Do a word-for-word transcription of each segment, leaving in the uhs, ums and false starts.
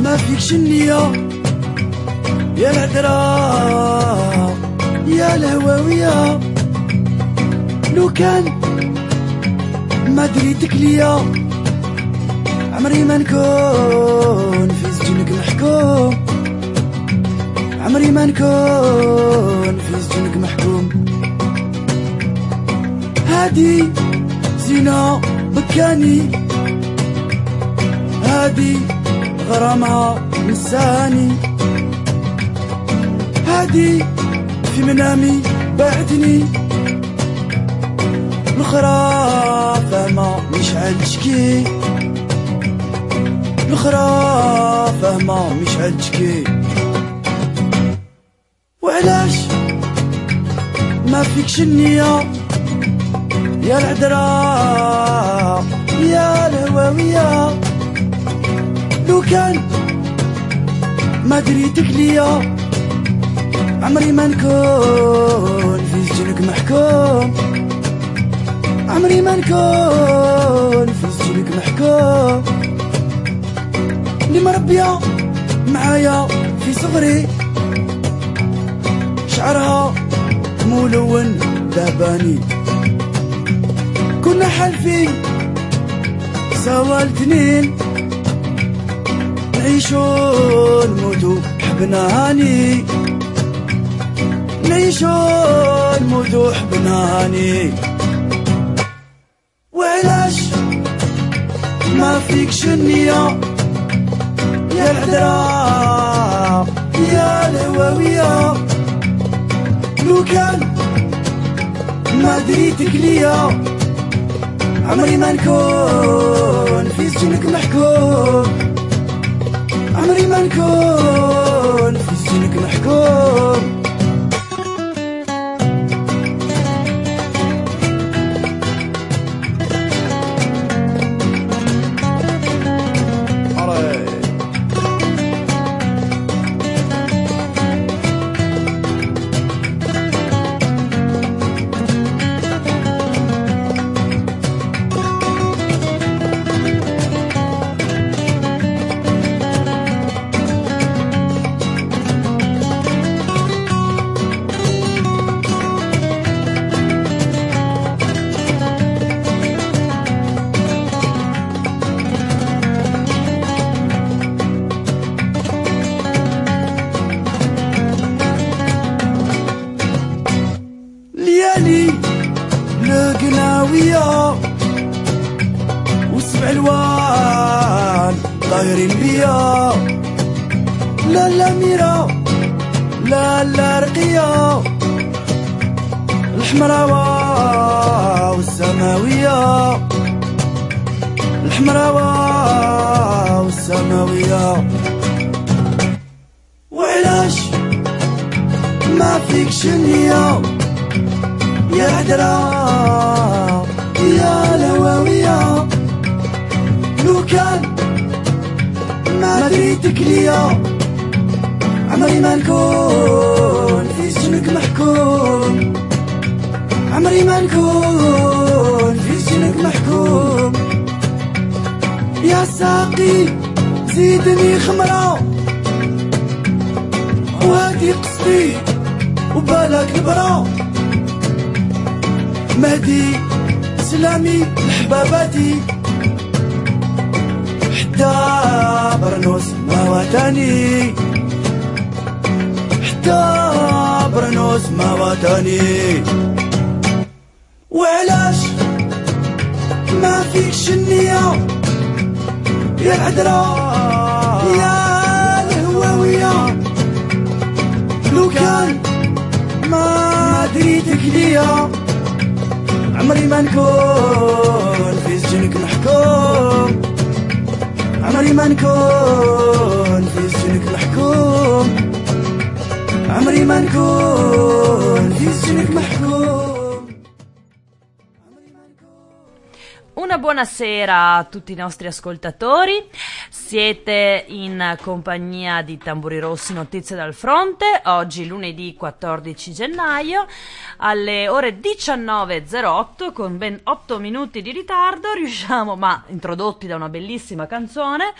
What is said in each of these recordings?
ما فيكش النية يا العذراء يا الهواوية، لو كان ما دريتك ليا عمري ما نكون في سجنك محكوم، عمري ما نكون في سجنك محكوم. هادي زينة بكاني، هادي غرامها نساني، هادي في منامي بعدني، الأخرى فهمة مش عالتشكي، الأخرى فهمة مش عالتشكي. وعلاش ما فيكش النية يا العذراء يا الهواوية، لو كان ما دريتك ليا عمري ما نكون في سجنك محكوم، عمري ما نكون في سجنك محكوم. اللي مربية معايا في صغري شعرها ملون ذهباني، كنا حالفين سوا التنين نعيشو نموتو حبنا هاني، نعيشو نموتو حبنا هاني. وعلاش ما فيكش النية يا العذراء يا الهواوية، لو كان ما دريتك ليا عمري ما نكون في سجنك محكوم، عمري ما نكون في سجنك محكوم. القناوية وسبع الوان طايرين بيا، لا لا ميرا لا لا رقية، الحمراوة والسماوية، الحمراوة والسماوية. وعلاش ما فيكش النية يا العذراء يا الهواوية، لو كان ما دريتك ليا عمري ما نكون في سجنك محكوم، عمري ما نكون في سجنك محكوم. يا ساقي زيدني خمرة وهادي قصدي وبالك البرا، مهدي سلامي لحباباتي حتى برنوس ما وطني، حتى برنوس ما وطني. وعلاش ما فيكش النية يا العذراء يا الهواوية، لو كان ما دريتك ليا عمري ما نكون في سجنك محكوم، عمري ما نكون في سجنك محكوم، عمري ما نكون في سجنك محكوم. Una buonasera a tutti i nostri ascoltatori. Siete in compagnia di Tamburi Rossi, notizie dal fronte. Oggi lunedì quattordici gennaio alle ore diciannove e zero otto, con ben otto minuti di ritardo riusciamo, ma introdotti da una bellissima canzone,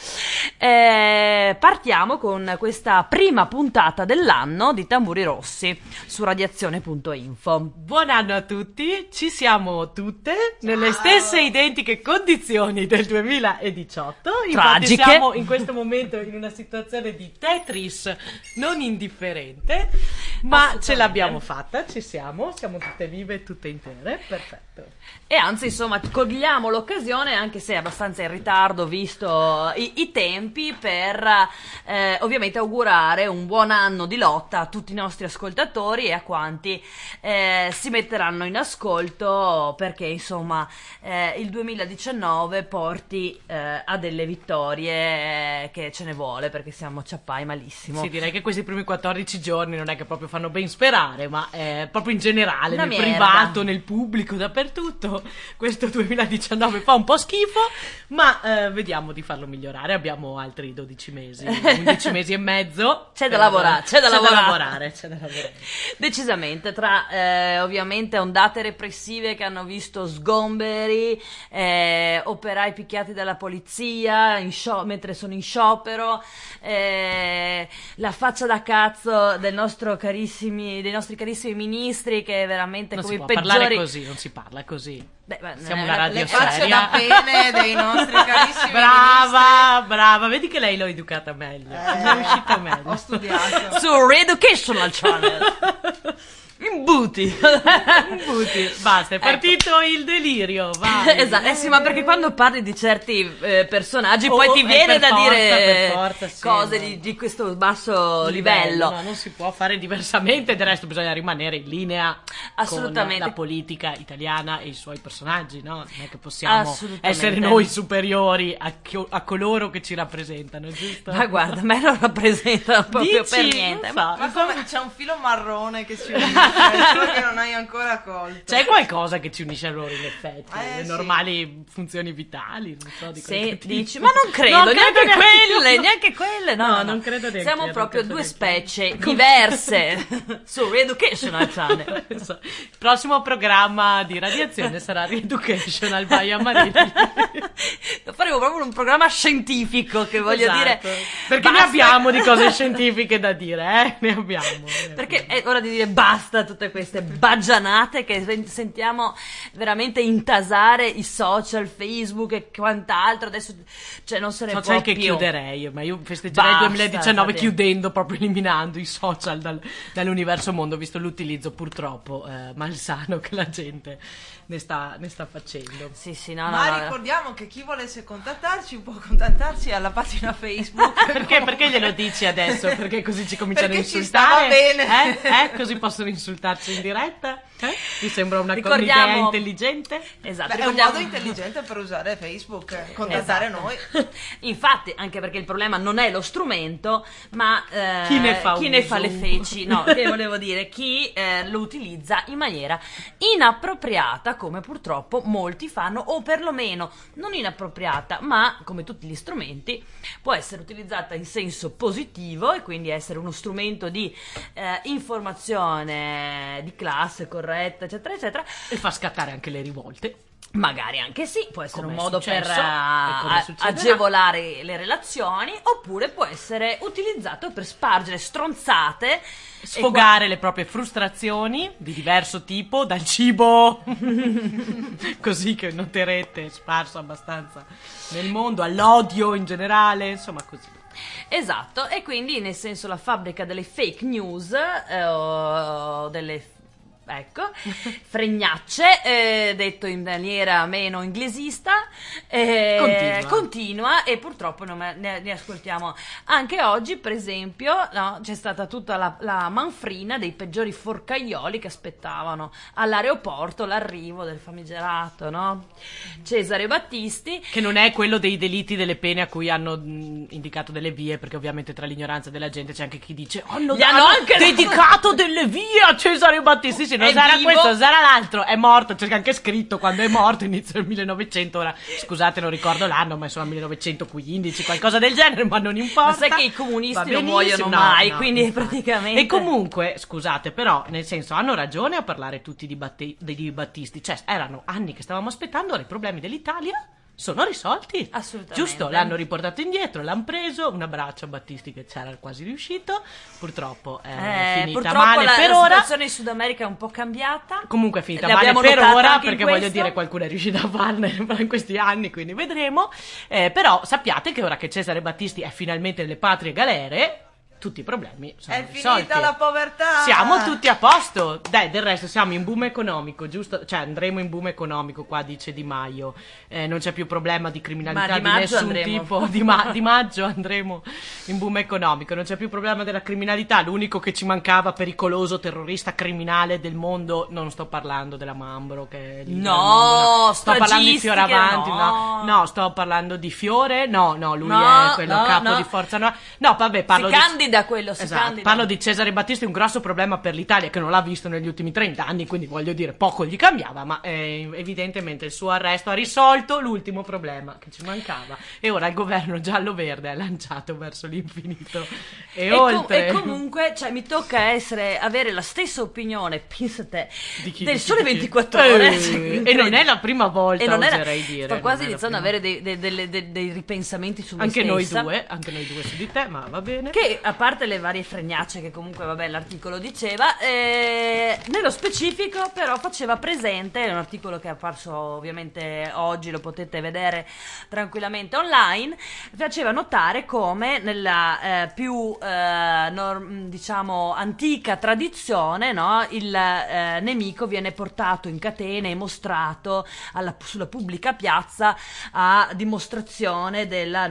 eh, partiamo con questa prima puntata dell'anno di Tamburi Rossi su radiazione punto info. Buon anno a tutti, ci siamo tutte nelle stesse identiche condizioni del duemiladiciotto. Tragiche. Infatti siamo in questo momento in una situazione di Tetris non indifferente, ma ce l'abbiamo fatta, ci siamo, siamo tutte vive e tutte intere, perfetto. E anzi, insomma, cogliamo l'occasione, anche se è abbastanza in ritardo visto i, i tempi, per eh, ovviamente augurare un buon anno di lotta a tutti i nostri ascoltatori e a quanti eh, si metteranno in ascolto, perché insomma eh, il duemiladiciannove porti eh, a delle vittorie eh, che ce ne vuole, perché siamo ciappai malissimo. Sì, direi che questi primi quattordici giorni non è che proprio fanno ben sperare, ma eh, proprio in generale, Una nel merda. privato, nel pubblico, dappertutto questo duemiladiciannove fa un po' schifo, ma eh, vediamo di farlo migliorare. Abbiamo altri dodici mesi, undici mesi e mezzo. C'è da lavorare, c'è da c'è lavorare. da lavorare, c'è da lavorare. Decisamente, tra eh, ovviamente ondate repressive che hanno visto sgomberi, eh, operai picchiati dalla polizia in scio- mentre sono in sciopero, eh, la faccia da cazzo del nostro carissimi, dei nostri carissimi ministri, che veramente Non come si i può peggiori. parlare così, non si parla così. Beh, beh, Siamo eh, una radio le seria. Facce da pene dei nostri carissimi Brava, brava, vedi che lei l'ho educata meglio, Eh, è uscita meglio. Ho studiato. su Re-Educational Channel. Imbuti. Imbuti. Basta, è Ecco. partito il delirio, vai. Esatto, eh sì, ma perché quando parli di certi eh, personaggi Oh, poi oh, ti eh, viene per da forza, dire per forza, sì, cose no. di, di questo basso livello. No, non si può fare diversamente, del resto bisogna rimanere in linea Assolutamente. con la politica italiana e i suoi personaggi, no? Non è che possiamo Assolutamente. essere noi superiori a, chi- a coloro che ci rappresentano, giusto? Ma guarda, a me non rappresenta proprio Dici? per niente. Non Ma fa. Ma come c'è un filo marrone che ci unisce, è solo che non hai ancora colto. C'è qualcosa che ci unisce a loro in effetti, Eh, le sì. normali funzioni vitali, non so di quel se tipo. dici, ma non credo, Non neanche credo quelle, no. neanche quelle, no, No, no. non credo neanche Siamo io, proprio non due credo neanche specie diverse su Re-Educational Channel. Il prossimo programma di radiazione sarà Re-Educational by Amarilli. Faremo proprio un programma scientifico, che voglio Esatto. dire, perché ne basta- abbiamo di cose scientifiche da dire, eh? Ne abbiamo. ne Perché abbiamo. è ora di dire basta a tutte queste baggianate che sen- sentiamo veramente intasare i social, Facebook e quant'altro. Adesso, cioè, non se ne può Social che più. chiuderei, ma io festeggerei Basta, il duemiladiciannove Fabio. chiudendo, proprio eliminando i social dal- dall'universo mondo, visto l'utilizzo purtroppo eh, malsano che la gente ne sta, ne sta facendo. Sì, sì, no, no, Ma no. ricordiamo che chi volesse contattarci può contattarci alla pagina Facebook. Perché, perché glielo dici adesso? Perché così ci cominciano Perché a ci insultare? stava bene. Eh? Eh? Così possono insultarci in diretta? Eh? Mi sembra una Ricordiamo- un'idea intelligente? Esatto, Beh, è un ricordiamo- modo intelligente per usare Facebook, eh, contattare Esatto. noi. Infatti, anche perché il problema non è lo strumento, ma eh, Chi ne fa chi uso. ne fa le feci. No, che volevo dire, chi eh, lo utilizza in maniera inappropriata, come purtroppo molti fanno, o perlomeno non inappropriata, ma come tutti gli strumenti può essere utilizzata in senso positivo e quindi essere uno strumento di eh, informazione di classe corretta, eccetera, eccetera. E fa scattare anche le rivolte. Magari anche sì, può essere Come un è modo per successo eh, e come a- succederà. agevolare le relazioni, oppure può essere utilizzato per spargere stronzate, Sfogare le proprie frustrazioni di diverso tipo, dal cibo, così che noterete sparso abbastanza nel mondo, all'odio in generale, insomma così. Esatto, e quindi nel senso la fabbrica delle fake news eh, o delle ecco, fregnacce, eh, detto in maniera meno inglesista, eh, Continua. continua e purtroppo non me- ne, ne ascoltiamo anche oggi. Per esempio, no, c'è stata tutta la, la manfrina dei peggiori forcaioli che aspettavano all'aeroporto l'arrivo del famigerato, no? Cesare Battisti, Che non è quello dei delitti, delle pene a cui hanno mh, indicato delle vie, perché ovviamente tra l'ignoranza della gente c'è anche chi dice hanno, Gli hanno anche- dedicato delle vie a Cesare Battisti. Sì, non è sarà vivo. questo, sarà l'altro, è morto, c'è anche scritto quando è morto, inizio del millenovecento, ora scusate non ricordo l'anno, ma insomma millenovecentoquindici, qualcosa del genere, ma non importa. Ma sai che i comunisti Va non benissimo, muoiono no, mai, no, quindi infatti. praticamente... E comunque, scusate, però, nel senso, hanno ragione a parlare tutti di, Batti- di Battisti, cioè erano anni che stavamo aspettando, ora i problemi dell'Italia sono risolti. Assolutamente. Giusto, l'hanno riportato indietro, l'hanno preso, un abbraccio a Battisti che c'era quasi riuscito, purtroppo è Eh, finita purtroppo male la, per la ora. situazione in Sud America è un po' cambiata. Comunque è finita Le male abbiamo per notato ora, anche in perché voglio questo. dire qualcuno è riuscito a farne in questi anni, quindi vedremo. Eh, però sappiate che ora che Cesare Battisti è finalmente nelle patrie galere, tutti i problemi sono È risolti. finita la povertà. Siamo tutti a posto. Dai, del resto siamo in boom economico, giusto? Cioè andremo in boom economico, qua dice Di Maio. Eh, non c'è più problema di criminalità Ma di di, maggio nessun andremo. tipo. Di, ma- di maggio andremo in boom economico. Non c'è più problema della criminalità. L'unico che ci mancava, pericoloso terrorista criminale del mondo, non sto parlando della Mambro, che è lì No, nel mondo, no. Sto parlando di stragistiche, Fioravanti, no. no. No, sto parlando di Fiore. No, no, lui No, è quello no, capo no. di Forza Nuova. No, vabbè, parlo si di candida quello, si Esatto, candida. parlo di Cesare Battisti, un grosso problema per l'Italia che non l'ha visto negli ultimi trenta anni, quindi voglio dire poco gli cambiava, ma eh, evidentemente il suo arresto ha risolto l'ultimo problema che ci mancava e ora il governo giallo-verde è lanciato verso l'infinito e, E, com- oltre. e comunque, cioè, mi tocca essere, avere la stessa opinione, pensa te, Di chi- del di chi- Sole di chi? ventiquattro Eh, ore. Cioè, e non incredibile. è la prima volta, E non è la- oserei dire. Sto quasi non è la iniziando ad prima- avere dei, dei- delle- dei- dei ripensamenti su me anche noi stessa. due, anche noi due su di te, ma va bene. Che a parte le varie fregnacce che comunque vabbè l'articolo diceva, eh, nello specifico però faceva presente, è un articolo che è apparso ovviamente oggi, lo potete vedere tranquillamente online, faceva notare come nella eh, più eh, norm- diciamo antica tradizione, no, il eh, nemico viene portato in catene e mostrato alla- sulla pubblica piazza a dimostrazione della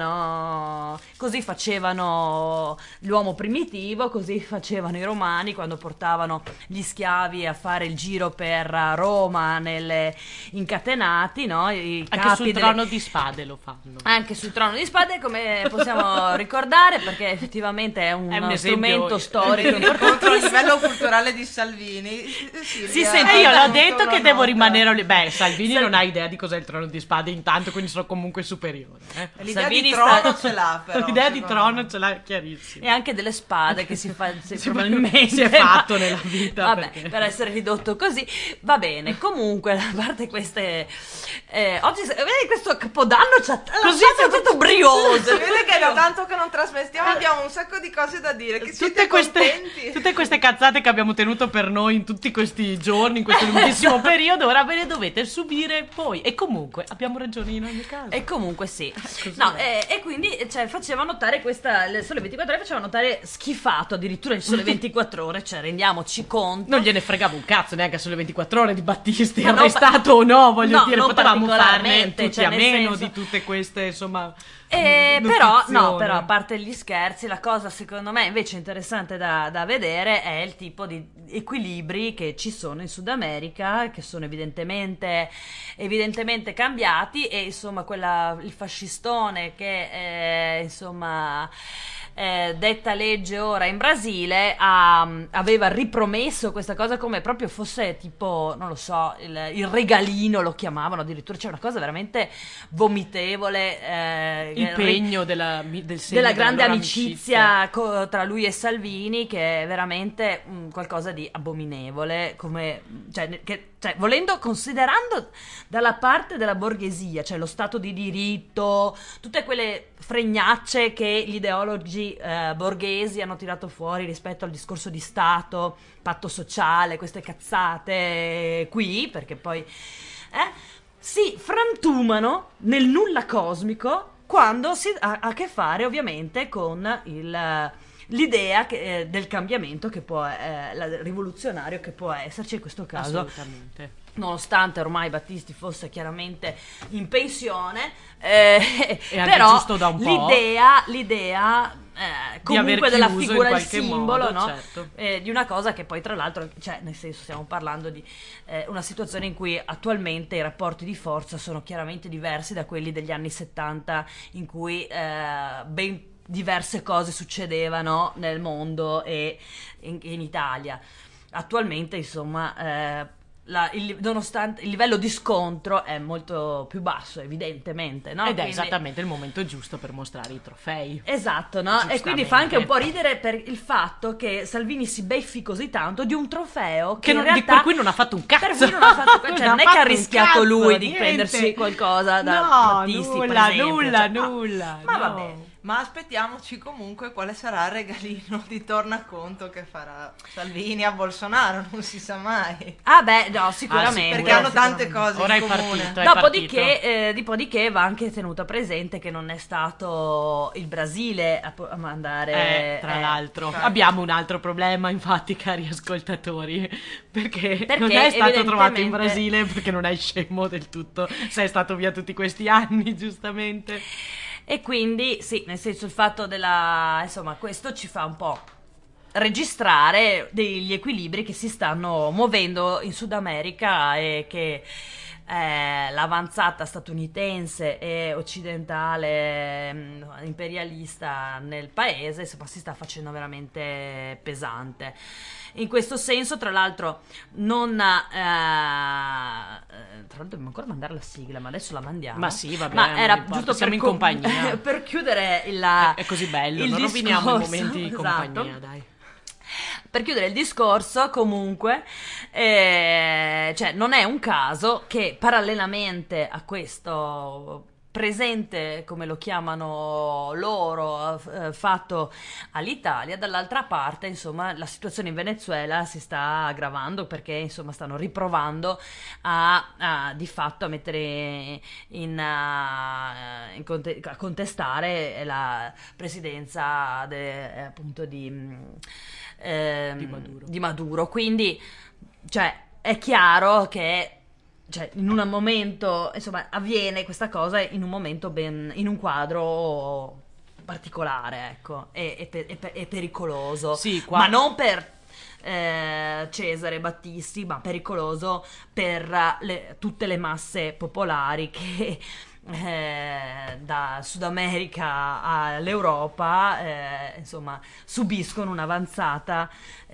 no, così facevano l'uomo primitivo, così facevano i romani quando portavano gli schiavi a fare il giro per Roma nelle incatenati, no? I Anche capi sul delle- trono di spade lo fanno. anche sul trono di spade, come possiamo ricordare, perché effettivamente è un, È un esempio- strumento storico Contro il importantissimo. livello culturale di Salvini Si sente- E io l'ho molto detto la che devo nota. rimanere lì. Beh, Salvini Sal- non ha idea di cos'è il trono di spade intanto, quindi sono comunque superiore. Eh. L'idea Salvini di sta- trono ce l'ha però. L'idea di secondo trono me. ce l'ha chiarissima. E anche delle spade che si fa si- Si- probabilmente si è fatto nella vita, vabbè, perché- per essere ridotto così va bene. Comunque, a parte queste eh, oggi se- vedi questo capodanno c'ha Così lasciato tutto brioso. Si vede che da tanto che non trasmettiamo abbiamo un sacco di cose da dire. Che siete Tutte queste, contenti? tutte queste cazzate che abbiamo tenuto per noi in tutti questi giorni, in questo lunghissimo periodo, ora ve le dovete subire voi. E comunque abbiamo ragione in ogni caso. E comunque sì, Così no, è. eh, e quindi cioè, faceva notare questa, il Sole ventiquattro ore faceva notare schifato addirittura il Sole ventiquattro ore, cioè rendiamoci conto. Non gliene fregava un cazzo neanche sulle ventiquattro ore di Battisti, Ma non arrestato o no, voglio no, dire, non potevamo farne particolarmente, tutti cioè, a nel meno senso- di tutte queste, insomma. Eh, però, no, notizione. però a parte gli scherzi, la cosa secondo me invece interessante da, da vedere è il tipo di equilibri che ci sono in Sud America, che sono evidentemente, evidentemente cambiati e insomma quella, il fascistone che eh, insomma eh, detta legge ora in Brasile ha- aveva ripromesso questa cosa come proprio fosse tipo, non lo so, il, il regalino lo chiamavano addirittura, c'è una cosa veramente vomitevole, eh, Impegno della, mi- del segno della grande loro amicizia, co- tra lui e Salvini, che è veramente mm, qualcosa di abominevole, come, cioè, ne- che, cioè, volendo, considerando dalla parte della borghesia, cioè lo Stato di diritto, tutte quelle fregnacce che gli ideologi eh, borghesi hanno tirato fuori rispetto al discorso di Stato, patto sociale, queste cazzate qui, perché poi eh, si frantumano nel nulla cosmico quando si ha a che fare ovviamente con il, l'idea che, eh, del cambiamento che può, eh, la- rivoluzionario che può esserci in questo caso. Assolutamente. Nonostante ormai Battisti fosse chiaramente in pensione, eh, E anche però giusto da un po'. l'idea, l'idea eh, Di aver comunque della chiuso in figura, il qualche simbolo, modo, no? certo. Eh, di una cosa che poi tra l'altro, cioè nel senso stiamo parlando di eh, una situazione in cui attualmente i rapporti di forza sono chiaramente diversi da quelli degli anni settanta, in cui eh, ben diverse cose succedevano nel mondo e in, in Italia. attualmente insomma eh, La, il, nonostante il livello di scontro è molto più basso, evidentemente, no? Ed è Quindi, esattamente il momento giusto per mostrare i trofei. esatto, no? E quindi fa anche un po' ridere per il fatto che Salvini si beffi così tanto di un trofeo che, Che non, in di realtà per cui non ha fatto un cazzo. Per cui non ha fatto, cioè, Non non ha è che ha fatto un rischiato cazzo, lui di niente. prendersi qualcosa da No, Battisti, per nulla, esempio. nulla, Cioè, no. nulla. Ma no. va bene. Ma aspettiamoci comunque quale sarà il regalino di tornaconto che farà Salvini a Bolsonaro, non si sa mai. Ah beh, no, sicuramente. Ah, sì, Perché hanno sicuramente. tante cose Ora in è comune. partito, è Dopodiché, eh, dopodiché va anche tenuta presente che non è stato il Brasile a, po- a mandare. Eh, tra eh, l'altro cioè- abbiamo un altro problema, infatti, cari ascoltatori, perché, Perché non è stato trovato in evidentemente- Brasile, perché non è scemo del tutto, sei stato via tutti questi anni, giustamente. E quindi, sì, nel senso il fatto della. Insomma, questo ci fa un po' registrare degli equilibri che si stanno muovendo in Sud America e che eh, l'avanzata statunitense e occidentale mh, imperialista nel paese insomma si sta facendo veramente pesante. In questo senso, tra l'altro, non eh, tra l'altro dobbiamo ancora mandare la sigla, ma adesso la mandiamo. Ma sì, va bene, Ma non era importa, giusto siamo per in com- compagnia. per chiudere il È così bello, il non roviniamo i discorso, momenti di esatto. compagnia, dai. Per chiudere il discorso, comunque, eh, cioè non è un caso che parallelamente a questo presente, come lo chiamano loro, eh, fatto all'Italia, dall'altra parte, insomma, la situazione in Venezuela si sta aggravando perché, insomma, stanno riprovando a, a di fatto a mettere in, uh, in conte- a contestare la presidenza de- eh, appunto di ehm, Di Maduro. di Maduro. Quindi, cioè, è chiaro che cioè, in un momento, insomma, avviene questa cosa in un momento ben, in un quadro particolare, ecco, e, e pe- e pe- e pericoloso. Sì, qua- Ma non per eh, Cesare Battisti, ma pericoloso per le- tutte le masse popolari che eh, da Sud America all'Europa eh, insomma subiscono un'avanzata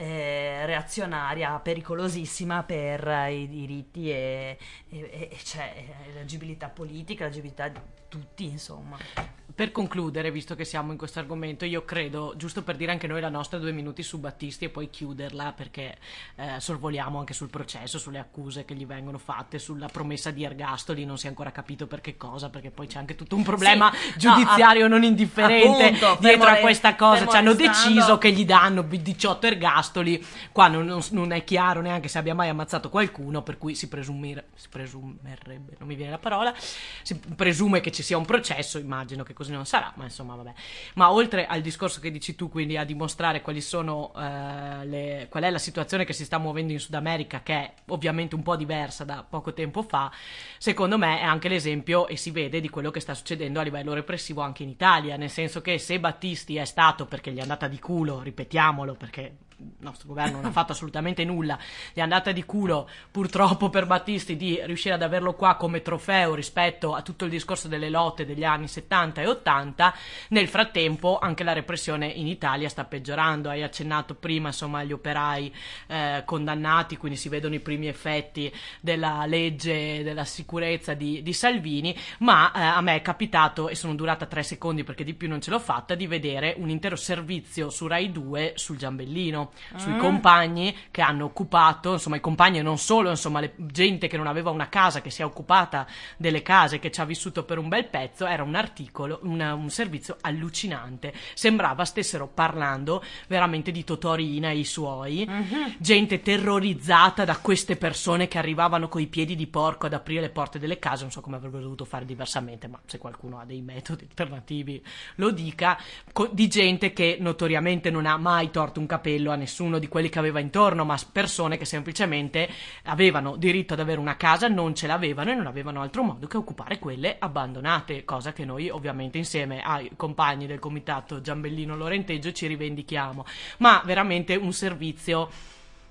eh, reazionaria pericolosissima per i diritti e, e, e cioè l'agibilità politica, l'agibilità di tutti, insomma. Per concludere, visto che siamo in questo argomento, io credo, giusto per dire anche noi la nostra due minuti su Battisti e poi chiuderla, perché eh, sorvoliamo anche sul processo, sulle accuse che gli vengono fatte, sulla promessa di ergastoli, non si è ancora capito per che cosa, perché poi c'è anche tutto un problema Sì, giudiziario no, non indifferente appunto, dietro fermo a questa cosa. fermo Ci hanno restando- deciso che gli danno diciotto ergastoli, qua non, non- non è chiaro neanche se abbia mai ammazzato qualcuno, per cui si, presumere, si presumerebbe, non mi viene la parola, si presume che ci sia un processo, immagino che così non sarà, ma insomma vabbè. Ma oltre al discorso che dici tu, quindi a dimostrare quali sono eh, le, qual è la situazione che si sta muovendo in Sud America, che è ovviamente un po' diversa da poco tempo fa, secondo me è anche l'esempio, e si vede, di quello che sta succedendo a livello repressivo anche in Italia, nel senso che se Battisti è stato, perché gli è andata di culo, ripetiamolo, perché il nostro governo non ha fatto assolutamente nulla, gli è andata di culo purtroppo per Battisti di riuscire ad averlo qua come trofeo rispetto a tutto il discorso delle lotte degli anni settanta e ottanta. Nel frattempo anche la repressione in Italia sta peggiorando. Hai accennato prima insomma agli operai eh, condannati, quindi si vedono i primi effetti della legge della sicurezza di, di Salvini, ma eh, a me è capitato, e sono durata tre secondi perché di più non ce l'ho fatta, di vedere un intero servizio su Rai due sul Giambellino, sui Mm. compagni che hanno occupato, insomma i compagni e non solo, insomma le gente che non aveva una casa, che si è occupata delle case, che ci ha vissuto per un bel pezzo. Era un articolo, una, un servizio allucinante, sembrava stessero parlando veramente di Totò Riina e i suoi, Mm-hmm. gente terrorizzata da queste persone che arrivavano coi piedi di porco ad aprire le porte delle case. Non so come avrebbero dovuto fare diversamente, ma se qualcuno ha dei metodi alternativi lo dica, co- di gente che notoriamente non ha mai torto un capello a nessuno di quelli che aveva intorno, ma persone che semplicemente avevano diritto ad avere una casa, non ce l'avevano e non avevano altro modo che occupare quelle abbandonate, cosa che noi ovviamente insieme ai compagni del comitato Giambellino Lorenteggio ci rivendichiamo. Ma veramente un servizio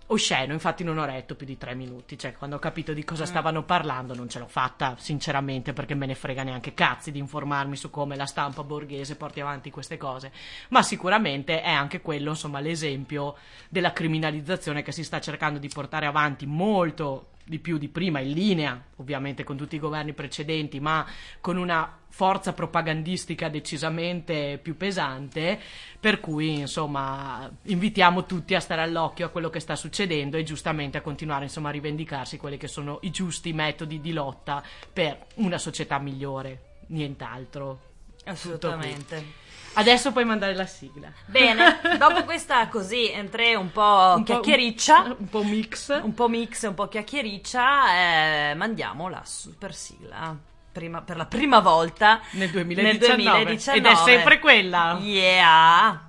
osceno, infatti non ho retto più di tre minuti, cioè quando ho capito di cosa stavano parlando non ce l'ho fatta sinceramente, perché me ne frega neanche cazzi di informarmi su come la stampa borghese porti avanti queste cose, ma sicuramente è anche quello, insomma, l'esempio della criminalizzazione che si sta cercando di portare avanti molto di più di prima, in linea ovviamente con tutti i governi precedenti, ma con una forza propagandistica decisamente più pesante, per cui insomma invitiamo tutti a stare all'occhio a quello che sta succedendo e giustamente a continuare, insomma, a rivendicarsi quelli che sono i giusti metodi di lotta per una società migliore, nient'altro. Assolutamente. Adesso puoi mandare la sigla. Bene, dopo questa così entrée un po' Un po'- chiacchiericcia, un po' mix. un po' mix, un po' chiacchiericcia, eh, mandiamo la super sigla. Prima, per la prima volta Nel duemiladiciannove. nel duemiladiciannove. Ed è sempre quella. Yeah.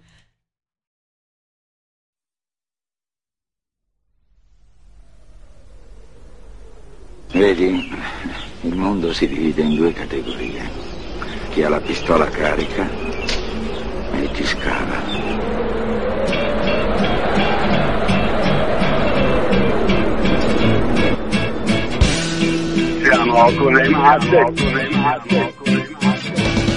Vedi, il mondo si divide in due categorie. Chi ha la pistola carica e chi scava. Siamo con le masse, con le masse, con le masse.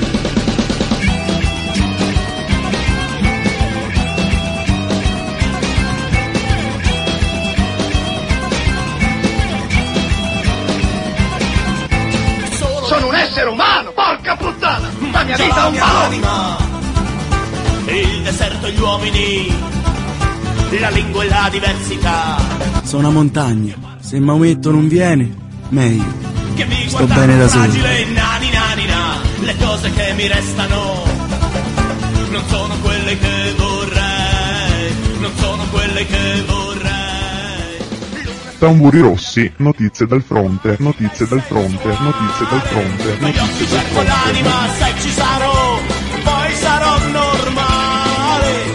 Sono un essere umano, porca puttana! La mia vita è un anima. Il deserto e gli uomini, la lingua e la diversità. Sono una montagna, se Maometto non viene, meglio. Che mi Sto guardano bene da solo. fragile, nani nani na. Le cose che mi restano non sono quelle che vorrei, non sono quelle che vorrei. Tamburi rossi, notizie dal fronte, notizie dal fronte, notizie dal fronte, Con gli occhi notizie dal cerco l'anima, fronte. se ci sarò, poi sarò normale.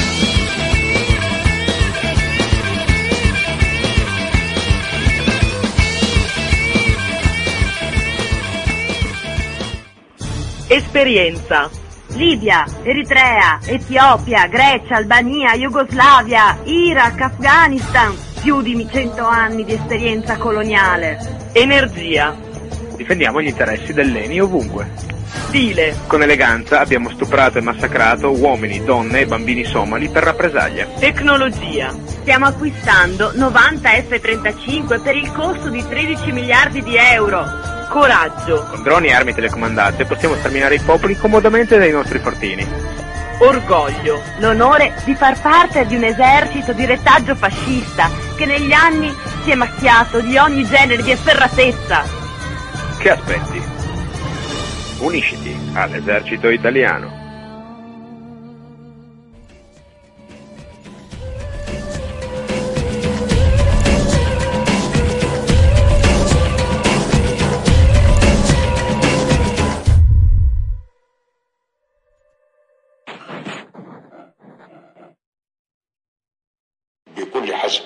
Esperienza. Libia, Eritrea, Etiopia, Grecia, Albania, Jugoslavia, Iraq, Afghanistan. Più di cento anni di esperienza coloniale. Energia. Difendiamo gli interessi dell'Eni ovunque. Stile. Con eleganza abbiamo stuprato e massacrato uomini, donne e bambini somali per rappresaglia. Tecnologia. Stiamo acquistando novanta F trentacinque per il costo di tredici miliardi di euro. Coraggio. Con droni e armi telecomandate possiamo sterminare i popoli comodamente dai nostri fortini. Orgoglio. L'onore di far parte di un esercito di retaggio fascista che negli anni si è macchiato di ogni genere di efferratezza. Che aspetti? Unisciti all'esercito italiano. بكل حزم.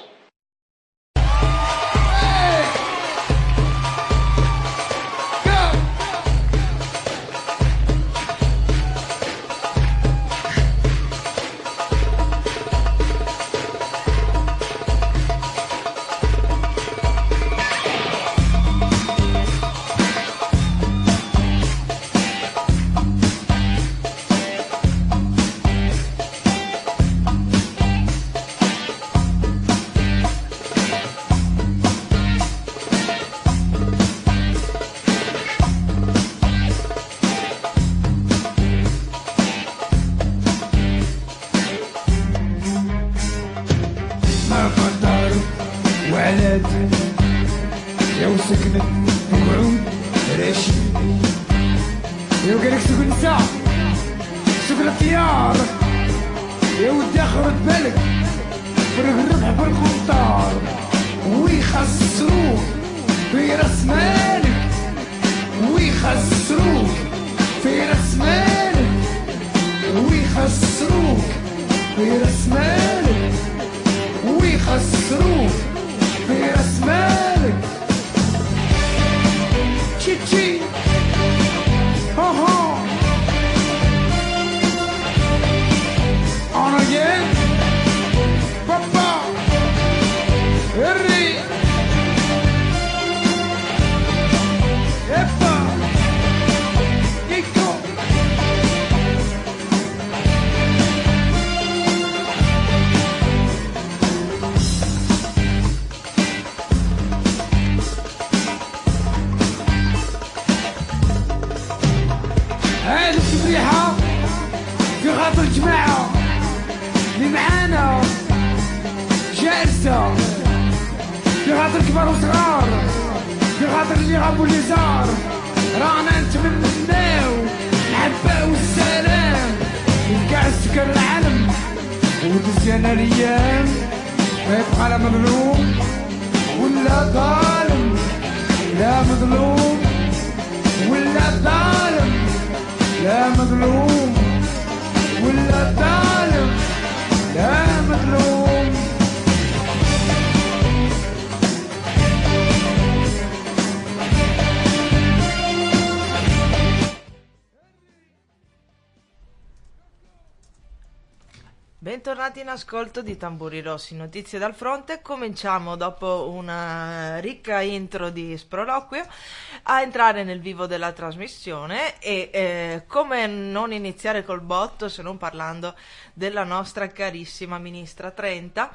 ما قدر ولد لو سكنت مقعود رشيد لو قالك سكن ساعة سكن الطيار يا ودي اخرج بالك فرق الربح بالقنطار ويخسروك في راس مالك ويخسروك في راس مالك ويخسروك في راس مالك ويخسروك في راس مالك تشي تشي ها ها on again papa الجماعة اللي معانا جالسة في خاطر كبار وصغار في خاطر اللي غابوا اللي زار رانا نتمناو الحبة والسلام لكاع سكان العالم وتزيان الايام ما يبقى لا مظلوم ولا ظالم لا مظلوم ولا ظالم لا مظلوم ولا ظالم لا مظلوم. Bentornati in ascolto di Tamburi Rossi, notizie dal fronte. Cominciamo dopo una ricca intro di sproloquio a entrare nel vivo della trasmissione e eh, come non iniziare col botto se non parlando della nostra carissima ministra Trenta.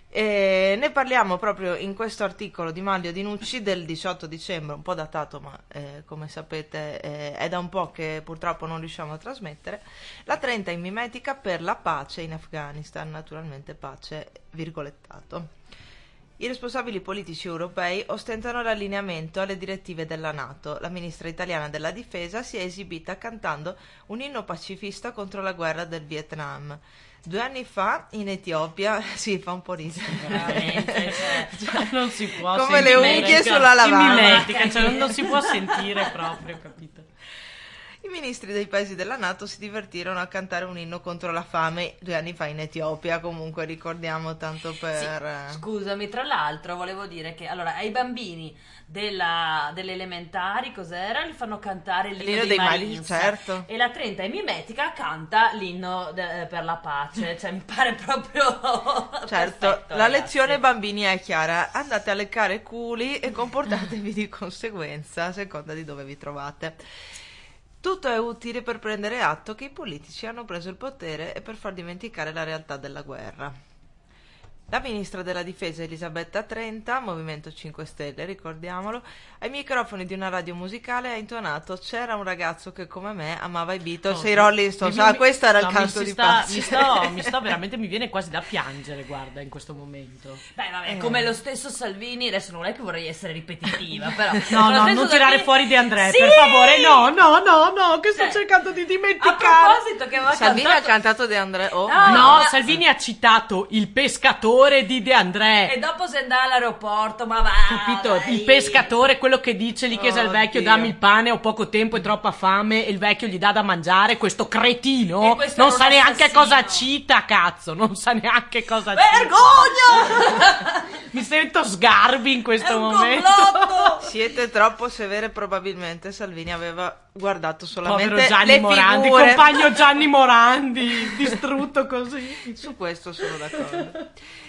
E ne parliamo proprio in questo articolo di Manlio Di Nucci del diciotto dicembre, un po' datato ma eh, come sapete eh, è da un po' che purtroppo non riusciamo a trasmettere. La Trenta in mimetica per la pace in Afghanistan, naturalmente pace virgolettato. I responsabili politici europei ostentano l'allineamento alle direttive della NATO. La ministra italiana della difesa si è esibita cantando un inno pacifista contro la guerra del Vietnam. Due anni fa in Etiopia, sì, fa un po' ridere. Veramente, cioè, non si può come sentire. le unghie sulla lavanda. In mimetica, cioè non, non si può sentire proprio, capito? I ministri dei paesi della NATO si divertirono a cantare un inno contro la fame due anni fa in Etiopia, comunque ricordiamo tanto per... Sì, scusami, tra l'altro volevo dire che allora ai bambini della, delle elementari cos'era? Li fanno cantare l'inno, l'inno dei, dei Marines, Marines, certo. E la Trenta in mimetica canta l'inno de, per la pace, cioè mi pare proprio certo. Perfetto, la ragazzi. lezione bambini è chiara: andate a leccare culi e comportatevi di conseguenza a seconda di dove vi trovate. Tutto è utile per prendere atto che i politici hanno preso il potere e per far dimenticare la realtà della guerra. La ministra della difesa Elisabetta Trenta, Movimento cinque Stelle, ricordiamolo, ai microfoni di una radio musicale ha intonato "C'era un ragazzo che come me amava i Beatles No, e i Rolling Stones". Ah, questo era no, il canto mi di sta, pace. mi sto, mi sto veramente, mi viene quasi da piangere, guarda, in questo momento. Beh, vabbè, Eh. come lo stesso Salvini, adesso non è che vorrei essere ripetitiva, però No, lo no, stesso non tirare Salvini- fuori De André, Sì! per favore. No, no, no, no, che sto Cioè, cercando di A dimenticare. proposito che aveva Salvini ha cantato... cantato De André. Oh, No, my No, ma- Salvini ha citato il pescatore di De André. E dopo se andava all'aeroporto, ma va, Capito? dai. Il pescatore, quello che dice, gli chiese al Oh, vecchio Dio. dammi il pane, ho poco tempo e troppa fame, e il vecchio gli dà da mangiare, questo cretino E questo non era sa un neanche assassino. cosa cita, cazzo, non sa neanche cosa cita. Vergogna! Mi sento sgarbi in È questo un momento. complotto! Siete troppo severe, probabilmente Salvini aveva guardato solamente Povero Gianni le Morandi, figure. compagno Gianni Morandi, distrutto così. Su questo sono d'accordo.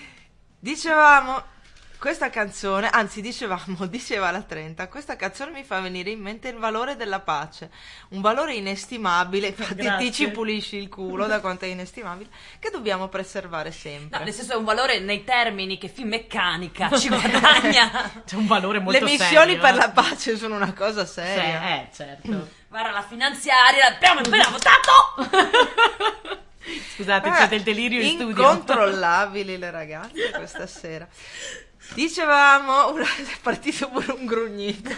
Dicevamo, questa canzone, anzi dicevamo, diceva la Trenta, questa canzone mi fa venire in mente il valore della pace, un valore inestimabile, infatti Grazie. ti ci pulisci il culo da quanto è inestimabile, che dobbiamo preservare No, sempre. nel senso è un valore nei termini che Finmeccanica ci guadagna. C'è un valore molto Le serio. missioni per eh. la pace sono una cosa Sì, seria. eh, certo. Guarda, la finanziaria l'abbiamo appena votato! Scusate, Eh, c'è del delirio in studio. incontrollabili le ragazze questa sera. Dicevamo, una- è partito pure un grugnito.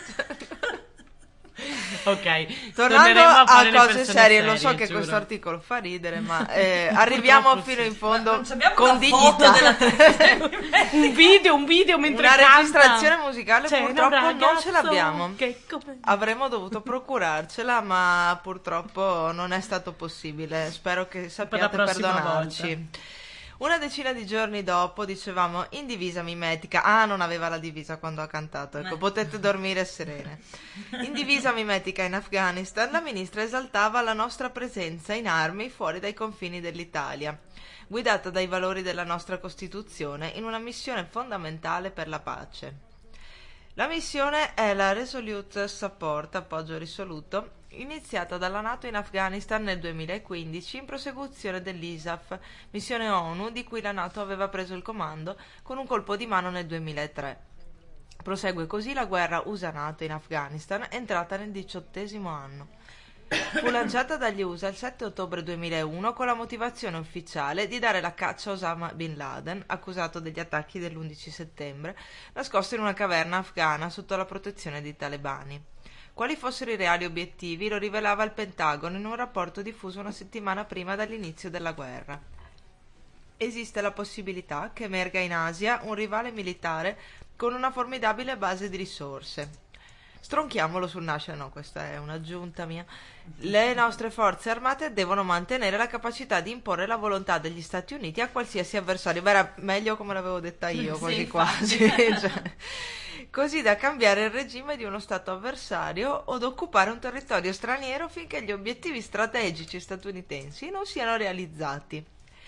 Ok, Tornando torneremo a, fare le cose persone serie, lo so serie, che giuro. questo articolo fa ridere, ma eh, arriviamo Purtroppo fino sì. in fondo Non abbiamo con una foto dignità. della Un video, un video mentre Una canta. registrazione musicale C'è un purtroppo non ragazzo ce l'abbiamo. che come- Avremmo dovuto procurarcela, ma purtroppo non è stato possibile. Spero che sappiate prossima perdonarci. Una decina di giorni dopo, dicevamo, in divisa mimetica. Ah, non aveva la divisa quando ha cantato, ecco, Eh. potete dormire serene. In divisa mimetica in Afghanistan, la ministra esaltava la nostra presenza in armi fuori dai confini dell'Italia, guidata dai valori della nostra Costituzione, in una missione fondamentale per la pace. La missione è la Resolute Support, appoggio risoluto, iniziata dalla NATO in Afghanistan nel duemilaquindici in prosecuzione dell'I S A F, missione ONU di cui la NATO aveva preso il comando con un colpo di mano nel duemilatré. Prosegue così la guerra U S A NATO in Afghanistan, entrata nel diciottesimo anno. Fu lanciata dagli U S A il sette ottobre duemilauno con la motivazione ufficiale di dare la caccia a Osama Bin Laden, accusato degli attacchi dell'undici settembre, nascosto in una caverna afghana sotto la protezione dei talebani. Quali fossero i reali obiettivi lo rivelava il Pentagono in un rapporto diffuso una settimana prima dall'inizio della guerra. Esiste la possibilità che emerga in Asia un rivale militare con una formidabile base di risorse. Stronchiamolo sul nascere, no, questa è un'aggiunta mia. Le nostre forze armate devono mantenere la capacità di imporre la volontà degli Stati Uniti a qualsiasi avversario. Beh, era meglio come l'avevo detta io, quasi Sì, quasi. Cioè, così da cambiare il regime di uno Stato avversario o da occupare un territorio straniero finché gli obiettivi strategici statunitensi non siano realizzati.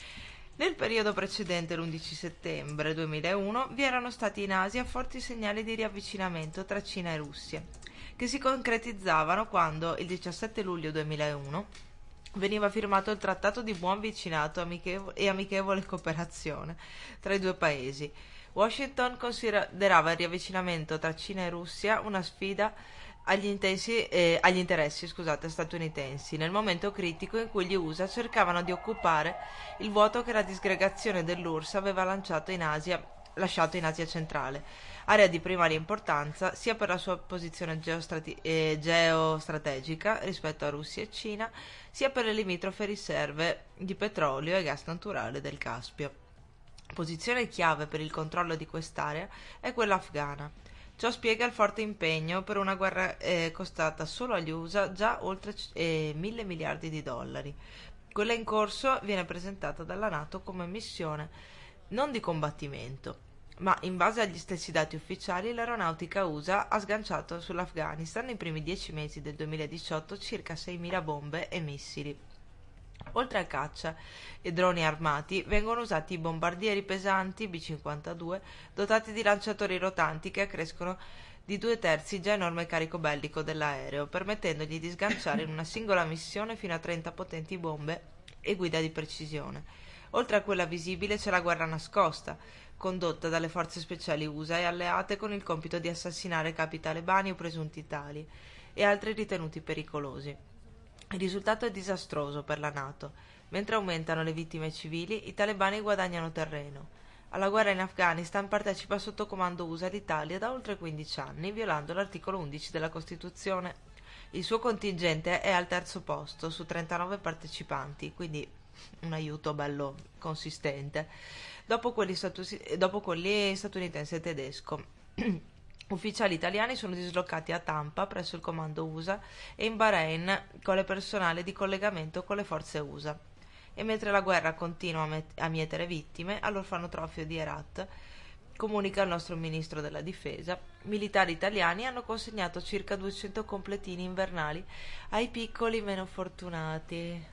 Nel periodo precedente l'undici settembre duemilauno vi erano stati in Asia forti segnali di riavvicinamento tra Cina e Russia, che si concretizzavano quando, il diciassette luglio duemilauno, veniva firmato il Trattato di Buon Vicinato amichevo- e Amichevole Cooperazione tra i due paesi. Washington considerava il riavvicinamento tra Cina e Russia una sfida agli, intensi, eh, agli interessi scusate, statunitensi, nel momento critico in cui gli U S A cercavano di occupare il vuoto che la disgregazione dell'U R S S aveva lanciato in Asia, lasciato in Asia centrale, area di primaria importanza sia per la sua posizione geostrati- eh, geostrategica rispetto a Russia e Cina, sia per le limitrofe riserve di petrolio e gas naturale del Caspio. Posizione chiave per il controllo di quest'area è quella afghana. Ciò spiega il forte impegno per una guerra eh, costata solo agli U S A già oltre eh, mille miliardi di dollari. Quella in corso viene presentata dalla NATO come missione non di combattimento, ma in base agli stessi dati ufficiali l'aeronautica U S A ha sganciato sull'Afghanistan nei primi dieci mesi del duemiladiciotto circa seimila bombe e missili. Oltre al caccia e droni armati vengono usati i bombardieri pesanti B cinquantadue dotati di lanciatori rotanti che accrescono di due terzi il già enorme carico bellico dell'aereo, permettendogli di sganciare in una singola missione fino a trenta potenti bombe e guida di precisione. Oltre a quella visibile c'è la guerra nascosta, condotta dalle forze speciali U S A e alleate con il compito di assassinare capi talebani o presunti tali e altri ritenuti pericolosi. Il risultato è disastroso per la NATO. Mentre aumentano le vittime civili, i talebani guadagnano terreno. Alla guerra in Afghanistan partecipa sotto comando U S A l'Italia da oltre quindici anni, violando l'articolo undici della Costituzione. Il suo contingente è al terzo posto su trentanove partecipanti, quindi un aiuto bello consistente, dopo quelli, statu- dopo quelli statunitense e tedesco. Ufficiali italiani sono dislocati a Tampa presso il comando U S A e in Bahrain con le personale di collegamento con le forze U S A. E mentre la guerra continua a, met- a mietere vittime, all'orfanotrofio di Herat, comunica il nostro ministro della difesa, militari italiani hanno consegnato circa duecento completini invernali ai piccoli meno fortunati.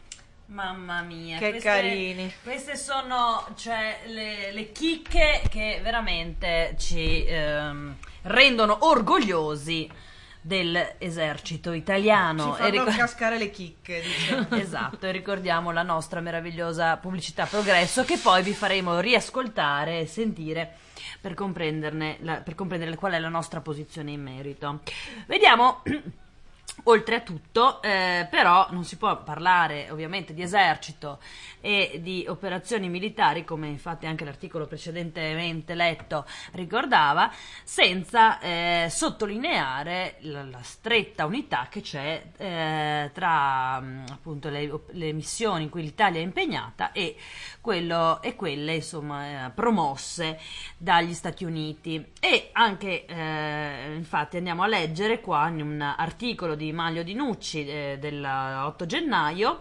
Mamma mia, che queste, carini. Queste sono cioè le, le chicche che veramente ci ehm, rendono orgogliosi dell'esercito italiano. Ci fanno e ricor- cascare le chicche, diciamo. Esatto, e ricordiamo la nostra meravigliosa pubblicità Progresso, che poi vi faremo riascoltare e sentire per comprenderne la, per comprendere qual è la nostra posizione in merito. Vediamo. Oltre a tutto, eh, però, non si può parlare ovviamente di esercito e di operazioni militari, come infatti anche l'articolo precedentemente letto ricordava, senza eh, sottolineare la, la stretta unità che c'è eh, tra appunto le, le missioni in cui l'Italia è impegnata e, quello, e quelle insomma eh, promosse dagli Stati Uniti. E anche eh, infatti andiamo a leggere qua in un articolo di Maglio Di Nucci eh, dell'otto gennaio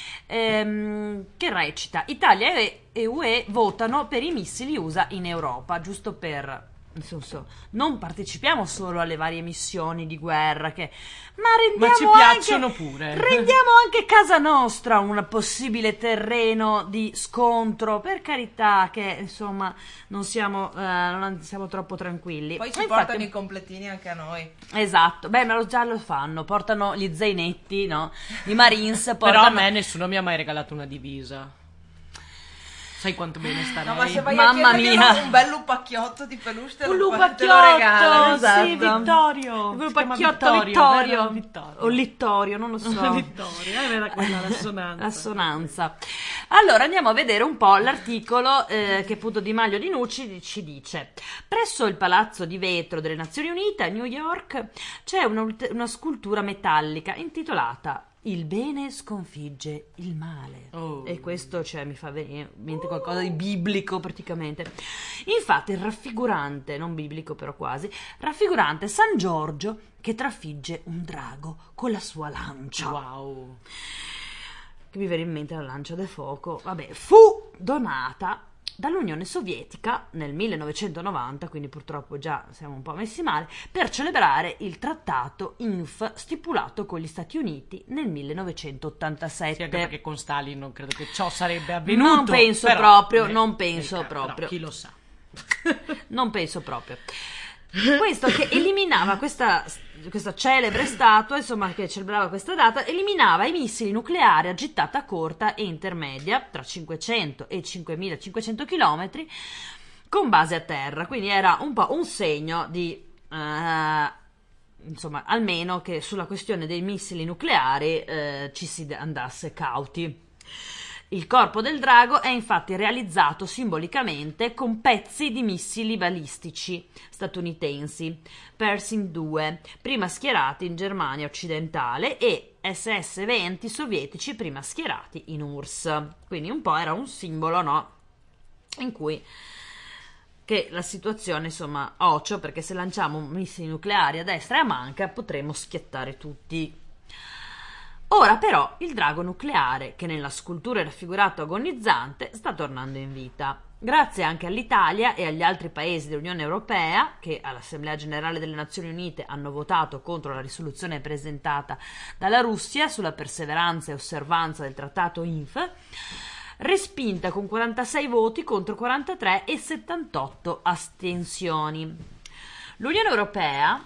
ehm, che recita: Italia e U E votano per i missili U S A in Europa, giusto per, nel senso, non partecipiamo solo alle varie missioni di guerra che ma rendiamo ma ci piacciono anche, pure rendiamo anche casa nostra un possibile terreno di scontro, per carità, che insomma non siamo, eh, non siamo troppo tranquilli. Poi ci Infatti, portano i completini anche a noi. esatto, beh, ma lo, già lo fanno, portano gli zainetti, no? I Marines portano... Però a me nessuno mi ha mai regalato una divisa. Sai quanto bene sta No, lei? ma se vai Mamma a chiedergli mia. un bel lupacchiotto di peluche te Un lo, te lo lupacchiotto, regala. esatto. sì, Vittorio. Il Si chiama pacchiotto Vittorio, Littorio. vero? Vittorio. O Littorio, non lo so. Vittorio, era quella l'assonanza. Assonanza. Allora andiamo a vedere un po' l'articolo eh, che appunto Di Maglio Di Nucci ci dice: presso il Palazzo di Vetro delle Nazioni Unite a New York c'è una, una scultura metallica intitolata "Il bene sconfigge il male". Oh. E questo cioè, mi fa venire in mente qualcosa di biblico praticamente. Infatti il raffigurante, non biblico però quasi, raffigurante San Giorgio che trafigge un drago con la sua lancia. Wow. Che mi viene in mente la lancia del fuoco. Vabbè, fu donata dall'Unione Sovietica nel millenovecentonovanta, quindi purtroppo già siamo un po' messi male, per celebrare il trattato I N F stipulato con gli Stati Uniti nel millenovecentottantasette. Sì, anche perché con Stalin non credo che ciò sarebbe avvenuto. Non penso però, proprio, eh, non penso eh, proprio. Però, chi lo sa. Non penso proprio. Questo che eliminava questa, questa celebre statua, insomma, che celebrava questa data, eliminava i missili nucleari a gittata corta e intermedia, tra cinquecento e cinquemilacinquecento chilometri, con base a terra. Quindi era un po' un segno di, uh, insomma, almeno che sulla questione dei missili nucleari uh, ci si andasse cauti. Il corpo del drago è infatti realizzato simbolicamente con pezzi di missili balistici statunitensi Pershing due, prima schierati in Germania occidentale, e S S venti sovietici prima schierati in U R S S. Quindi un po' era un simbolo, no? In cui che la situazione, insomma, ocio, perché se lanciamo missili nucleari a destra e a manca potremo schiattare tutti. Ora però il drago nucleare, che nella scultura è raffigurato agonizzante, sta tornando in vita. Grazie anche all'Italia e agli altri paesi dell'Unione Europea, che all'Assemblea Generale delle Nazioni Unite hanno votato contro la risoluzione presentata dalla Russia sulla perseveranza e osservanza del trattato I N F, respinta con quarantasei voti contro quarantatré e settantotto astensioni. L'Unione Europea,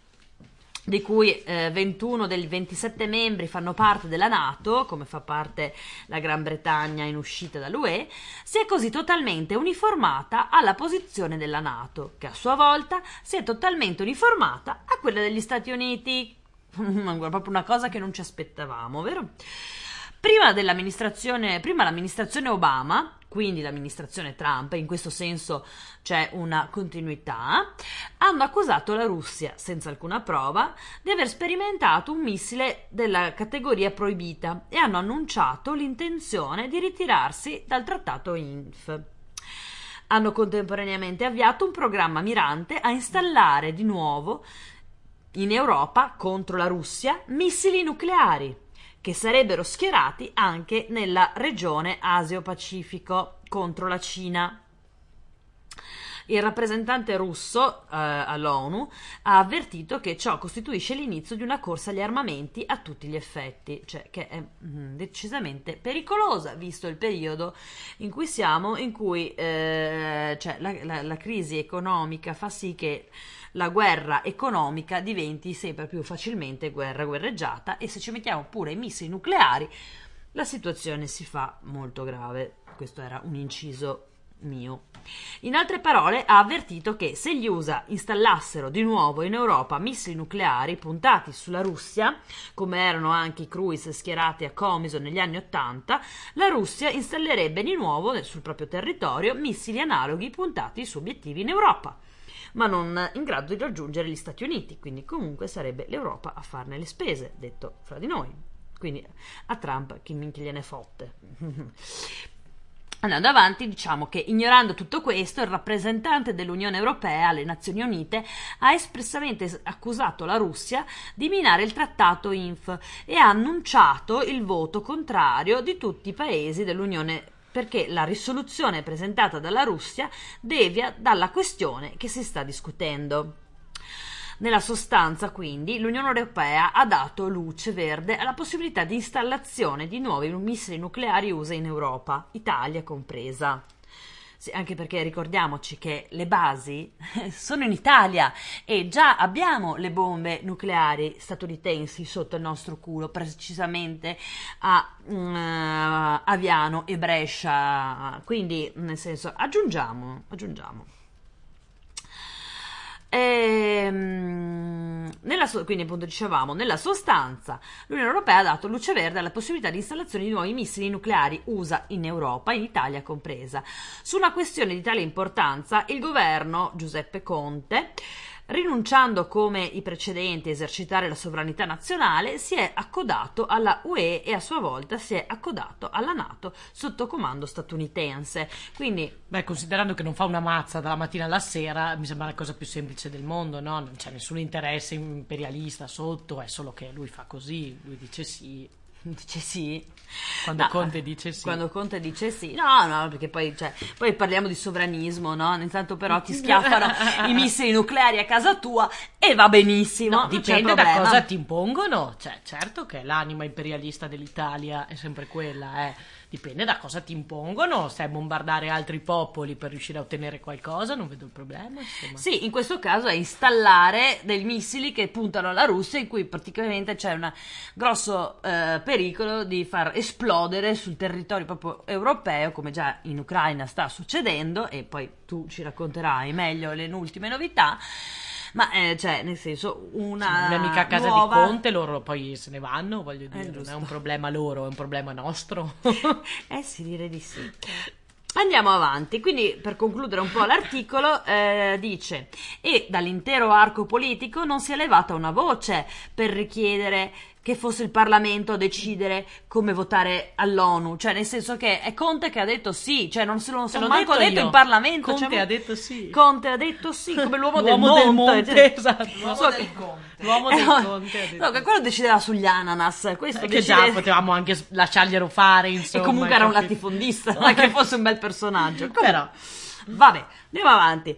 di cui eh, ventuno dei ventisette membri fanno parte della NATO, come fa parte la Gran Bretagna in uscita dall'U E, si è così totalmente uniformata alla posizione della NATO, che a sua volta si è totalmente uniformata a quella degli Stati Uniti. Proprio una cosa che non ci aspettavamo, vero? Prima dell'amministrazione, prima l'amministrazione Obama, quindi l'amministrazione Trump, in questo senso c'è una continuità, hanno accusato la Russia, senza alcuna prova, di aver sperimentato un missile della categoria proibita e hanno annunciato l'intenzione di ritirarsi dal trattato I N F. Hanno contemporaneamente avviato un programma mirante a installare di nuovo in Europa, contro la Russia, missili nucleari, che sarebbero schierati anche nella regione Asio-Pacifico contro la Cina. Il rappresentante russo eh, all'ONU ha avvertito che ciò costituisce l'inizio di una corsa agli armamenti a tutti gli effetti, cioè che è mm, decisamente pericolosa, visto il periodo in cui siamo, in cui eh, cioè, la, la, la crisi economica fa sì che la guerra economica diventi sempre più facilmente guerra guerreggiata, e se ci mettiamo pure i missili nucleari la situazione si fa molto grave. Questo era un inciso mio. In altre parole, ha avvertito che se gli U S A installassero di nuovo in Europa missili nucleari puntati sulla Russia, come erano anche i cruise schierati a Comiso negli anni Ottanta, la Russia installerebbe di nuovo sul proprio territorio missili analoghi puntati su obiettivi in Europa, ma non in grado di raggiungere gli Stati Uniti, quindi comunque sarebbe l'Europa a farne le spese, detto fra di noi. Quindi a Trump chi minchia gliene fotte. Andando avanti, diciamo che ignorando tutto questo, il rappresentante dell'Unione Europea alle Nazioni Unite ha espressamente accusato la Russia di minare il trattato I N F e ha annunciato il voto contrario di tutti i paesi dell'Unione Europea, perché la risoluzione presentata dalla Russia devia dalla questione che si sta discutendo. Nella sostanza, quindi, l'Unione Europea ha dato luce verde alla possibilità di installazione di nuovi missili nucleari U S A in Europa, Italia compresa. Sì, anche perché ricordiamoci che le basi sono in Italia e già abbiamo le bombe nucleari statunitensi sotto il nostro culo, precisamente a uh, Aviano e Brescia, quindi nel senso aggiungiamo, aggiungiamo. Ehm, nella so- quindi appunto dicevamo, nella sostanza l'Unione Europea ha dato luce verde alla possibilità di installazione di nuovi missili nucleari U S A in Europa, in Italia compresa. Su una questione di tale importanza il governo Giuseppe Conte, rinunciando come i precedenti a esercitare la sovranità nazionale, si è accodato alla U E e a sua volta si è accodato alla NATO sotto comando statunitense. Quindi, beh, considerando che non fa una mazza dalla mattina alla sera, mi sembra la cosa più semplice del mondo, no? Non c'è nessun interesse imperialista sotto, è solo che lui fa così, lui dice sì. Dice sì quando no, Conte dice sì quando Conte dice sì no no perché poi, cioè, poi parliamo di sovranismo, no? Intanto però ti schiaffano i missili nucleari a casa tua e va benissimo, no, dipende da cosa ti impongono, cioè certo che l'anima imperialista dell'Italia è sempre quella, eh. Dipende da cosa ti impongono, se bombardare altri popoli per riuscire a ottenere qualcosa, non vedo il problema, insomma. Sì, in questo caso è installare dei missili che puntano alla Russia, in cui praticamente c'è un grosso eh, pericolo di far esplodere sul territorio proprio europeo, come già in Ucraina sta succedendo, e poi tu ci racconterai meglio le ultime novità. Ma eh, cioè, nel senso, una non è mica a casa nuova... di Conte, loro poi se ne vanno, voglio dire, eh, non è un problema loro, è un problema nostro. Eh sì, direi di sì. Andiamo avanti, quindi per concludere un po' l'articolo eh, dice: e dall'intero arco politico non si è levata una voce per richiedere che fosse il Parlamento a decidere come votare all'ONU, cioè nel senso che è Conte che ha detto sì, cioè non se lo sono manco detto, detto in Parlamento. Conte cioè, ha detto sì. Conte ha detto sì, come l'uomo, l'uomo del, del monte, monte, cioè, esatto. L'uomo so del che, Conte. L'uomo del eh, Conte ha detto no, che quello decideva sugli ananas, questo eh, che decide... già potevamo anche lasciarglielo fare, insomma. E comunque era un capito? latifondista, non è che fosse un bel personaggio. Comunque, però vabbè, andiamo avanti.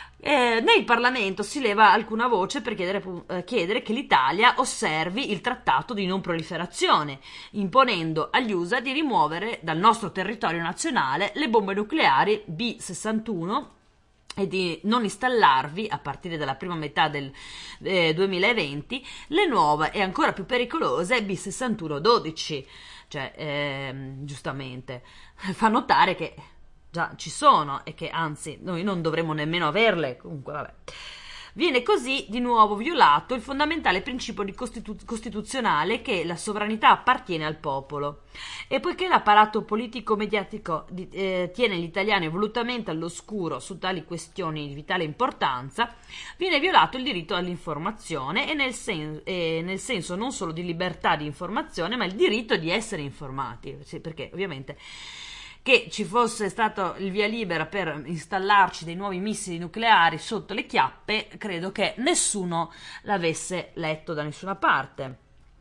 Eh, nel Parlamento si leva alcuna voce per chiedere, eh, chiedere che l'Italia osservi il trattato di non proliferazione, imponendo agli U S A di rimuovere dal nostro territorio nazionale le bombe nucleari B sessantuno e di non installarvi, a partire dalla prima metà del eh, duemilaventi, le nuove e ancora più pericolose B sessantuno dodici. Cioè, ehm, giustamente, fa notare che già ci sono e che anzi noi non dovremmo nemmeno averle. Comunque vabbè, viene così di nuovo violato il fondamentale principio di costitu- costituzionale che la sovranità appartiene al popolo, e poiché l'apparato politico mediatico di, eh, tiene gli italiani volutamente all'oscuro su tali questioni di vitale importanza, viene violato il diritto all'informazione e nel, sen- e nel senso non solo di libertà di informazione, ma il diritto di essere informati, sì, perché ovviamente che ci fosse stato il via libera per installarci dei nuovi missili nucleari sotto le chiappe, credo che nessuno l'avesse letto da nessuna parte.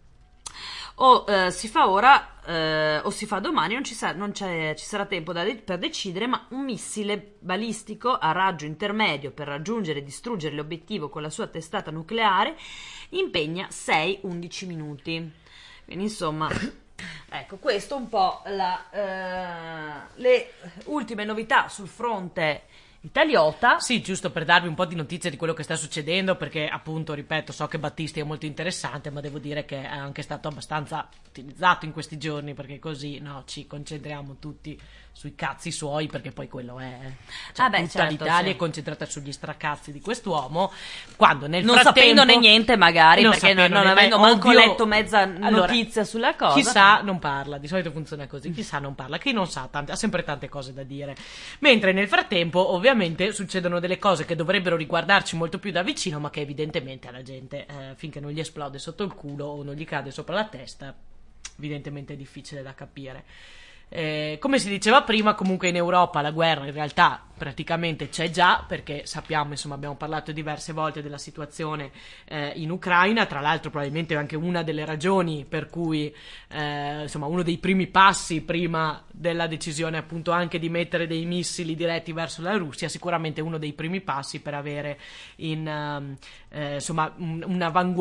O eh, si fa ora eh, o si fa domani, non ci, sa- non c'è, ci sarà tempo da de- per decidere, ma un missile balistico a raggio intermedio per raggiungere e distruggere l'obiettivo con la sua testata nucleare impegna sei undici minuti. Quindi insomma... Ecco, questo un po' la, eh, le ultime novità sul fronte italiota. Sì, giusto per darvi un po' di notizie di quello che sta succedendo, perché appunto, ripeto, so che Battisti è molto interessante, ma devo dire che è anche stato abbastanza utilizzato in questi giorni, perché così no, ci concentriamo tutti sui cazzi suoi, perché poi quello è, cioè, ah beh, tutta certo, l'Italia sì. è concentrata sugli stracazzi di quest'uomo, quando nel non frattempo, sapendone niente magari, non perché non, non sapendone, avendo manco ovvio, letto mezza allora, notizia sulla cosa. Chi sa non parla, di solito funziona così, chi sa non parla, chi non sa tante, ha sempre tante cose da dire, mentre nel frattempo ovviamente succedono delle cose che dovrebbero riguardarci molto più da vicino, ma che evidentemente alla gente, eh, finché non gli esplode sotto il culo o non gli cade sopra la testa, evidentemente è difficile da capire. Eh, come si diceva prima, comunque in Europa la guerra in realtà praticamente c'è già, perché sappiamo, insomma, abbiamo parlato diverse volte della situazione eh, in Ucraina, tra l'altro probabilmente anche una delle ragioni per cui eh, insomma uno dei primi passi prima della decisione appunto anche di mettere dei missili diretti verso la Russia, sicuramente uno dei primi passi per avere in, eh, insomma un,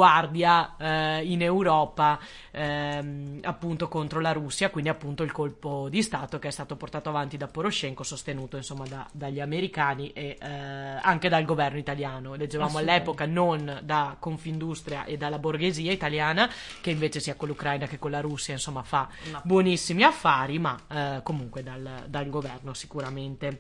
un'avanguardia eh, in Europa eh, appunto contro la Russia, quindi appunto il colpo colpo di Stato che è stato portato avanti da Poroshenko, sostenuto insomma da, dagli americani e eh, anche dal governo italiano. Leggevamo all'epoca non da Confindustria e dalla borghesia italiana, che invece sia con l'Ucraina che con la Russia insomma fa no. buonissimi affari, ma eh, comunque dal, dal governo sicuramente.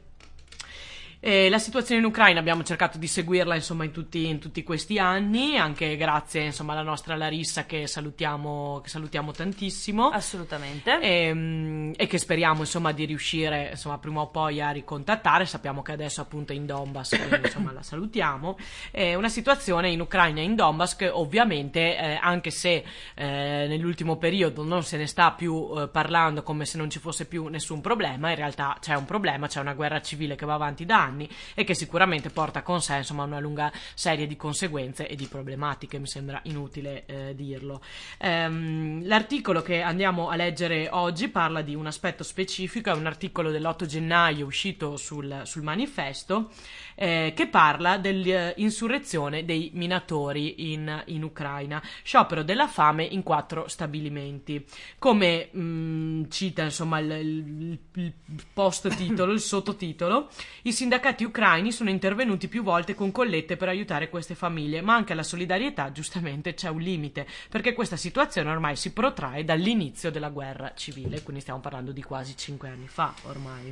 E la situazione in Ucraina abbiamo cercato di seguirla insomma in tutti, in tutti questi anni, anche grazie insomma alla nostra Larissa che salutiamo, che salutiamo tantissimo, assolutamente, e, e che speriamo insomma di riuscire insomma prima o poi a ricontattare. Sappiamo che adesso appunto è in Donbass, quindi insomma la salutiamo. È una situazione in Ucraina e in Donbass che ovviamente eh, anche se eh, nell'ultimo periodo non se ne sta più eh, parlando come se non ci fosse più nessun problema, in realtà c'è un problema, c'è una guerra civile che va avanti da anni e che sicuramente porta con sé insomma una lunga serie di conseguenze e di problematiche, mi sembra inutile eh, dirlo. Ehm, l'articolo che andiamo a leggere oggi parla di un aspetto specifico, è un articolo dell'otto gennaio uscito sul, sul Manifesto, eh, che parla dell'insurrezione dei minatori in, in Ucraina, sciopero della fame in quattro stabilimenti. Come mh, cita insomma il, il, il post titolo, il sottotitolo, i sindacati ucraini sono intervenuti più volte con collette per aiutare queste famiglie, ma anche alla solidarietà giustamente c'è un limite, perché questa situazione ormai si protrae dall'inizio della guerra civile, quindi stiamo parlando di quasi cinque anni fa ormai.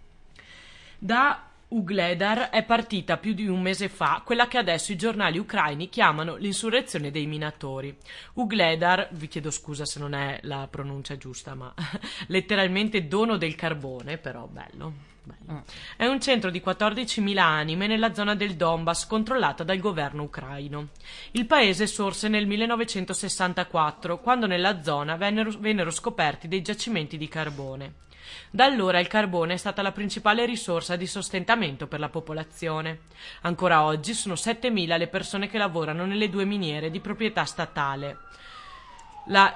Da Ugledar è partita più di un mese fa quella che adesso i giornali ucraini chiamano l'insurrezione dei minatori. Ugledar, vi chiedo scusa se non è la pronuncia giusta, ma letteralmente dono del carbone, però bello. Bello. È un centro di quattordicimila anime nella zona del Donbass controllata dal governo ucraino. Il paese sorse nel millenovecentosessantaquattro, quando nella zona vennero, vennero scoperti dei giacimenti di carbone. Da allora il carbone è stata la principale risorsa di sostentamento per la popolazione. Ancora oggi sono settemila le persone che lavorano nelle due miniere di proprietà statale, la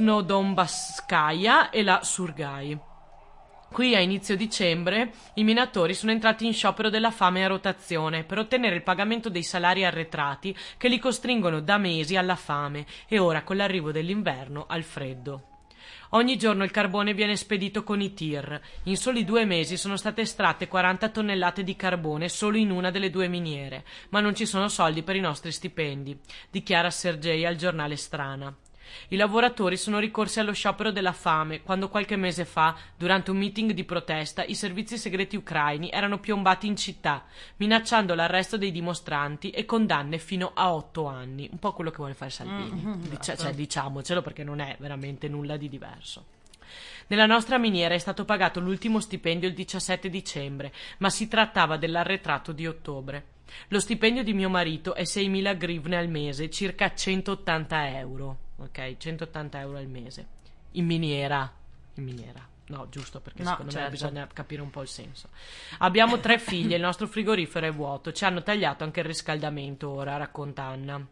Yuzhno-Donbasskaya e la Surgai. Qui a inizio dicembre i minatori sono entrati in sciopero della fame a rotazione per ottenere il pagamento dei salari arretrati che li costringono da mesi alla fame e ora con l'arrivo dell'inverno al freddo. Ogni giorno il carbone viene spedito con i tir. In soli due mesi sono state estratte quaranta tonnellate di carbone solo in una delle due miniere, ma non ci sono soldi per i nostri stipendi, dichiara Sergei al giornale Strana. I lavoratori sono ricorsi allo sciopero della fame quando qualche mese fa, durante un meeting di protesta, i servizi segreti ucraini erano piombati in città, minacciando l'arresto dei dimostranti e condanne fino a otto anni. Un po' quello che vuole fare Salvini. Mm-hmm, Dic- cioè, diciamocelo, perché non è veramente nulla di diverso. Nella nostra miniera è stato pagato l'ultimo stipendio il diciassette dicembre, ma si trattava dell'arretrato di ottobre. Lo stipendio di mio marito è seimila grivne al mese, circa centottanta euro. Ok, centottanta euro al mese. In miniera. In miniera. No, giusto, perché no, secondo certo. me bisogna capire un po' il senso. Abbiamo tre figlie, il nostro frigorifero è vuoto. Ci hanno tagliato anche il riscaldamento ora, racconta Anna.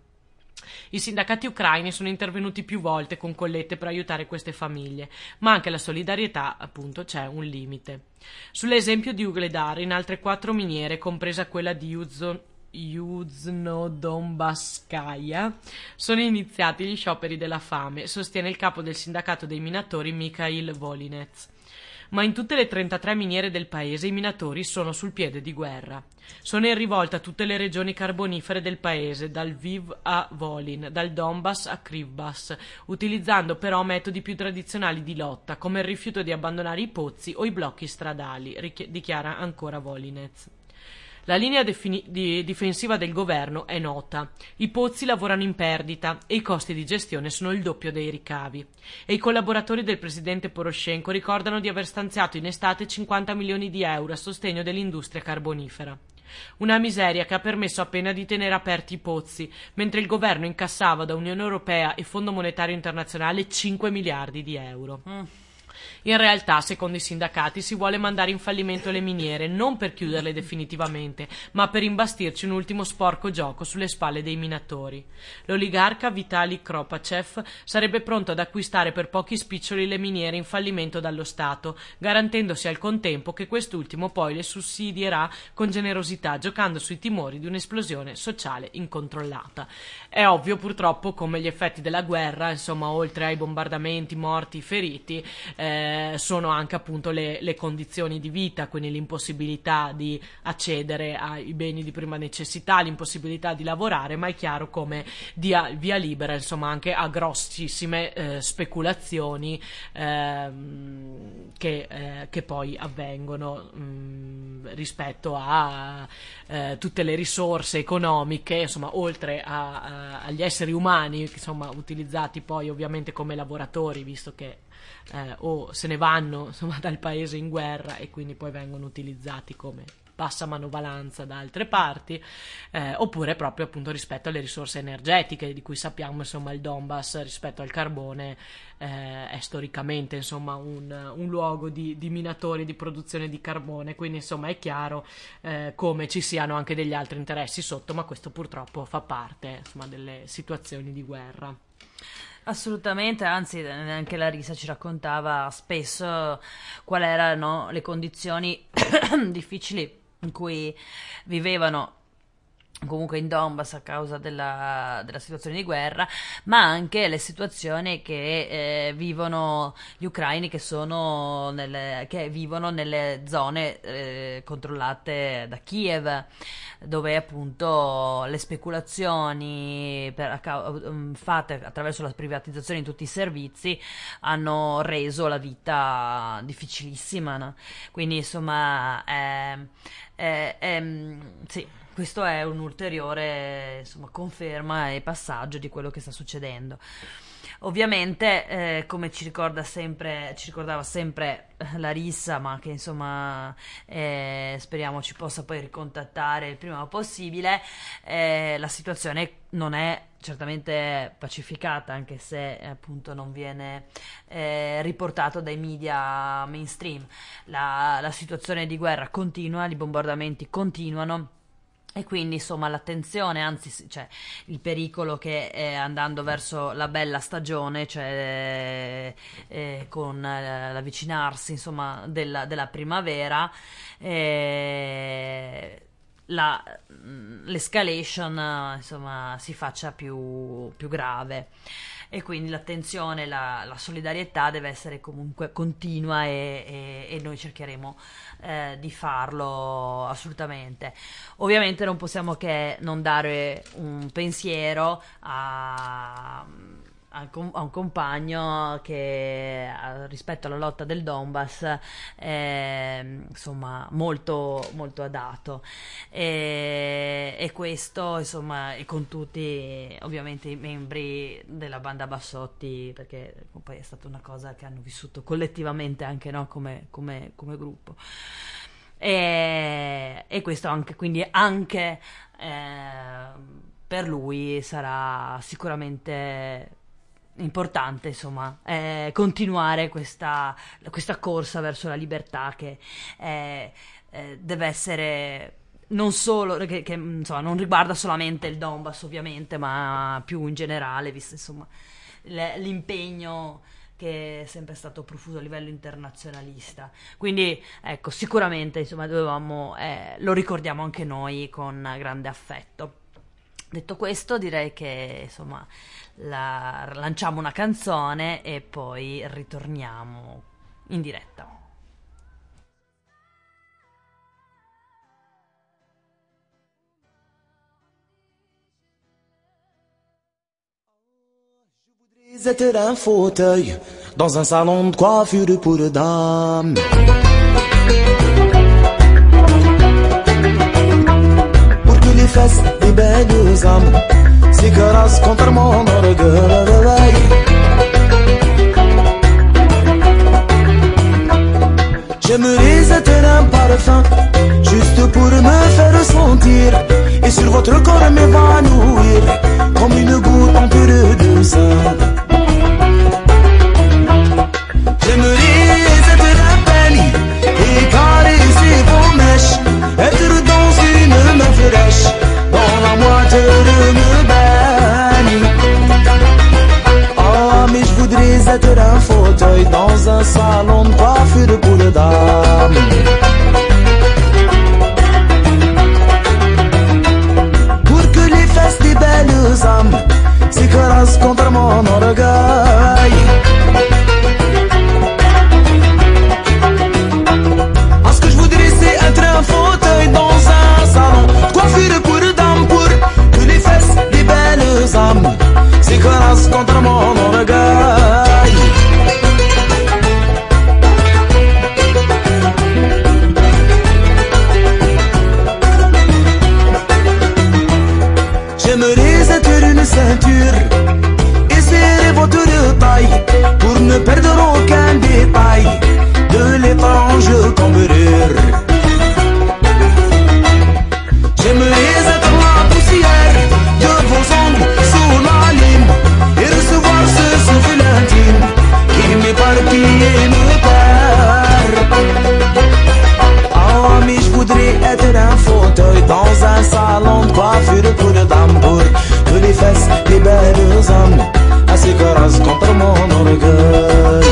I sindacati ucraini sono intervenuti più volte con collette per aiutare queste famiglie, ma anche la solidarietà, appunto, c'è un limite. Sull'esempio di Ugledar, in altre quattro miniere, compresa quella di Yuzhno Yuzhno-Donbasskaya, sono iniziati gli scioperi della fame, sostiene il capo del sindacato dei minatori Mikhail Volinets. Ma in tutte le trentatré miniere del paese i minatori sono sul piede di guerra. Sono in rivolta tutte le regioni carbonifere del paese, dal Lviv a Volyn, dal Donbass a Krivbass, utilizzando però metodi più tradizionali di lotta, come il rifiuto di abbandonare i pozzi o i blocchi stradali, richi- dichiara ancora Volinets. La linea defini- di difensiva del governo è nota. I pozzi lavorano in perdita e i costi di gestione sono il doppio dei ricavi. E i collaboratori del presidente Poroshenko ricordano di aver stanziato in estate cinquanta milioni di euro a sostegno dell'industria carbonifera. Una miseria che ha permesso appena di tenere aperti i pozzi, mentre il governo incassava da Unione Europea e Fondo Monetario Internazionale cinque miliardi di euro. Mm. In realtà, secondo i sindacati, si vuole mandare in fallimento le miniere non per chiuderle definitivamente, ma per imbastirci un ultimo sporco gioco sulle spalle dei minatori. L'oligarca Vitali Kropachev sarebbe pronto ad acquistare per pochi spiccioli le miniere in fallimento dallo Stato, garantendosi al contempo che quest'ultimo poi le sussidierà con generosità, giocando sui timori di un'esplosione sociale incontrollata. È ovvio purtroppo come gli effetti della guerra, insomma, oltre ai bombardamenti, morti, feriti, eh, eh, sono anche appunto le, le condizioni di vita, quindi l'impossibilità di accedere ai beni di prima necessità, l'impossibilità di lavorare, ma è chiaro come dia via libera insomma anche a grossissime eh, speculazioni ehm, che, eh, che poi avvengono mh, rispetto a eh, tutte le risorse economiche, insomma oltre a, a, agli esseri umani insomma utilizzati poi ovviamente come lavoratori, visto che eh, o se ne vanno insomma dal paese in guerra e quindi poi vengono utilizzati come passamanovalanza da altre parti, eh, oppure proprio appunto rispetto alle risorse energetiche di cui sappiamo insomma il Donbass rispetto al carbone eh, è storicamente insomma un, un luogo di, di minatori di produzione di carbone, quindi insomma è chiaro eh, come ci siano anche degli altri interessi sotto, ma questo purtroppo fa parte insomma delle situazioni di guerra. Assolutamente, anzi anche Larissa ci raccontava spesso quali erano le condizioni difficili in cui vivevano comunque in Donbass a causa della, della situazione di guerra, ma anche le situazioni che eh, vivono gli ucraini che sono nelle, che vivono nelle zone eh, controllate da Kiev, dove appunto le speculazioni per, fatte attraverso la privatizzazione di tutti i servizi hanno reso la vita difficilissima, no? Quindi insomma eh, eh, eh, sì, questo è un ulteriore insomma, conferma e passaggio di quello che sta succedendo. Ovviamente, eh, come ci ricorda sempre, ci ricordava sempre Larissa, ma che insomma eh, speriamo ci possa poi ricontattare il prima possibile, eh, la situazione non è certamente pacificata, anche se appunto non viene eh, riportato dai media mainstream. La, la situazione di guerra continua, i bombardamenti continuano. E quindi insomma l'attenzione, anzi cioè, il pericolo che eh, andando verso la bella stagione, cioè eh, con eh, l'avvicinarsi insomma della, della primavera, eh, la, l'escalation insomma si faccia più, più grave. E quindi l'attenzione, la, la solidarietà deve essere comunque continua e, e, e noi cercheremo eh, di farlo assolutamente. Ovviamente non possiamo che non dare un pensiero a, a, a un compagno che rispetto alla lotta del Donbass è insomma molto, molto adato e, e questo insomma e con tutti ovviamente i membri della banda Bassotti, perché poi è stata una cosa che hanno vissuto collettivamente anche no, come, come, come gruppo e, e questo anche quindi anche eh, per lui sarà sicuramente importante insomma eh, continuare questa, questa corsa verso la libertà che eh, eh, deve essere non solo che, che insomma non riguarda solamente il Donbass ovviamente, ma più in generale, visto insomma le, l'impegno che è sempre stato profuso a livello internazionalista. Quindi ecco, sicuramente insomma dovevamo eh, lo ricordiamo anche noi con grande affetto. Detto questo, direi che insomma la, lanciamo una canzone e poi ritorniamo in diretta. Je voudrais être un fauteuil dans un salon de coiffure pour dames. Les fesses des belles âmes s'écrasent contre mon orgueil. J'aimerais être un parfum juste pour me faire sentir et sur votre corps m'évanouir comme une goutte en pure douceur. J'aimerais être un penny et caresser vos mèches, être dans une main fraîche dans la moitié de me baigne. Oh, mais je voudrais être un fauteuil dans un salon de coiffure pour dames. Pour que les fesses des belles âmes s'écrasent contre mon orgueil. des belles âmes, à s'écraser contre mon orgueil.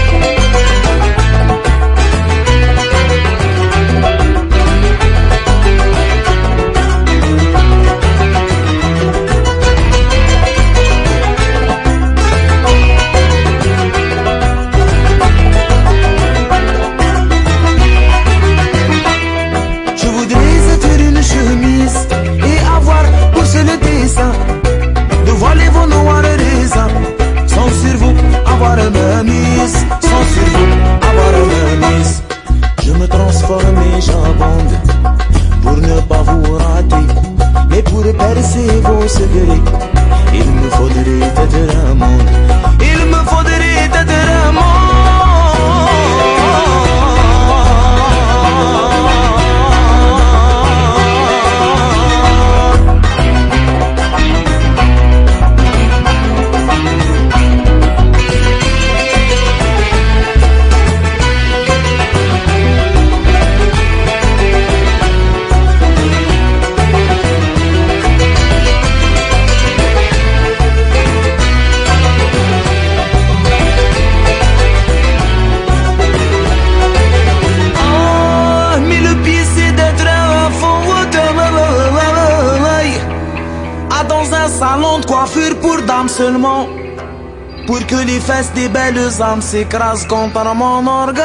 De voiler vos noirs raisins, sans sur vous avoir ma mise, sans sur vous avoir ma mise. Je me transforme et j'abonde pour ne pas vous rater, mais pour percer vos secrets, il me faudrait être un monde, il me faudrait être un monde. Salon de coiffure pour dames seulement, pour que les fesses des belles âmes s'écrasent contre mon orgueil.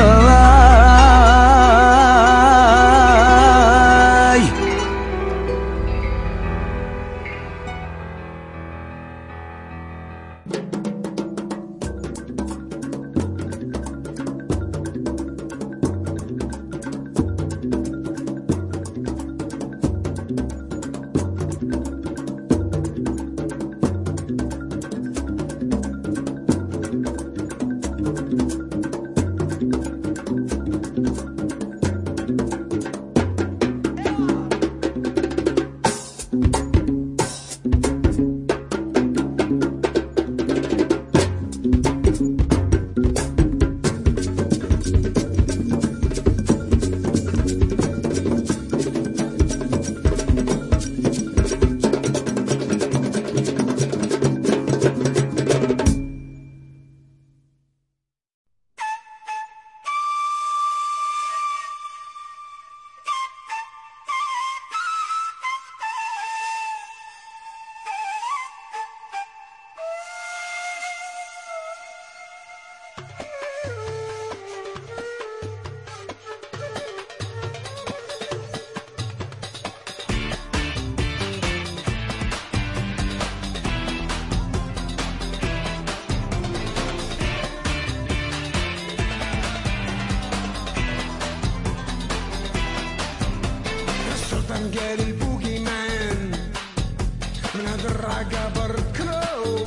قال البوكي مان من هذا الرقة بركرو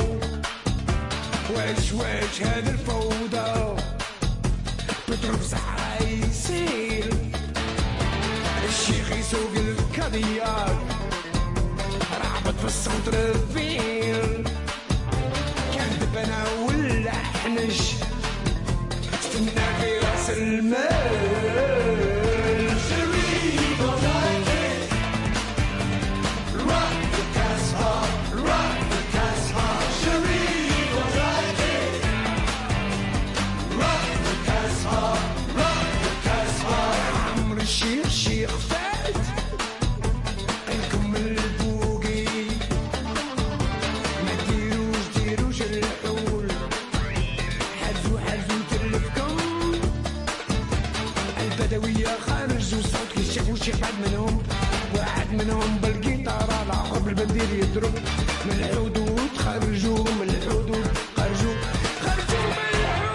واش واش هذا الفوضى بتضرب صحراء يسير الشيخ يسوق الكادياك رعبت في السنتر فيل كذب انا ولا حنش استنى في راس المال الشيخ شيخ فات انكم البوقي ما ديروش ديروش الحول حزو حزو تلفكم البدوية خرجوا صوت كي شافوا شي حد منهم واحد منهم بالقيطارة الاخر بالبندير يضرب من الحدود خرجوا من الحدود خرجوا خرجوا من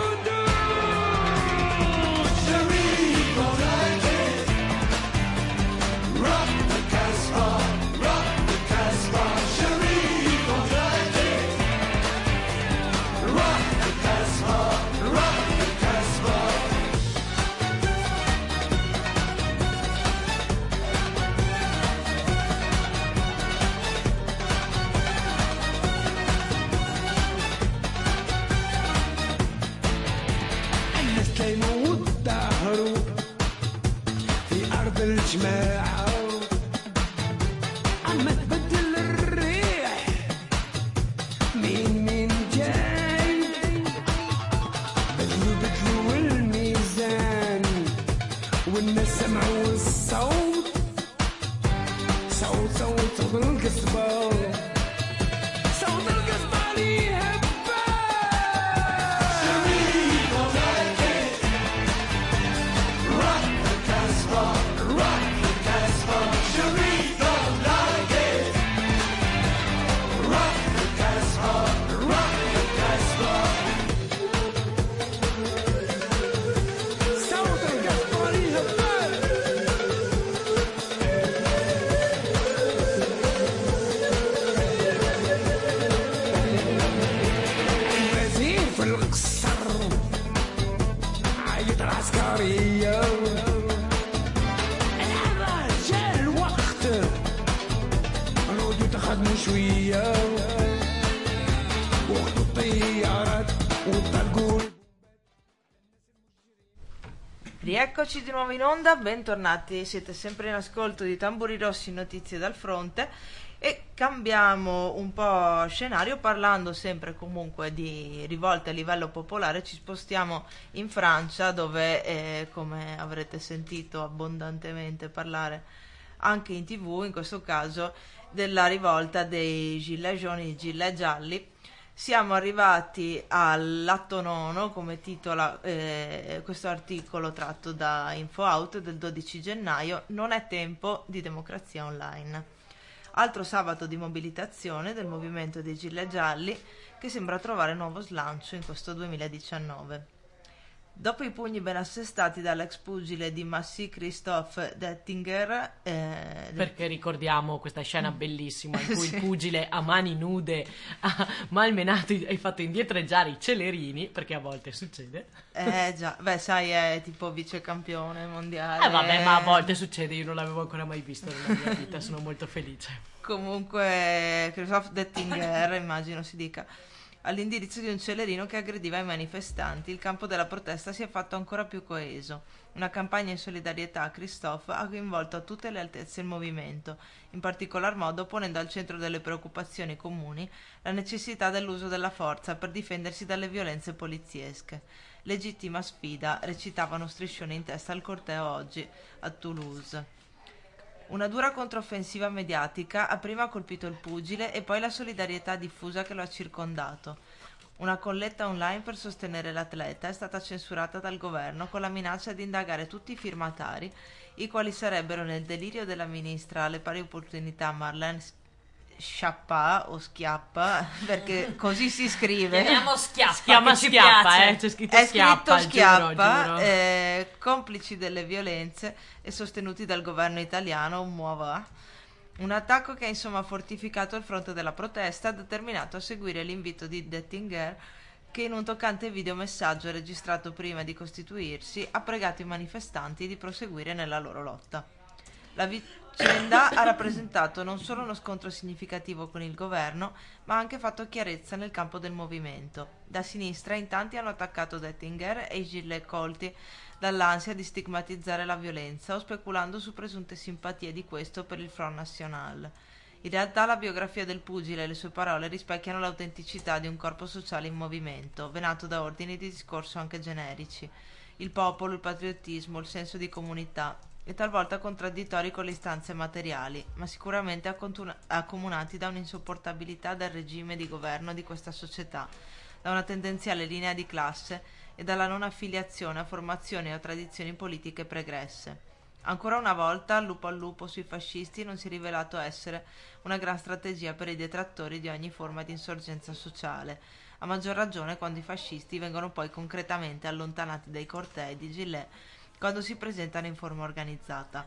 يموت ظهره في أرض الجماعة عم تبدل الريح العسكرية العمل جا الوقت نعودو تخدمو شوية وقت الطيارات وطلقو. Rieccoci di nuovo in onda, bentornati, siete sempre in ascolto di Tamburi Rossi, notizie dal fronte, e cambiamo un po' scenario parlando sempre comunque di rivolte a livello popolare. Ci spostiamo in Francia dove, eh, come avrete sentito abbondantemente parlare anche in tv, in questo caso della rivolta dei gilet jaunes, i gilet gialli. Siamo arrivati all'atto nono, come titola eh, questo articolo tratto da InfoOut del dodici gennaio, non è tempo di democrazia online. Altro sabato di mobilitazione del movimento dei gilet gialli che sembra trovare nuovo slancio in questo duemiladiciannove. Dopo i pugni ben assestati dall'ex pugile di Massy Christophe Dettinger, eh, perché ricordiamo questa scena bellissima in cui sì. il pugile a mani nude ha malmenato e fatto indietreggiare i celerini, perché a volte succede. Eh già, beh sai, è tipo vicecampione mondiale. Eh vabbè, ma a volte succede, io non l'avevo ancora mai visto nella mia vita, sono molto felice. Comunque Christophe Dettinger, immagino si dica, all'indirizzo di un celerino che aggrediva i manifestanti, il campo della protesta si è fatto ancora più coeso. Una campagna in solidarietà a Christophe ha coinvolto a tutte le altezze il movimento, in particolar modo ponendo al centro delle preoccupazioni comuni la necessità dell'uso della forza per difendersi dalle violenze poliziesche. Legittima sfida, recitavano striscioni in testa al corteo oggi a Toulouse. Una dura controffensiva mediatica ha prima colpito il pugile e poi la solidarietà diffusa che lo ha circondato. Una colletta online per sostenere l'atleta è stata censurata dal governo con la minaccia di indagare tutti i firmatari, i quali sarebbero nel delirio della ministra alle pari opportunità Marlène Schiappa o Schiappa, perché così si scrive. Chiamiamo Schiappa, si chiama ci Schiappa, piace. eh, c'è scritto è Schiappa, scritto Schiappa, giuro, giuro. Eh, complici delle violenze e sostenuti dal governo italiano, muova. Un attacco che ha insomma fortificato il fronte della protesta, determinato a seguire l'invito di Dettinger, che in un toccante videomessaggio registrato prima di costituirsi ha pregato i manifestanti di proseguire nella loro lotta. La vicenda ha rappresentato non solo uno scontro significativo con il governo, ma ha anche fatto chiarezza nel campo del movimento. Da sinistra in tanti hanno attaccato Dettinger e i gilet colti dall'ansia di stigmatizzare la violenza o speculando su presunte simpatie di questo per il Front National. In realtà la biografia del pugile e le sue parole rispecchiano l'autenticità di un corpo sociale in movimento, venato da ordini di discorso anche generici. Il popolo, il patriottismo, il senso di comunità, e talvolta contraddittori con le istanze materiali, ma sicuramente accont- accomunati da un'insopportabilità del regime di governo di questa società, da una tendenziale linea di classe e dalla non affiliazione a formazioni o tradizioni politiche pregresse. Ancora una volta, il lupo al lupo sui fascisti non si è rivelato essere una gran strategia per i detrattori di ogni forma di insorgenza sociale, a maggior ragione quando i fascisti vengono poi concretamente allontanati dai cortei di gilet quando si presentano in forma organizzata.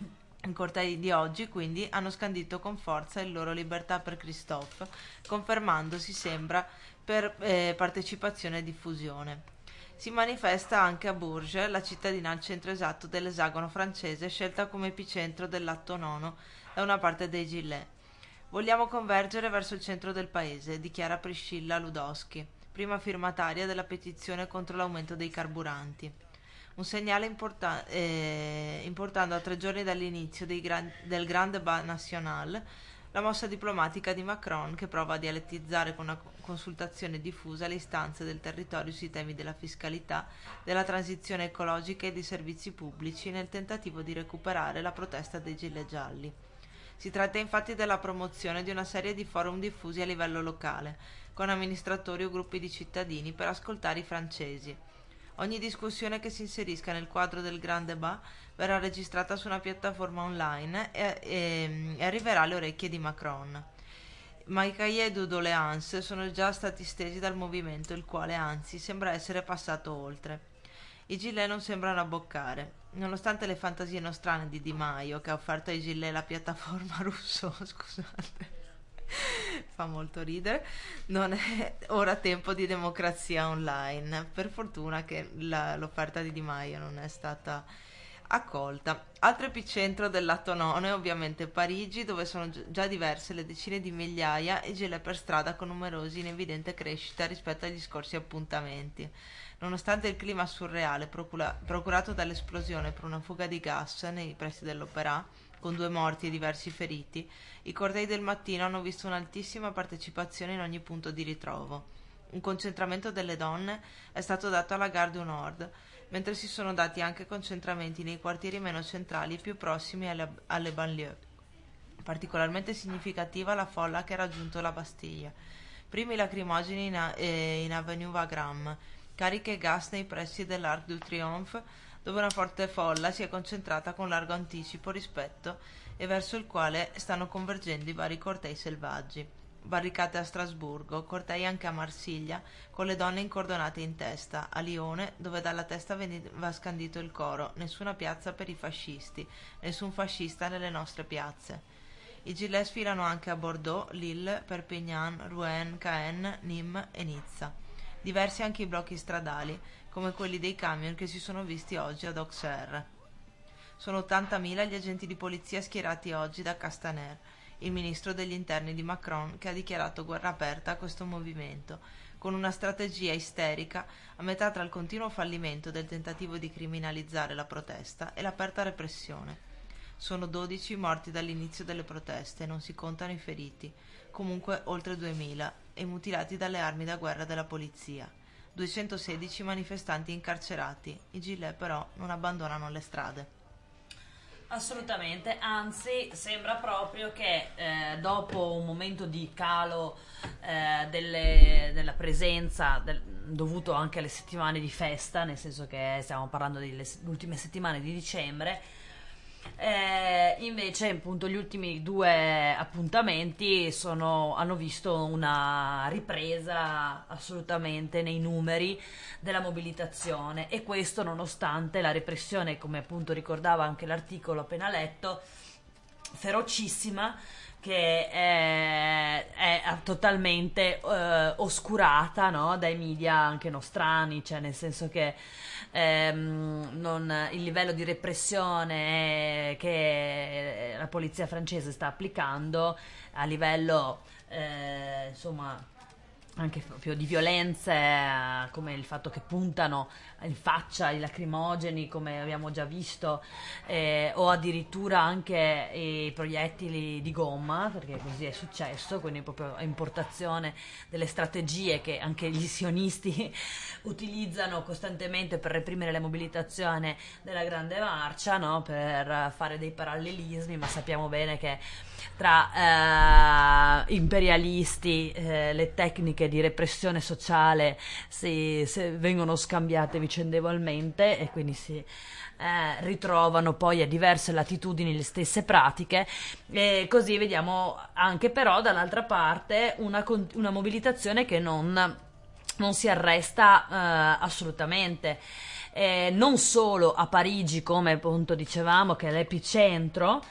I cortei di oggi, quindi, hanno scandito con forza il loro libertà per Christophe, confermandosi, sembra, per eh, partecipazione e diffusione. Si manifesta anche a Bourges, la cittadina al centro esatto dell'esagono francese, scelta come epicentro dell'atto nono da una parte dei gilet. Vogliamo convergere verso il centro del paese, dichiara Priscilla Ludowski, prima firmataria della petizione contro l'aumento dei carburanti. Un segnale importa- eh, importando a tre giorni dall'inizio dei gran- del Grand Débat National la mossa diplomatica di Macron, che prova a dialettizzare con una consultazione diffusa le istanze del territorio sui temi della fiscalità, della transizione ecologica e dei servizi pubblici nel tentativo di recuperare la protesta dei gilet gialli. Si tratta infatti della promozione di una serie di forum diffusi a livello locale, con amministratori o gruppi di cittadini per ascoltare i francesi. Ogni discussione che si inserisca nel quadro del Grand Débat verrà registrata su una piattaforma online e, e, e arriverà alle orecchie di Macron. Ma i cahiers de doléances sono già stati stesi dal movimento, il quale anzi sembra essere passato oltre. I gilet non sembrano abboccare, nonostante le fantasie nostrane di Di Maio, che ha offerto ai gilet la piattaforma russo, scusate. fa molto ridere. Non è ora tempo di democrazia online. Per fortuna che la, l'offerta di Di Maio non è stata accolta. Altro epicentro del lato nono è ovviamente Parigi, dove sono già diverse le decine di migliaia e gilet per strada con numerosi in evidente crescita rispetto agli scorsi appuntamenti. Nonostante il clima surreale procura- procurato dall'esplosione per una fuga di gas nei pressi dell'Opéra, con due morti e diversi feriti, i cortei del mattino hanno visto un'altissima partecipazione in ogni punto di ritrovo. Un concentramento delle donne è stato dato alla Gare du Nord, mentre si sono dati anche concentramenti nei quartieri meno centrali più prossimi alle, alle banlieue. Particolarmente significativa la folla che ha raggiunto la Bastiglia. Primi lacrimogeni in, a, eh, in Avenue Wagram, cariche e gas nei pressi dell'Arc du Triomphe, dove una forte folla si è concentrata con largo anticipo rispetto e verso il quale stanno convergendo i vari cortei selvaggi. Barricate a Strasburgo, cortei anche a Marsiglia, con le donne incordonate in testa, a Lione, dove dalla testa veniva scandito il coro: nessuna piazza per i fascisti, nessun fascista nelle nostre piazze. I gilet sfilano anche a Bordeaux, Lille, Perpignan, Rouen, Caen, Nîmes e Nizza. Diversi anche i blocchi stradali, come quelli dei camion che si sono visti oggi ad Auxerre. Sono ottantamila gli agenti di polizia schierati oggi da Castaner, il ministro degli interni di Macron, che ha dichiarato guerra aperta a questo movimento, con una strategia isterica a metà tra il continuo fallimento del tentativo di criminalizzare la protesta e l'aperta repressione. Sono dodici morti dall'inizio delle proteste, non si contano i feriti, comunque oltre duemila, e mutilati dalle armi da guerra della polizia. duecentosedici manifestanti incarcerati, i gilet però non abbandonano le strade. Assolutamente, anzi sembra proprio che eh, dopo un momento di calo eh, delle, della presenza del, dovuto anche alle settimane di festa, nel senso che stiamo parlando delle ultime settimane di dicembre, eh, invece appunto gli ultimi due appuntamenti sono, hanno visto una ripresa assolutamente nei numeri della mobilitazione, e questo nonostante la repressione, come appunto ricordava anche l'articolo appena letto, ferocissima, che è, è totalmente eh, oscurata, no? Dai media anche nostrani, cioè nel senso che ehm, non, il livello di repressione che la polizia francese sta applicando a livello eh, insomma anche proprio di violenze, eh, come il fatto che puntano in faccia i lacrimogeni, come abbiamo già visto, eh, o addirittura anche i proiettili di gomma, perché così è successo, quindi proprio importazione delle strategie che anche gli sionisti utilizzano costantemente per reprimere la mobilitazione della grande marcia, no? Per fare dei parallelismi, ma sappiamo bene che tra eh, imperialisti eh, le tecniche di repressione sociale si, si vengono scambiate vicendevolmente, e quindi si eh, ritrovano poi a diverse latitudini le stesse pratiche, e così vediamo anche però dall'altra parte una, una mobilitazione che non, non si arresta eh, assolutamente. Eh, non solo a Parigi, come appunto dicevamo, che è l'epicentro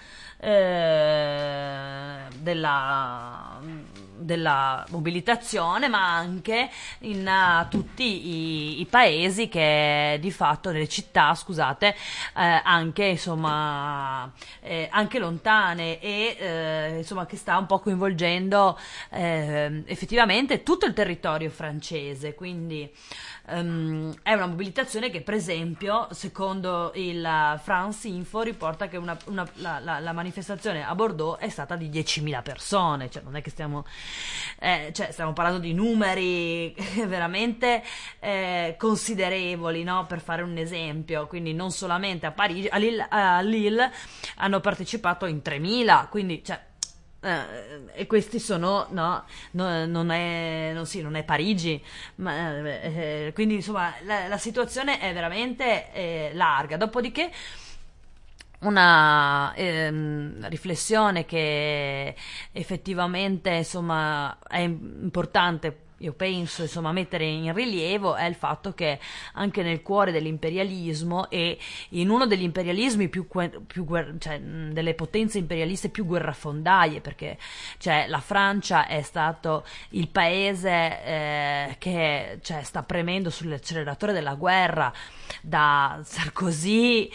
eh, della, della mobilitazione, ma anche in uh, tutti i, i paesi che di fatto, nelle città, scusate, eh, anche insomma eh, anche lontane, e eh, insomma che sta un po' coinvolgendo eh, effettivamente tutto il territorio francese, quindi Um, è una mobilitazione che, per esempio, secondo il France Info, riporta che una, una, la, la, la manifestazione a Bordeaux è stata di diecimila persone, cioè non è che stiamo eh, cioè stiamo parlando di numeri veramente eh, considerevoli, no? Per fare un esempio, quindi non solamente a Parigi, a Lille, a Lille hanno partecipato in tremila, quindi cioè Uh, e questi sono no, no non è non, sì, non è Parigi, ma, eh, quindi insomma la, la situazione è veramente eh, larga. Dopodiché una ehm, riflessione che effettivamente insomma è importante io penso, insomma, mettere in rilievo è il fatto che anche nel cuore dell'imperialismo e in uno degli imperialismi più, più guer- cioè delle potenze imperialiste più guerrafondaie, perché cioè, la Francia è stato il paese eh, che cioè, sta premendo sull'acceleratore della guerra, da Sarkozy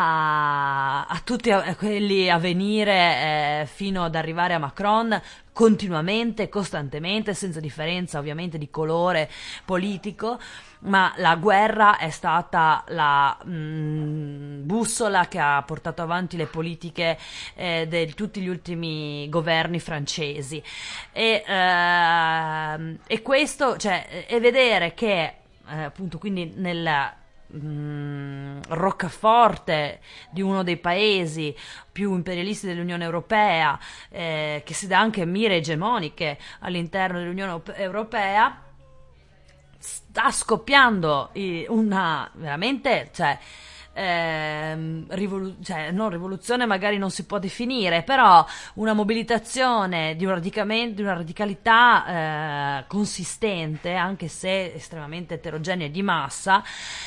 a, a tutti a, quelli a venire eh, fino ad arrivare a Macron, continuamente, costantemente, senza differenza ovviamente di colore politico, ma la guerra è stata la mh, bussola che ha portato avanti le politiche eh, di tutti gli ultimi governi francesi e, eh, e questo, cioè, e vedere che eh, appunto quindi nella Mm, roccaforte di uno dei paesi più imperialisti dell'Unione Europea, eh, che si dà anche mire egemoniche all'interno dell'Unione Europea, sta scoppiando una veramente, cioè, eh, rivolu- cioè non rivoluzione magari non si può definire, però una mobilitazione di un radicamento, di una radicalità eh, consistente, anche se estremamente eterogenea e di massa.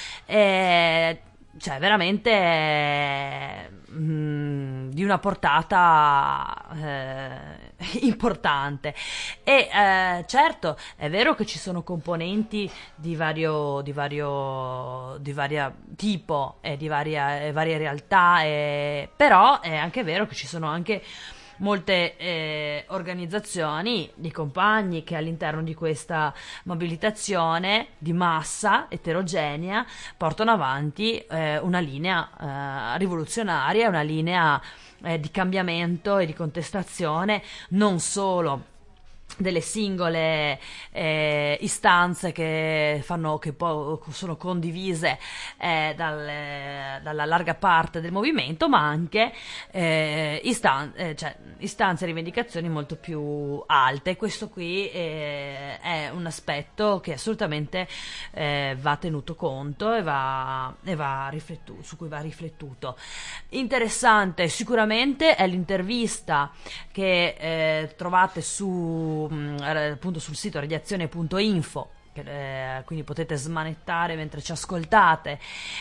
Eh, cioè veramente eh, mh, di una portata eh, importante e eh, certo è vero che ci sono componenti di vario di vario di varia tipo e di varia, eh, varie realtà, eh, però è anche vero che ci sono anche molte eh, organizzazioni di compagni che all'interno di questa mobilitazione di massa eterogenea portano avanti eh, una linea eh, rivoluzionaria, una linea eh, di cambiamento e di contestazione non solo delle singole eh, istanze che fanno che poi sono condivise eh, dal, eh, dalla larga parte del movimento, ma anche eh, istan- eh, cioè, istanze e rivendicazioni molto più alte. Questo qui eh, è un aspetto che assolutamente eh, va tenuto conto e va, e va riflettu- su cui va riflettuto. Interessante sicuramente è l'intervista che eh, trovate su appunto sul sito radiazione punto info, che, eh, quindi potete smanettare mentre ci ascoltate.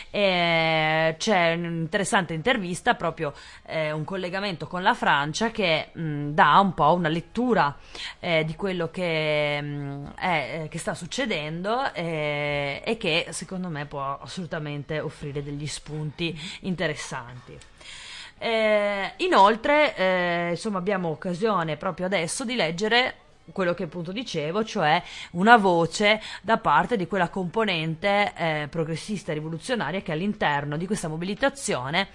E c'è un'interessante intervista, proprio eh, un collegamento con la Francia che mh, dà un po' una lettura eh, di quello che, mh, è, che sta succedendo eh, e che secondo me può assolutamente offrire degli spunti interessanti. Eh, inoltre eh, insomma abbiamo occasione proprio adesso di leggere quello che appunto dicevo, cioè una voce da parte di quella componente eh, progressista e rivoluzionaria che all'interno di questa mobilitazione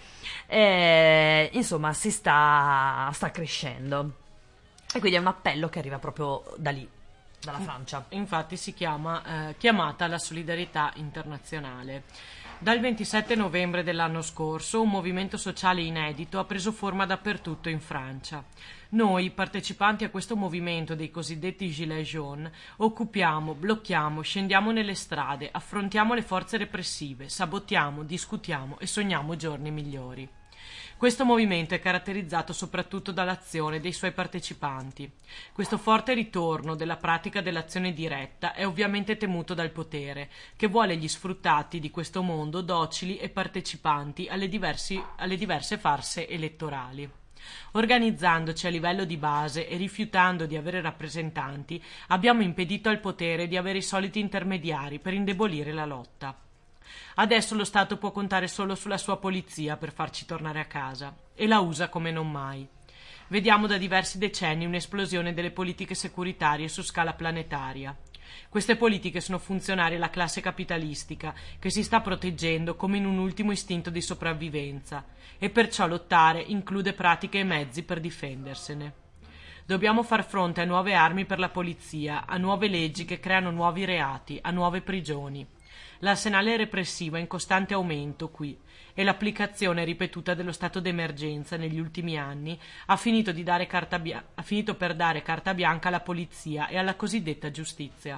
eh, insomma si sta, sta crescendo, e quindi è un appello che arriva proprio da lì, dalla Francia. Infatti si chiama eh, Chiamata alla solidarietà internazionale. Dal ventisette novembre dell'anno scorso un movimento sociale inedito ha preso forma dappertutto in Francia. Noi, partecipanti a questo movimento dei cosiddetti Gilets jaunes, occupiamo, blocchiamo, scendiamo nelle strade, affrontiamo le forze repressive, sabotiamo, discutiamo e sogniamo giorni migliori. Questo movimento è caratterizzato soprattutto dall'azione dei suoi partecipanti. Questo forte ritorno della pratica dell'azione diretta è ovviamente temuto dal potere, che vuole gli sfruttati di questo mondo docili e partecipanti alle, diversi, alle diverse farse elettorali. Organizzandoci a livello di base e rifiutando di avere rappresentanti, abbiamo impedito al potere di avere i soliti intermediari per indebolire la lotta. Adesso lo Stato può contare solo sulla sua polizia per farci tornare a casa, e la usa come non mai. Vediamo da diversi decenni un'esplosione delle politiche securitarie su scala planetaria. Queste politiche sono funzionali alla classe capitalistica, che si sta proteggendo come in un ultimo istinto di sopravvivenza, e perciò lottare include pratiche e mezzi per difendersene. Dobbiamo far fronte a nuove armi per la polizia, a nuove leggi che creano nuovi reati, a nuove prigioni. L'arsenale repressivo è in costante aumento qui e l'applicazione ripetuta dello stato d'emergenza negli ultimi anni ha finito, di dare carta bia- ha finito per dare carta bianca alla polizia e alla cosiddetta giustizia.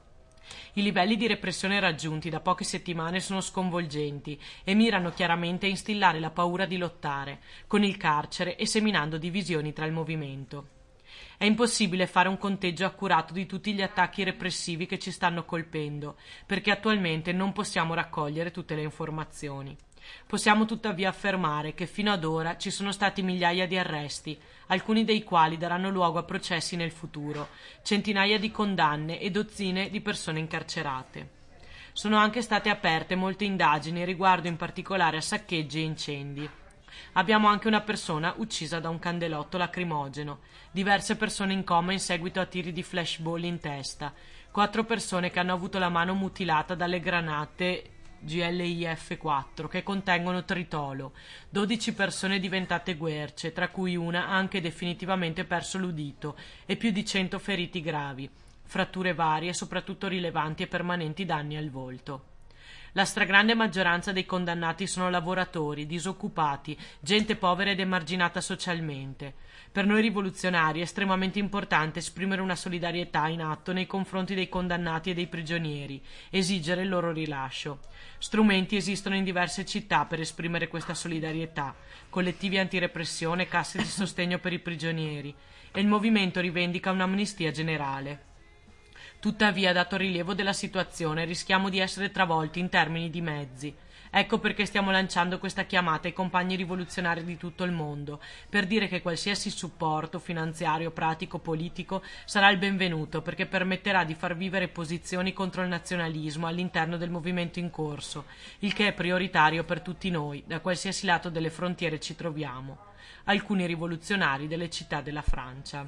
I livelli di repressione raggiunti da poche settimane sono sconvolgenti e mirano chiaramente a instillare la paura di lottare, con il carcere e seminando divisioni tra il movimento. È impossibile fare un conteggio accurato di tutti gli attacchi repressivi che ci stanno colpendo, perché attualmente non possiamo raccogliere tutte le informazioni. Possiamo tuttavia affermare che fino ad ora ci sono stati migliaia di arresti, alcuni dei quali daranno luogo a processi nel futuro, centinaia di condanne e dozzine di persone incarcerate. Sono anche state aperte molte indagini riguardo in particolare a saccheggi e incendi. Abbiamo anche una persona uccisa da un candelotto lacrimogeno, diverse persone in coma in seguito a tiri di flashball in testa, quattro persone che hanno avuto la mano mutilata dalle granate G L I F quattro che contengono tritolo, dodici persone diventate guerce, tra cui una ha anche definitivamente perso l'udito, e più di cento feriti gravi, fratture varie e soprattutto rilevanti e permanenti danni al volto. La stragrande maggioranza dei condannati sono lavoratori, disoccupati, gente povera ed emarginata socialmente. Per noi rivoluzionari è estremamente importante esprimere una solidarietà in atto nei confronti dei condannati e dei prigionieri, esigere il loro rilascio. Strumenti esistono in diverse città per esprimere questa solidarietà, collettivi antirepressione, casse di sostegno per i prigionieri, e il movimento rivendica un'amnistia generale. Tuttavia, dato il rilievo della situazione, rischiamo di essere travolti in termini di mezzi. Ecco perché stiamo lanciando questa chiamata ai compagni rivoluzionari di tutto il mondo, per dire che qualsiasi supporto finanziario, pratico, politico sarà il benvenuto, perché permetterà di far vivere posizioni contro il nazionalismo all'interno del movimento in corso, il che è prioritario per tutti noi, da qualsiasi lato delle frontiere ci troviamo. Alcuni rivoluzionari delle città della Francia.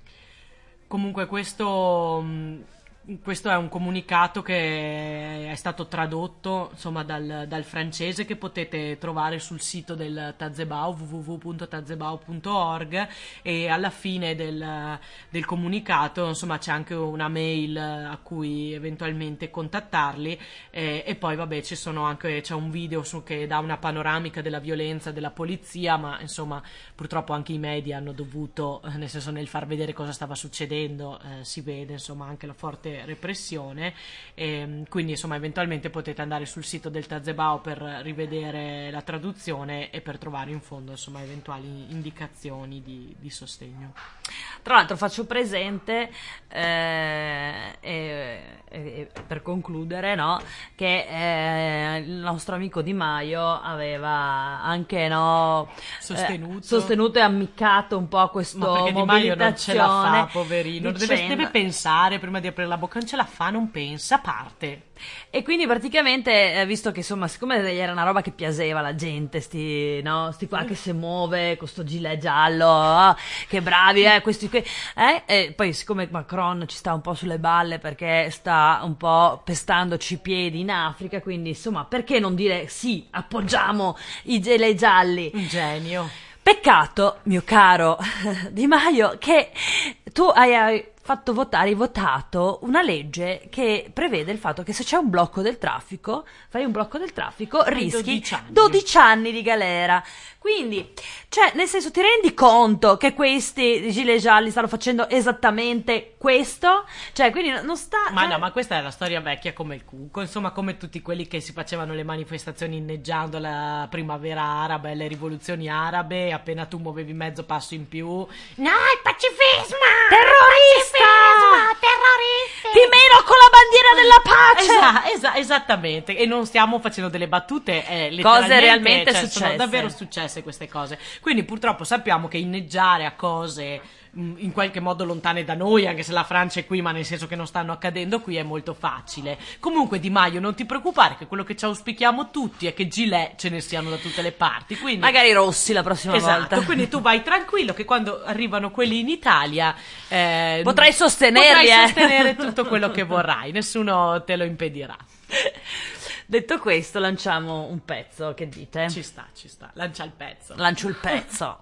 Comunque questo... Questo è un comunicato che è stato tradotto insomma dal, dal francese, che potete trovare sul sito del Tazebao, w w w punto tazebao punto org, e alla fine del, del comunicato insomma c'è anche una mail a cui eventualmente contattarli, e, e poi vabbè ci sono anche, c'è un video su, che dà una panoramica della violenza della polizia, ma insomma purtroppo anche i media hanno dovuto, nel senso, nel far vedere cosa stava succedendo, eh, si vede insomma anche la forte repressione, e quindi insomma eventualmente potete andare sul sito del Tazebao per rivedere la traduzione e per trovare in fondo insomma eventuali indicazioni di, di sostegno. Tra l'altro faccio presente eh, e, e, per concludere, no, che eh, il nostro amico Di Maio aveva anche no, sostenuto. Eh, sostenuto e ammiccato un po' a questo Ma perché Di Maio non ce la fa, poverino, dicendo... deve, deve pensare prima di aprire la bocca, non ce la fa, non pensa, parte. E quindi praticamente, eh, visto che insomma, siccome era una roba che piaceva alla gente, sti, no, sti qua che si muove con sto gilet giallo, oh, che bravi, eh, questi qui, eh, e poi siccome Macron ci sta un po' sulle balle perché sta un po' pestandoci i piedi in Africa, quindi insomma, perché non dire sì, appoggiamo i gilet gialli? Un genio. Peccato, mio caro Di Maio, che tu hai... hai fatto votare, hai votato una legge che prevede il fatto che se c'è un blocco del traffico, fai un blocco del traffico, rischi dodici anni. dodici anni di galera. Quindi, cioè, nel senso, ti rendi conto che questi gilet gialli stanno facendo esattamente questo? Cioè, quindi non sta... Ma cioè... no, ma questa è la storia vecchia come il cuco, insomma, come tutti quelli che si facevano le manifestazioni inneggiando la primavera araba e le rivoluzioni arabe, appena tu muovevi mezzo passo in più, no, il pacifismo! Terrorista! Terroristi! Ti meno con la bandiera della pace! Esa- esa- esattamente, e non stiamo facendo delle battute, eh, letteralmente, cose realmente cioè, successe. Sono davvero successe queste cose. Quindi purtroppo sappiamo che inneggiare a cose mh, in qualche modo lontane da noi, anche se la Francia è qui, ma nel senso che non stanno accadendo qui, è molto facile. Comunque, Di Maio, non ti preoccupare, che quello che ci auspichiamo tutti è che gilet ce ne siano da tutte le parti. Quindi... magari rossi la prossima esatto, volta. Quindi tu vai tranquillo che quando arrivano quelli in Italia eh, potrai sostenerli, potrai eh. sostenere tutto quello che vorrai, nessuno te lo impedirà. Detto questo, lanciamo un pezzo, che dite? Ci sta, ci sta, lancia il pezzo. Lancio il pezzo.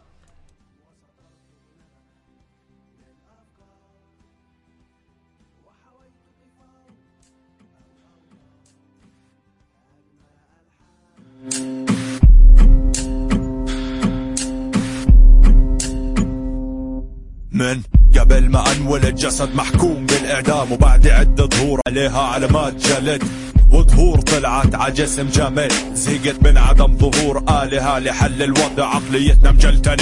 من قبل ما انولد جسد محكوم بالاعدام وبعد عدة ظهور عليها علامات جلد وظهور طلعت عجسم جامد زهقت من عدم ظهور آلهة لحل الوضع عقليتنا مجلتنة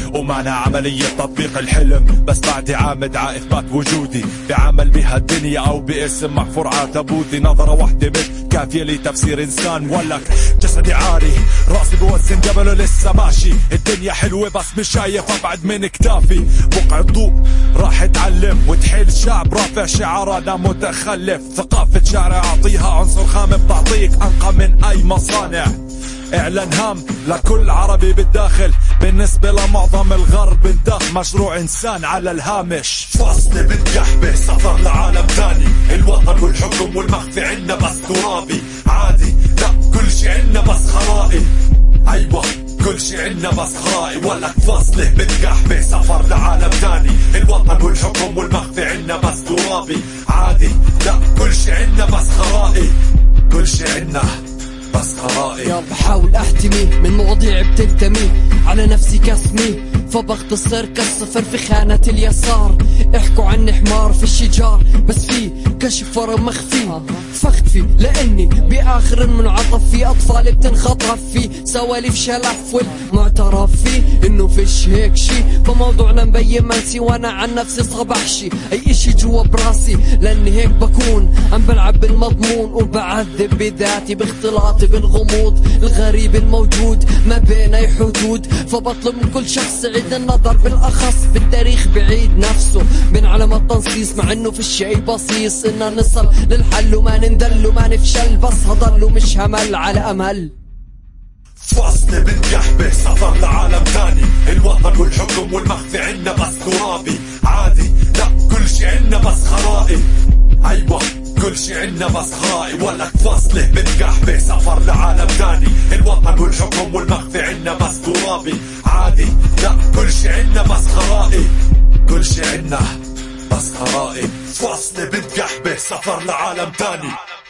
ومعنا عملية تطبيق الحلم، بس بعد عام ادعى اثبات وجودي بعمل بها الدنيا او باسم محفور عتبوتي. نظرة واحدة بس كافية لتفسير انسان مولك، جسدي عاري راسي بوزن جبله لسه ماشي. الدنيا حلوة بس مش شايف ابعد من كتافي. بقع الضوء راح اتعلم وتحيل شعب رافع شعار انا متخلف. ثقافة شارع اعطيها عنصر خام بتعطيك انقى من اي مصانع. اعلان هام لكل عربي بالداخل، بالنسبة لمعظم الغرب انتهى مشروع انسان على الهامش. فصل بتكحبه سفر لعالم تاني، الوطن والحكم والمخفي عنا بس ترابي. عادي لا كل شي عنا بس خرائي، ايوه كل شي عنا بس خرائي. ولك فصله بتكحبه سفر لعالم تاني، الوطن والحكم والمخفي عنا بس ترابي. عادي لا كل شي عنا بس خرائي، كل شي عنا بس خرائي. يا بحاول احتمي من مواضيع بتلتمي على نفسي كاسمي، فبختصر كالصفر في خانة اليسار. احكوا عني حمار في الشجار، بس في كشف ورا مخفي فخفي، لاني باخر المنعطف في اطفال بتنخطف في سواليف شلف. والمعترف فيه انه فيش هيك شي بموضوعنا مبين منسي، وانا عن نفسي صعب احشي اي اشي جوا براسي، لاني هيك بكون عم بلعب بالمضمون وبعذب بذاتي باختلاطي بالغموض الغريب الموجود ما بين اي حدود. فبطلب من كل شخص عيد النظر بالاخص بالتاريخ بعيد نفسه من علامات تنصيص، مع انه في الشيء بصيص اننا نصل للحل وما نندل وما نفشل، بس هضل مش همل على امل. فصل بنكحبه سفر لعالم تاني، الوطن والحكم والمخفي عنا بس ترابي. عادي لا كل شي عنا بس خرائي، ايوه كل شي عنا بس خرائي. ولك فصله بنكحبه سفر لعالم تاني، الوطن والحكم والمخفي عنا بس ترابي. عادي لا كل شي عنا بس خرائي، كل شي عنا بس خرائي. فصل بنكحبه سفر لعالم تاني.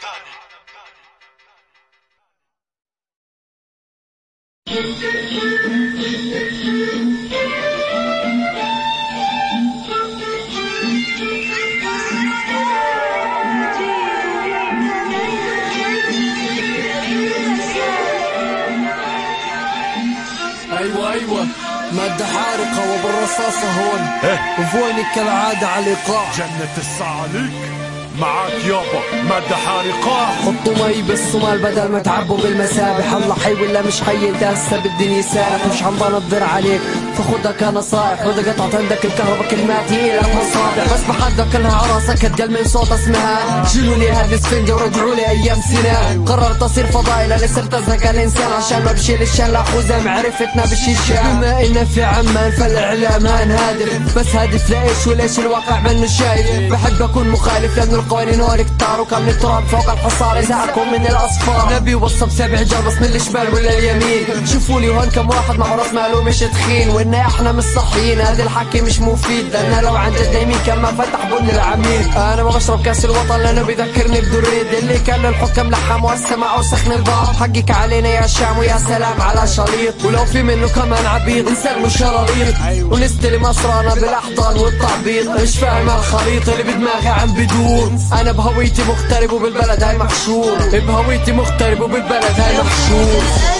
ايوه ايوه مادة حارقة وبالرصاصة هون وفوينك كالعادة على الإيقاع. جنة الصعاليك معاك يابا مادة حارقة. حطوا مي بالصومال بدل ما تعبوا بالمسابح. الله حي ولا مش حي انت هسه بدي سارح، مش عم بنظر عليك فخدها كنصائح. واذا قطعت عندك الكهرباء كلماتي الى مصابح، بس بحدك كلها عراسك اتقل من صوت اسمها. شيلوا لي هذه السفنجة ورجعوا لي ايام سنان. قررت اصير فضائي لاني صرت ازهق الانسان، عشان ما بشيل الشلة خزام عرفتنا بالشيشان. بما ان في عمان فالاعلام هادف، بس هادف لايش وليش الواقع منه شايف. بحب اكون مخالف لانه القوانين هون كتار وكم التراب فوق الحصار يزعكم من الاصفار. نبي وصل بسبع جربص من الشمال ولا اليمين. شوفوا لي هون كم واحد مع راس ماله مش تخين، وان احنا مش صحيين هذا الحكي مش مفيد. لان لو عن جد يمين كان ما فتح بن العميد. انا ما بشرب كاس الوطن لانه بذكرني بدريد اللي كان الحكم لحم والسماء وسخن الباب. حقك علينا يا شام ويا سلام على شريط، ولو في منه كمان عبيط نسلموا شراريط ونستلم اسرانا بالاحضان والتعبيط. مش فاهم الخريطة اللي بدماغي عم بدور. انا بهويتي مغترب وبالبلد هاي محشور، بهويتي مغترب وبالبلد هاي محشور.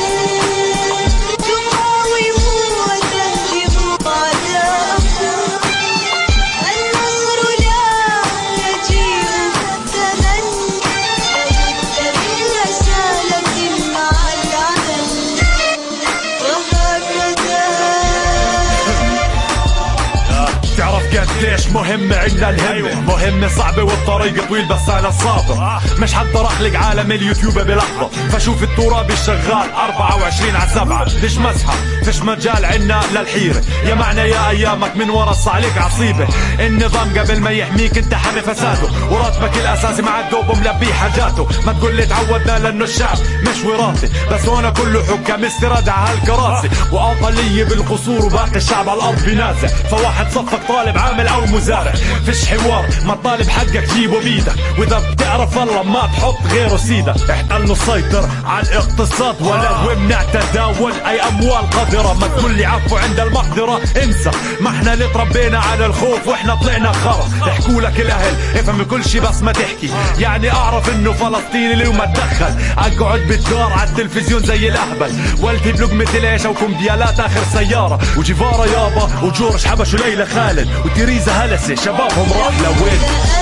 ليش مهمة عنا الهمة؟ مهمة صعبة والطريق طويل بس أنا صابر. مش حقدر أخلق عالم اليوتيوب بلحظة، فشوف التراب الشغال أربعة وعشرين على سبعة. فيش مسحة فيش مجال عنا للحيرة، يا معنى يا أيامك من ورا الصعليك عصيبة. النظام قبل ما يحميك انت حر فساده، وراتبك الأساسي مع الدوب وملبي حاجاته. ما تقول لي تعودنا لأنه الشعب مش وراثي، بس هنا كله حكام استراد على هالكراسي. وأقلية بالقصور وباقي الشعب على الأرض بينازع، فواحد صفك طالب عامل أو مزارع. الشارع فيش حوار ما طالب حقك جيبه بيدك واذا بتعرف الله ما تحط غيره سيدك احتلنا السيطر على الاقتصاد ولو ومنع تداول اي اموال قذرة ما تقول لي عفو عند المقدرة انسى ما احنا اللي تربينا على الخوف واحنا طلعنا خرا يحكوا لك الاهل افهم كل شي بس ما تحكي يعني اعرف انه فلسطيني ليه وما تدخل اقعد بالدار على التلفزيون زي الاهبل والتي بلقمة العيش او كمبيالات اخر سيارة وجيفارا يابا وجورج حبش وليلى خالد وتيريزا هلسة شبابهم راح لوين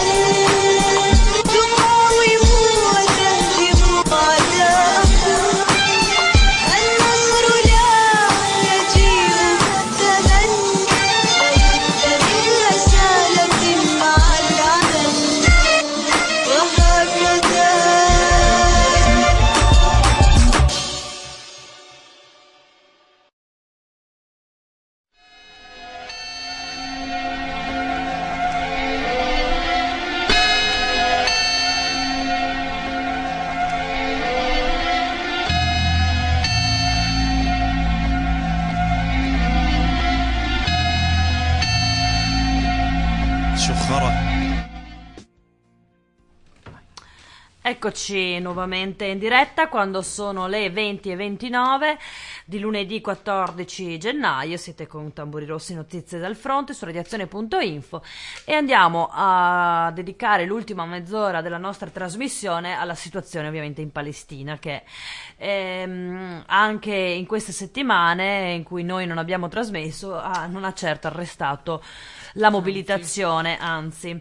Eccoci nuovamente in diretta quando sono le venti e ventinove di lunedì quattordici gennaio. Siete con Tamburi Rossi, notizie dal fronte su radiazione punto info e andiamo a dedicare l'ultima mezz'ora della nostra trasmissione alla situazione ovviamente in Palestina, che ehm, anche in queste settimane in cui noi non abbiamo trasmesso ah, non ha certo arrestato la mobilitazione, anzi.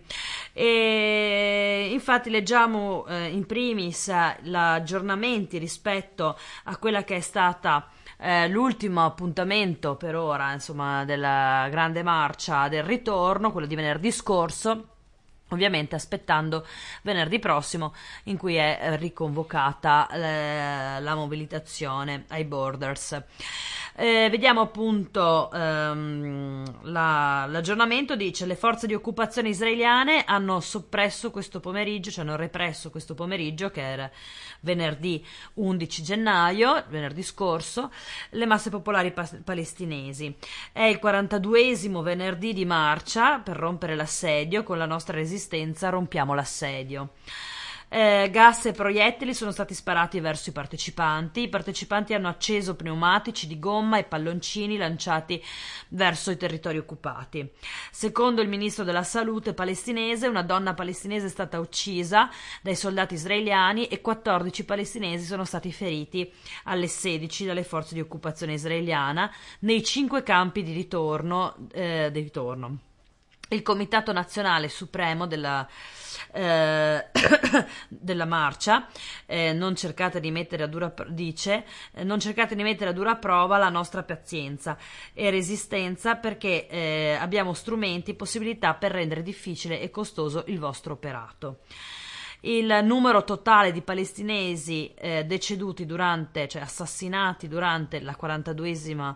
E infatti leggiamo eh, in primis gli aggiornamenti rispetto a quella che è stata eh, l'ultimo appuntamento per ora, insomma, della grande marcia del ritorno, quello di venerdì scorso, ovviamente aspettando venerdì prossimo in cui è riconvocata eh, la mobilitazione ai borders. Eh, vediamo appunto ehm, la, l'aggiornamento dice: le forze di occupazione israeliane hanno soppresso questo pomeriggio, cioè hanno represso questo pomeriggio, che era venerdì undici gennaio, venerdì scorso, le masse popolari pa- palestinesi. È il quarantaduesimo venerdì di marcia per rompere l'assedio. Con la nostra resistenza rompiamo l'assedio. Eh, gas e proiettili sono stati sparati verso i partecipanti. I partecipanti hanno acceso pneumatici di gomma e palloncini lanciati verso i territori occupati. Secondo il ministro della salute palestinese, una donna palestinese è stata uccisa dai soldati israeliani e quattordici palestinesi sono stati feriti alle sedici dalle forze di occupazione israeliana nei cinque campi di ritorno, eh, di ritorno. Il Comitato Nazionale Supremo della Eh, della marcia eh, non cercate di mettere a dura dice eh, non cercate di mettere a dura prova la nostra pazienza e resistenza, perché eh, abbiamo strumenti e possibilità per rendere difficile e costoso il vostro operato. Il numero totale di palestinesi eh, deceduti durante, cioè assassinati durante la quarantaduesima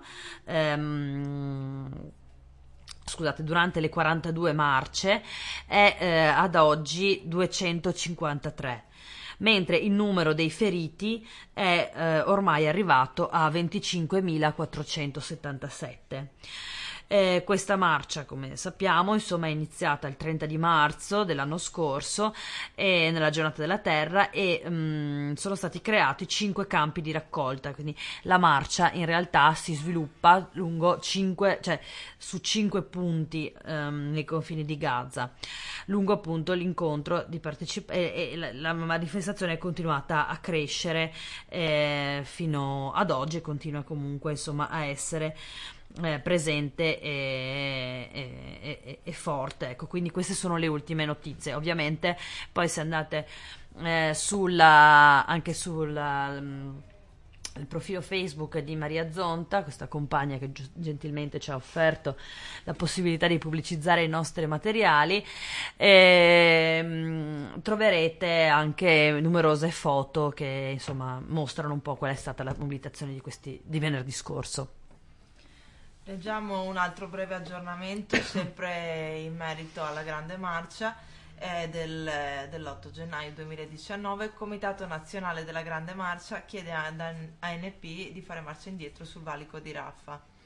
ehm, Scusate, durante le quarantadue marce è eh, ad oggi duecentocinquantatré, mentre il numero dei feriti è eh, ormai arrivato a venticinquemilaquattrocentosettantasette. Eh, questa marcia, come sappiamo, insomma, è iniziata il trenta di marzo dell'anno scorso, eh, nella giornata della terra, e mh, sono stati creati cinque campi di raccolta. Quindi la marcia in realtà si sviluppa lungo cinque, cioè su cinque punti um, nei confini di Gaza, lungo appunto l'incontro di partecipanti, e, e la, la manifestazione è continuata a crescere eh, fino ad oggi e continua comunque, insomma, a essere Eh, presente e, e, e, e forte. Ecco, quindi queste sono le ultime notizie. Ovviamente poi se andate eh, sulla, anche sul um, il profilo Facebook di Maria Zonta, questa compagna che gentilmente ci ha offerto la possibilità di pubblicizzare i nostri materiali, e, um, troverete anche numerose foto che insomma mostrano un po' qual è stata la mobilitazione di questi di venerdì scorso. Leggiamo un altro breve aggiornamento, sempre in merito alla grande marcia eh, del, dell'otto gennaio duemiladiciannove. Il Comitato Nazionale della Grande Marcia chiede ad A N P di fare marcia indietro sul valico di Rafah.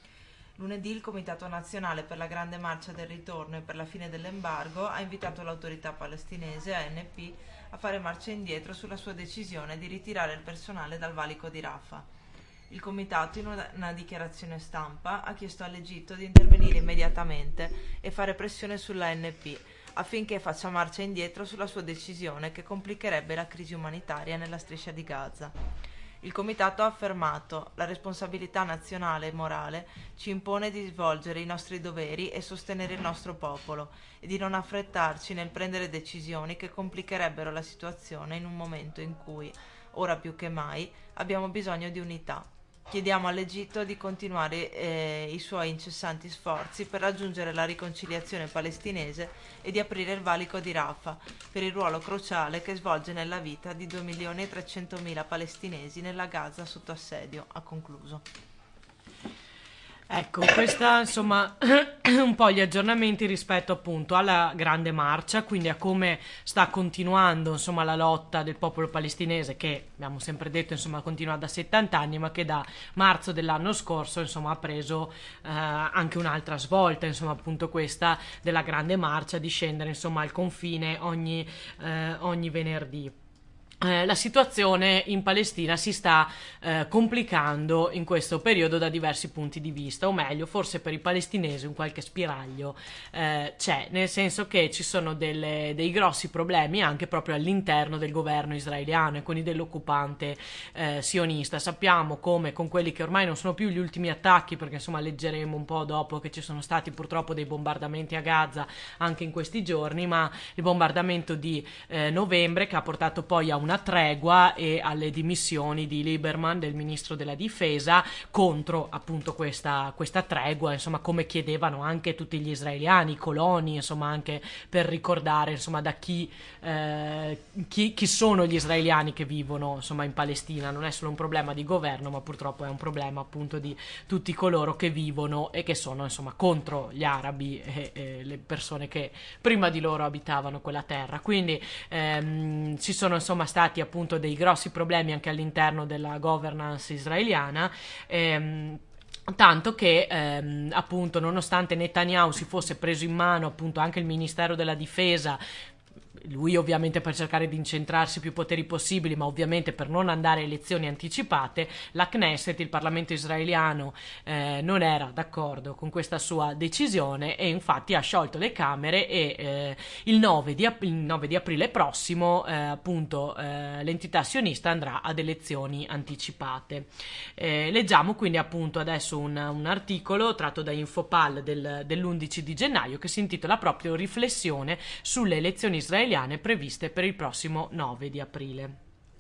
Lunedì il Comitato Nazionale per la Grande Marcia del Ritorno e per la fine dell'embargo ha invitato l'autorità palestinese, A N P, a fare marcia indietro sulla sua decisione di ritirare il personale dal valico di Rafah. Il Comitato, in una, una dichiarazione stampa, ha chiesto all'Egitto di intervenire immediatamente e fare pressione sulla A N P affinché faccia marcia indietro sulla sua decisione che complicherebbe la crisi umanitaria nella striscia di Gaza. Il Comitato ha affermato: la responsabilità nazionale e morale ci impone di svolgere i nostri doveri e sostenere il nostro popolo e di non affrettarci nel prendere decisioni che complicherebbero la situazione in un momento in cui, ora più che mai, abbiamo bisogno di unità. Chiediamo all'Egitto di continuare eh, i suoi incessanti sforzi per raggiungere la riconciliazione palestinese e di aprire il valico di Rafah per il ruolo cruciale che svolge nella vita di due milioni e trecentomila palestinesi nella Gaza sotto assedio, ha concluso. Ecco, questa insomma un po' gli aggiornamenti rispetto appunto alla grande marcia, quindi a come sta continuando insomma la lotta del popolo palestinese, che abbiamo sempre detto insomma continua da settanta anni, ma che da marzo dell'anno scorso insomma ha preso eh, anche un'altra svolta, insomma appunto questa della grande marcia, di scendere insomma al confine ogni, eh, ogni venerdì. Eh, la situazione in Palestina si sta eh, complicando in questo periodo da diversi punti di vista, o meglio, forse per i palestinesi un qualche spiraglio eh, c'è, nel senso che ci sono delle, dei grossi problemi anche proprio all'interno del governo israeliano e quindi dell'occupante eh, sionista. Sappiamo come con quelli che ormai non sono più gli ultimi attacchi, perché insomma leggeremo un po' dopo che ci sono stati purtroppo dei bombardamenti a Gaza anche in questi giorni, ma il bombardamento di eh, novembre che ha portato poi a una una tregua e alle dimissioni di Lieberman, del ministro della difesa, contro appunto questa, questa tregua, insomma, come chiedevano anche tutti gli israeliani, i coloni, insomma, anche per ricordare insomma da chi, eh, chi, chi sono gli israeliani che vivono insomma in Palestina. Non è solo un problema di governo, ma purtroppo è un problema appunto di tutti coloro che vivono e che sono insomma contro gli arabi e, e le persone che prima di loro abitavano quella terra. Quindi ehm, ci sono insomma stati appunto dei grossi problemi anche all'interno della governance israeliana, ehm, tanto che ehm, appunto nonostante Netanyahu si fosse preso in mano appunto anche il Ministero della Difesa, lui ovviamente per cercare di incentrarsi più poteri possibili, ma ovviamente per non andare a elezioni anticipate, la Knesset, il Parlamento israeliano, eh, non era d'accordo con questa sua decisione e infatti ha sciolto le Camere e eh, il, nove di ap- il nove di aprile prossimo eh, appunto eh, l'entità sionista andrà ad elezioni anticipate. Eh, leggiamo quindi appunto adesso un, un articolo tratto da Infopal del, dell'undici di gennaio che si intitola proprio Riflessione sulle elezioni israeliane previste per il prossimo nove di aprile.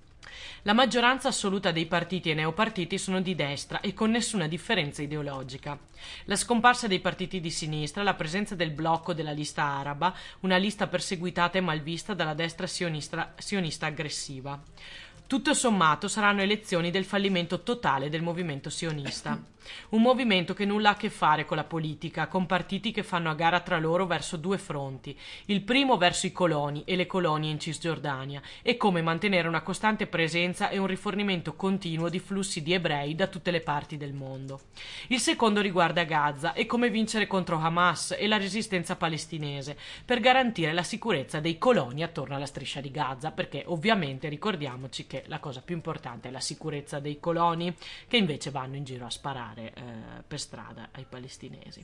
La maggioranza assoluta dei partiti e neopartiti sono di destra e con nessuna differenza ideologica. La scomparsa dei partiti di sinistra, la presenza del blocco della lista araba, una lista perseguitata e malvista dalla destra sionista, sionista aggressiva. Tutto sommato saranno elezioni del fallimento totale del movimento sionista. Un movimento che nulla ha a che fare con la politica, con partiti che fanno a gara tra loro verso due fronti. Il primo verso i coloni e le colonie in Cisgiordania e come mantenere una costante presenza e un rifornimento continuo di flussi di ebrei da tutte le parti del mondo. Il secondo riguarda Gaza e come vincere contro Hamas e la resistenza palestinese per garantire la sicurezza dei coloni attorno alla striscia di Gaza, perché ovviamente ricordiamoci che la cosa più importante è la sicurezza dei coloni che invece vanno in giro a sparare Eh, per strada ai palestinesi.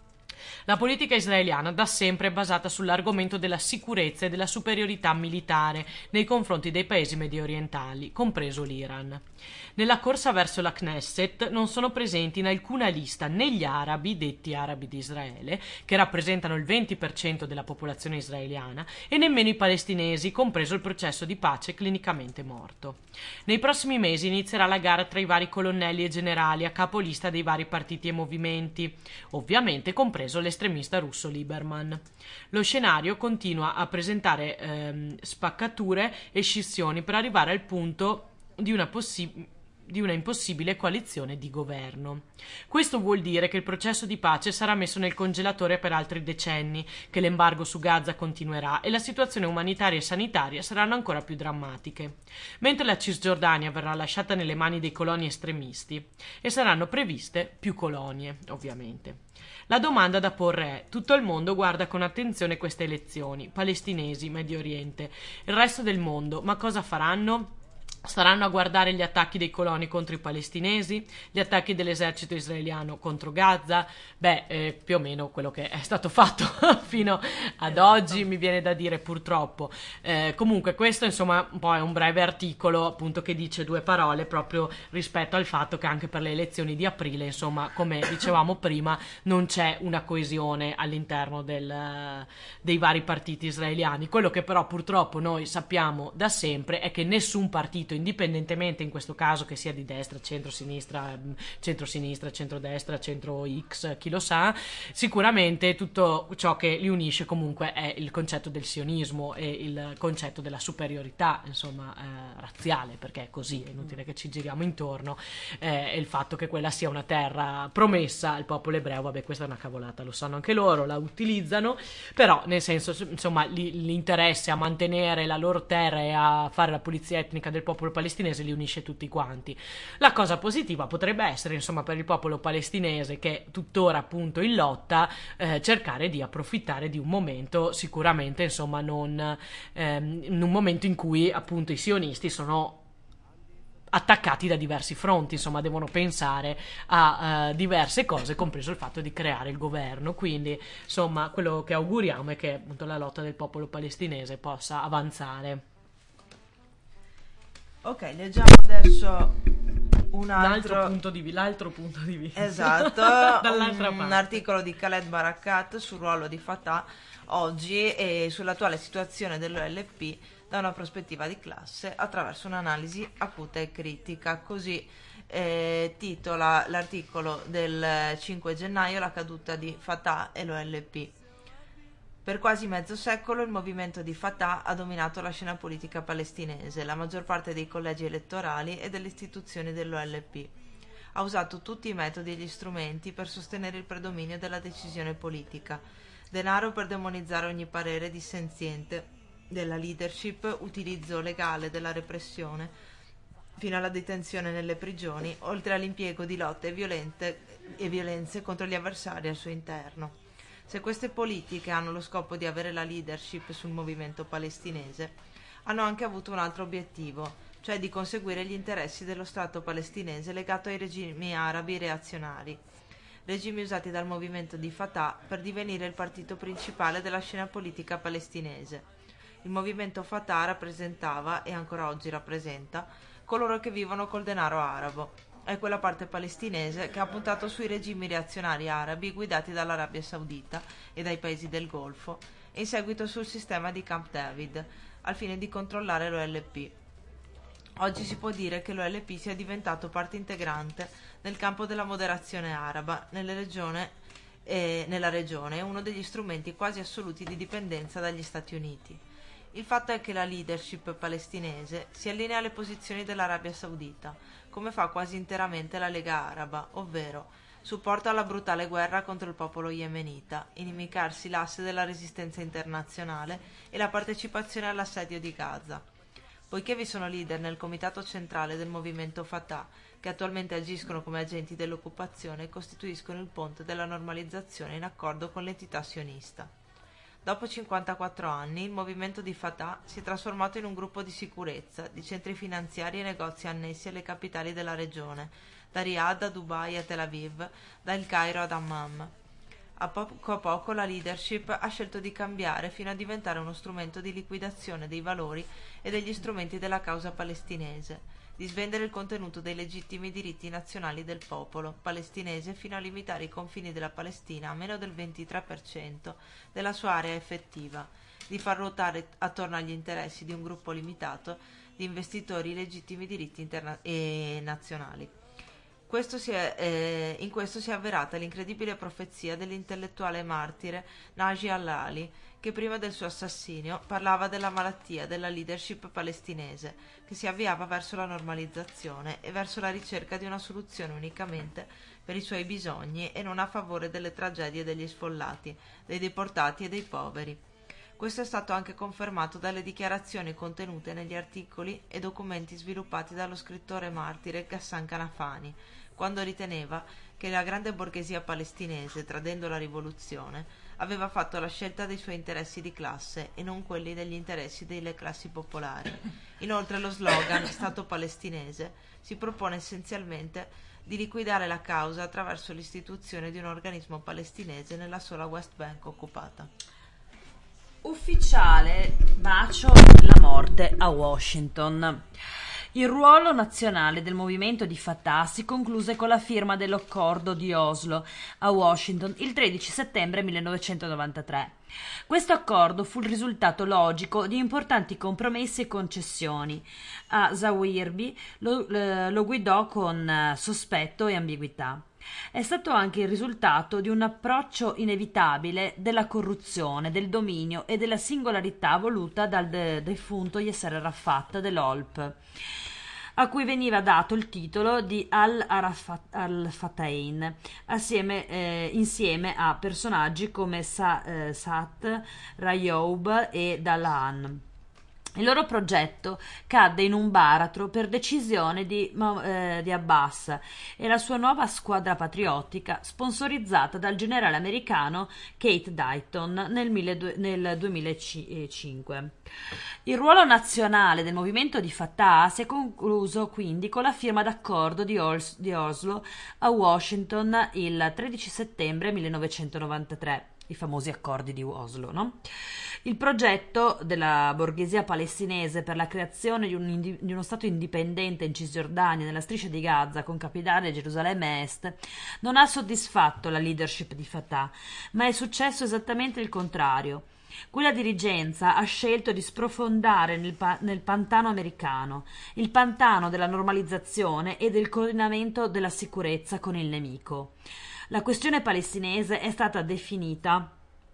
La politica israeliana da sempre è basata sull'argomento della sicurezza e della superiorità militare nei confronti dei paesi mediorientali, compreso l'Iran. Nella corsa verso la Knesset non sono presenti in alcuna lista né gli arabi, detti arabi di Israele, che rappresentano il venti per cento della popolazione israeliana, e nemmeno i palestinesi, compreso il processo di pace clinicamente morto. Nei prossimi mesi inizierà la gara tra i vari colonnelli e generali a capolista dei vari partiti e movimenti, ovviamente compreso l'estremista russo Lieberman. Lo scenario continua a presentare ehm, spaccature e scissioni per arrivare al punto di una possibile di una impossibile coalizione di governo. Questo vuol dire che il processo di pace sarà messo nel congelatore per altri decenni, che l'embargo su Gaza continuerà e la situazione umanitaria e sanitaria saranno ancora più drammatiche, mentre la Cisgiordania verrà lasciata nelle mani dei coloni estremisti e saranno previste più colonie, ovviamente. La domanda da porre è: tutto il mondo guarda con attenzione queste elezioni, palestinesi, Medio Oriente, il resto del mondo, ma cosa faranno? Staranno a guardare gli attacchi dei coloni contro i palestinesi, gli attacchi dell'esercito israeliano contro Gaza? Beh, eh, più o meno quello che è stato fatto fino ad oggi, mi viene da dire, purtroppo. Eh, comunque questo insomma un po' è un breve articolo appunto che dice due parole proprio rispetto al fatto che anche per le elezioni di aprile, insomma, come dicevamo prima, non c'è una coesione all'interno del, dei vari partiti israeliani. Quello che però purtroppo noi sappiamo da sempre è che nessun partito, indipendentemente in questo caso che sia di destra, centro-sinistra, centro-sinistra, centrodestra, centro X, chi lo sa, sicuramente tutto ciò che li unisce comunque è il concetto del sionismo e il concetto della superiorità, insomma, eh, razziale, perché è così, è inutile che ci giriamo intorno, eh, e il fatto che quella sia una terra promessa al popolo ebreo, vabbè, questa è una cavolata, lo sanno anche loro, la utilizzano, però nel senso, insomma, li, l'interesse a mantenere la loro terra e a fare la pulizia etnica del popolo palestinese li unisce tutti quanti. La cosa positiva potrebbe essere, insomma, per il popolo palestinese, che tuttora appunto in lotta, eh, cercare di approfittare di un momento sicuramente, insomma, non ehm, in un momento in cui appunto i sionisti sono attaccati da diversi fronti, insomma, devono pensare a uh, diverse cose, compreso il fatto di creare il governo. Quindi, insomma, quello che auguriamo è che appunto la lotta del popolo palestinese possa avanzare. Ok, leggiamo adesso un altro, altro punto di, l'altro punto di vista. Esatto, dall'altra un, parte. un articolo di Khaled Barakat sul ruolo di Fatah oggi e sull'attuale situazione dell'O L P da una prospettiva di classe attraverso un'analisi acuta e critica. Così eh, titola l'articolo del cinque gennaio: la caduta di Fatah e l'O L P. Per quasi mezzo secolo il movimento di Fatah ha dominato la scena politica palestinese, la maggior parte dei collegi elettorali e delle istituzioni dell'O L P. Ha usato tutti i metodi e gli strumenti per sostenere il predominio della decisione politica. Denaro per demonizzare ogni parere dissenziente della leadership, utilizzo legale della repressione fino alla detenzione nelle prigioni, oltre all'impiego di lotte violente e violenze contro gli avversari al suo interno. Se queste politiche hanno lo scopo di avere la leadership sul movimento palestinese, hanno anche avuto un altro obiettivo, cioè di conseguire gli interessi dello Stato palestinese legato ai regimi arabi reazionari, regimi usati dal movimento di Fatah per divenire il partito principale della scena politica palestinese. Il movimento Fatah rappresentava, e ancora oggi rappresenta, coloro che vivono col denaro arabo. È quella parte palestinese che ha puntato sui regimi reazionari arabi guidati dall'Arabia Saudita e dai paesi del Golfo e in seguito sul sistema di Camp David al fine di controllare l'O L P. Oggi si può dire che l'O L P sia diventato parte integrante nel campo della moderazione araba nelle regione, eh, nella regione e uno degli strumenti quasi assoluti di dipendenza dagli Stati Uniti. Il fatto è che la leadership palestinese si allinea alle posizioni dell'Arabia Saudita, come fa quasi interamente la Lega Araba, ovvero supporta la brutale guerra contro il popolo yemenita, inimicarsi l'asse della resistenza internazionale e la partecipazione all'assedio di Gaza. Poiché vi sono leader nel comitato centrale del movimento Fatah che attualmente agiscono come agenti dell'occupazione e costituiscono il ponte della normalizzazione in accordo con l'entità sionista. Dopo cinquantaquattro anni, il movimento di Fatah si è trasformato in un gruppo di sicurezza, di centri finanziari e negozi annessi alle capitali della regione, da Riyadh a Dubai a Tel Aviv, da El Cairo ad Amman. A poco a poco la leadership ha scelto di cambiare fino a diventare uno strumento di liquidazione dei valori e degli strumenti della causa palestinese, di svendere il contenuto dei legittimi diritti nazionali del popolo palestinese fino a limitare i confini della Palestina a meno del ventitré per cento della sua area effettiva, di far ruotare attorno agli interessi di un gruppo limitato di investitori i legittimi diritti interna- e nazionali. questo si è, eh, in questo si è avverata l'incredibile profezia dell'intellettuale martire Naji al-Ali, che prima del suo assassinio parlava della malattia della leadership palestinese, che si avviava verso la normalizzazione e verso la ricerca di una soluzione unicamente per i suoi bisogni e non a favore delle tragedie degli sfollati, dei deportati e dei poveri. Questo è stato anche confermato dalle dichiarazioni contenute negli articoli e documenti sviluppati dallo scrittore martire Ghassan Kanafani, quando riteneva che la grande borghesia palestinese, tradendo la rivoluzione, aveva fatto la scelta dei suoi interessi di classe e non quelli degli interessi delle classi popolari. Inoltre lo slogan Stato palestinese si propone essenzialmente di liquidare la causa attraverso l'istituzione di un organismo palestinese nella sola West Bank occupata. Ufficiale bacio la morte a Washington. Il ruolo nazionale del movimento di Fatah si concluse con la firma dell'accordo di Oslo a Washington il tredici settembre millenovecentonovantatré. Questo accordo fu il risultato logico di importanti compromessi e concessioni. A Zawahiri lo, lo guidò con sospetto e ambiguità. È stato anche il risultato di un approccio inevitabile della corruzione, del dominio e della singolarità voluta dal de- defunto Yasser Arafat dell'O L P, a cui veniva dato il titolo di Al-Fatahin, assieme, eh, insieme a personaggi come Sa- eh, Saad, Rayoub e Dahlan. Il loro progetto cadde in un baratro per decisione di, eh, di Abbas e la sua nuova squadra patriottica, sponsorizzata dal generale americano Kate Dayton nel, mille, nel duemilacinque. Il ruolo nazionale del movimento di Fatah si è concluso quindi con la firma d'accordo di, Os- di Oslo a Washington il tredici settembre millenovecentonovantatré. I famosi accordi di Oslo, no? Il progetto della borghesia palestinese per la creazione di, un indi- di uno Stato indipendente in Cisgiordania, nella striscia di Gaza, con capitale a Gerusalemme Est, non ha soddisfatto la leadership di Fatah, ma è successo esattamente il contrario. Qui la dirigenza ha scelto di sprofondare nel, pa- nel pantano americano, il pantano della normalizzazione e del coordinamento della sicurezza con il nemico. La questione palestinese è stata definita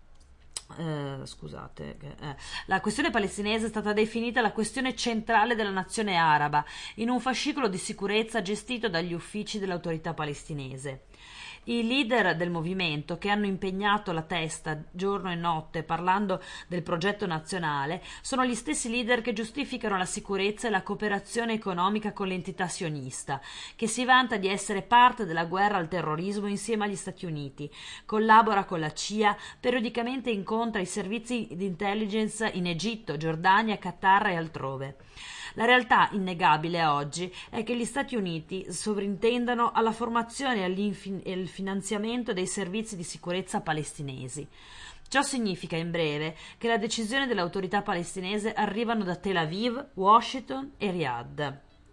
eh, scusate eh, la questione palestinese è stata definita la questione centrale della nazione araba in un fascicolo di sicurezza gestito dagli uffici dell'autorità palestinese. I leader del movimento, che hanno impegnato la testa giorno e notte parlando del progetto nazionale, sono gli stessi leader che giustificano la sicurezza e la cooperazione economica con l'entità sionista, che si vanta di essere parte della guerra al terrorismo insieme agli Stati Uniti, collabora con la C I A, periodicamente incontra i servizi di intelligence in Egitto, Giordania, Qatar e altrove. La realtà innegabile oggi è che gli Stati Uniti sovrintendano alla formazione e al finanziamento dei servizi di sicurezza palestinesi. Ciò significa, in breve, che le decisioni dell'autorità palestinese arrivano da Tel Aviv, Washington e Riyadh.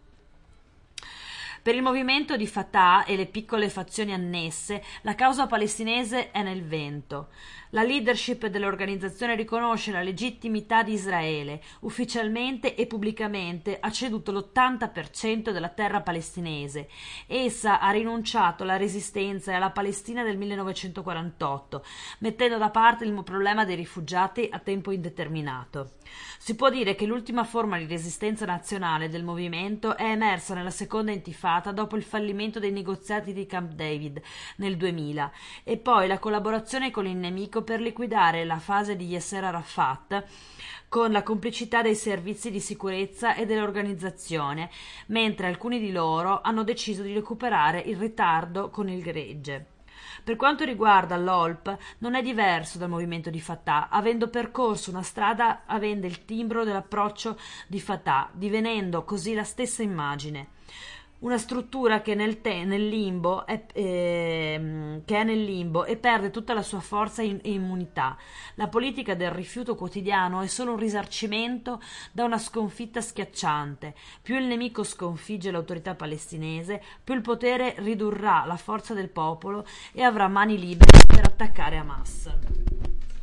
Per il movimento di Fatah e le piccole fazioni annesse, la causa palestinese è nel vento. La leadership dell'organizzazione riconosce la legittimità di Israele. Ufficialmente e pubblicamente ha ceduto l'ottanta per cento della terra palestinese. Essa ha rinunciato alla resistenza e alla Palestina del millenovecentoquarantotto, mettendo da parte il problema dei rifugiati a tempo indeterminato. Si può dire che l'ultima forma di resistenza nazionale del movimento è emersa nella seconda intifada dopo il fallimento dei negoziati di Camp David nel duemila e poi la collaborazione con il nemico per liquidare la fase di Yasser Arafat con la complicità dei servizi di sicurezza e dell'organizzazione, mentre alcuni di loro hanno deciso di recuperare il ritardo con il gregge. Per quanto riguarda l'O L P, non è diverso dal movimento di Fatah, avendo percorso una strada avendo il timbro dell'approccio di Fatah, divenendo così la stessa immagine. Una struttura che, nel te, nel limbo è, eh, che è nel limbo e perde tutta la sua forza e immunità. La politica del rifiuto quotidiano è solo un risarcimento da una sconfitta schiacciante. Più il nemico sconfigge l'autorità palestinese, più il potere ridurrà la forza del popolo e avrà mani libere per attaccare Hamas.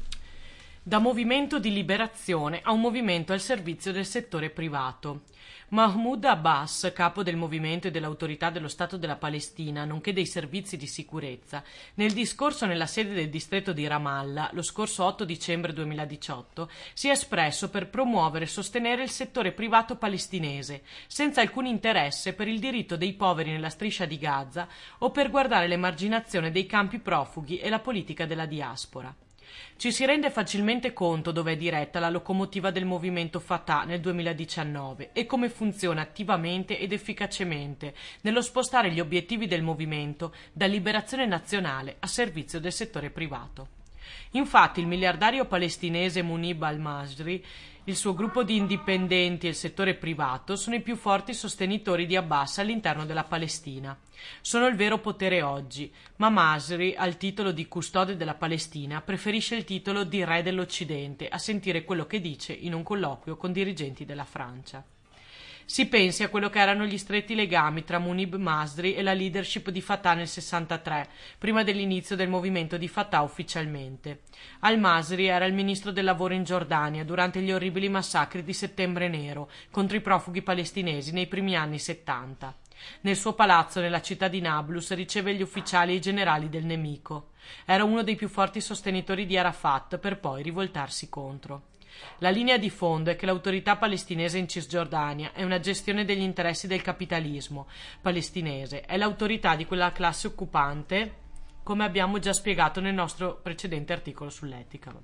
Da movimento di liberazione a un movimento al servizio del settore privato. Mahmoud Abbas, capo del movimento e dell'autorità dello Stato della Palestina, nonché dei servizi di sicurezza, nel discorso nella sede del distretto di Ramallah, lo scorso otto dicembre duemiladiciotto, si è espresso per promuovere e sostenere il settore privato palestinese, senza alcun interesse per il diritto dei poveri nella striscia di Gaza o per guardare l'emarginazione dei campi profughi e la politica della diaspora. Ci si rende facilmente conto dove è diretta la locomotiva del movimento Fatah nel duemiladiciannove e come funziona attivamente ed efficacemente nello spostare gli obiettivi del movimento da liberazione nazionale a servizio del settore privato. Infatti il miliardario palestinese Munib al-Masri, il suo gruppo di indipendenti e il settore privato sono i più forti sostenitori di Abbas all'interno della Palestina. Sono il vero potere oggi, ma Masri, al titolo di custode della Palestina, preferisce il titolo di re dell'Occidente a sentire quello che dice in un colloquio con dirigenti della Francia. Si pensi a quello che erano gli stretti legami tra Munib Masri e la leadership di Fatah nel sessantatré, prima dell'inizio del movimento di Fatah ufficialmente. Al-Masri era il ministro del lavoro in Giordania durante gli orribili massacri di Settembre Nero contro i profughi palestinesi nei primi anni settanta. Nel suo palazzo nella città di Nablus riceve gli ufficiali e i generali del nemico. Era uno dei più forti sostenitori di Arafat per poi rivoltarsi contro. La linea di fondo è che l'autorità palestinese in Cisgiordania è una gestione degli interessi del capitalismo palestinese, è l'autorità di quella classe occupante, come abbiamo già spiegato nel nostro precedente articolo sull'etica.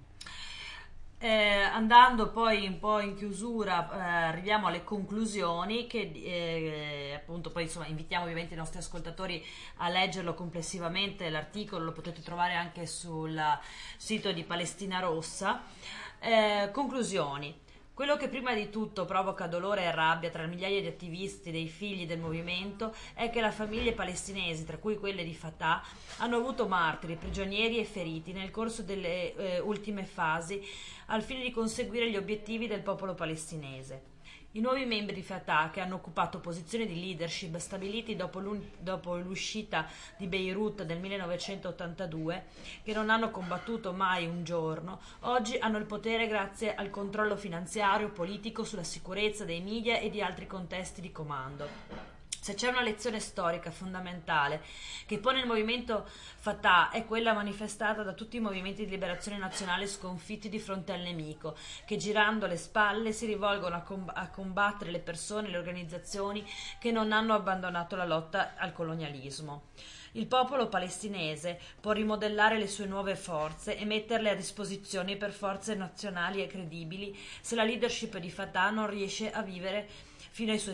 Eh, andando poi un po' in chiusura, eh, arriviamo alle conclusioni che eh, appunto poi insomma invitiamo ovviamente i nostri ascoltatori a leggerlo complessivamente. L'articolo lo potete trovare anche sul sito di Palestina Rossa. Eh, conclusioni. Quello che prima di tutto provoca dolore e rabbia tra migliaia di attivisti dei figli del movimento è che le famiglie palestinesi, tra cui quelle di Fatah, hanno avuto martiri, prigionieri e feriti nel corso delle eh, ultime fasi al fine di conseguire gli obiettivi del popolo palestinese. I nuovi membri di Fatah, che hanno occupato posizioni di leadership stabiliti dopo, dopo l'uscita di Beirut nel millenovecentottantadue, che non hanno combattuto mai un giorno, oggi hanno il potere grazie al controllo finanziario, politico sulla sicurezza dei media e di altri contesti di comando. Se c'è una lezione storica fondamentale che pone il movimento Fatah è quella manifestata da tutti i movimenti di liberazione nazionale sconfitti di fronte al nemico, che girando le spalle si rivolgono a, com- a combattere le persone e le organizzazioni che non hanno abbandonato la lotta al colonialismo. Il popolo palestinese può rimodellare le sue nuove forze e metterle a disposizione per forze nazionali e credibili se la leadership di Fatah non riesce a vivere fino ai suoi,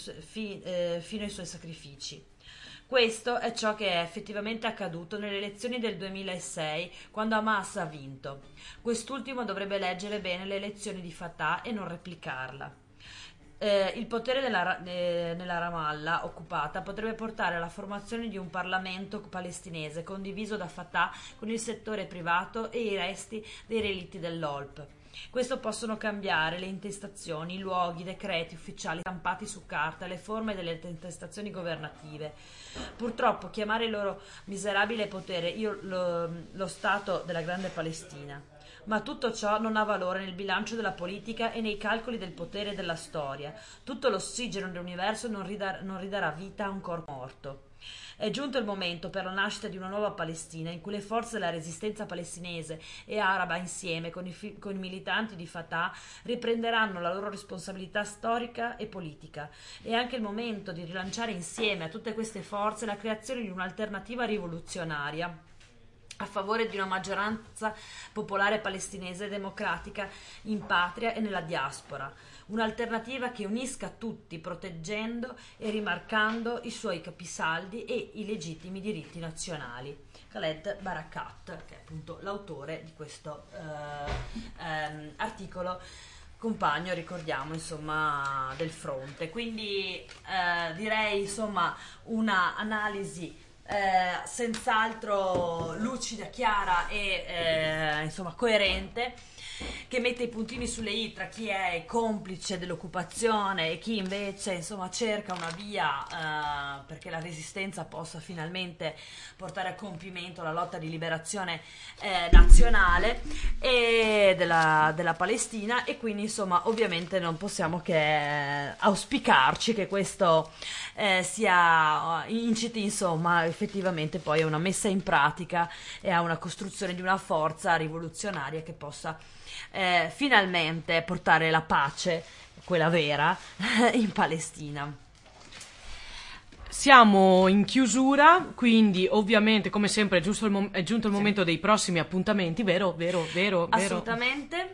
fi, eh, fino ai suoi sacrifici. Questo è ciò che è effettivamente accaduto nelle elezioni del duemilasei, quando Hamas ha vinto. Quest'ultimo dovrebbe leggere bene le elezioni di Fatah e non replicarla. Eh, il potere della, eh, nella Ramallah occupata potrebbe portare alla formazione di un Parlamento palestinese condiviso da Fatah con il settore privato e i resti dei relitti dell'O L P. Questo possono cambiare le intestazioni, i luoghi, i decreti ufficiali stampati su carta, le forme delle intestazioni governative. Purtroppo chiamare il loro miserabile potere io lo, lo Stato della Grande Palestina. Ma tutto ciò non ha valore nel bilancio della politica e nei calcoli del potere e della storia. Tutto l'ossigeno dell'universo non, ridar- non ridarà vita a un corpo morto. È giunto il momento per la nascita di una nuova Palestina in cui le forze della resistenza palestinese e araba insieme con i, fi- con i militanti di Fatah riprenderanno la loro responsabilità storica e politica. È anche il momento di rilanciare insieme a tutte queste forze la creazione di un'alternativa rivoluzionaria a favore di una maggioranza popolare palestinese democratica in patria e nella diaspora. Un'alternativa che unisca tutti, proteggendo e rimarcando i suoi capisaldi e i legittimi diritti nazionali. Khaled Barakat, che è appunto l'autore di questo eh, ehm, articolo, compagno, ricordiamo, insomma, del fronte. Quindi eh, direi, insomma, una analisi eh, senz'altro lucida, chiara e eh, insomma coerente, che mette i puntini sulle i tra chi è complice dell'occupazione e chi invece insomma cerca una via eh, perché la resistenza possa finalmente portare a compimento la lotta di liberazione eh, nazionale e della, della Palestina. E quindi insomma ovviamente non possiamo che auspicarci che questo eh, sia inciti insomma effettivamente poi a una messa in pratica e a una costruzione di una forza rivoluzionaria che possa Eh, finalmente portare la pace, quella vera, in Palestina. Siamo in chiusura, quindi ovviamente come sempre è, giusto il mom- è giunto il momento dei prossimi appuntamenti, vero? Vero, vero, vero. Assolutamente.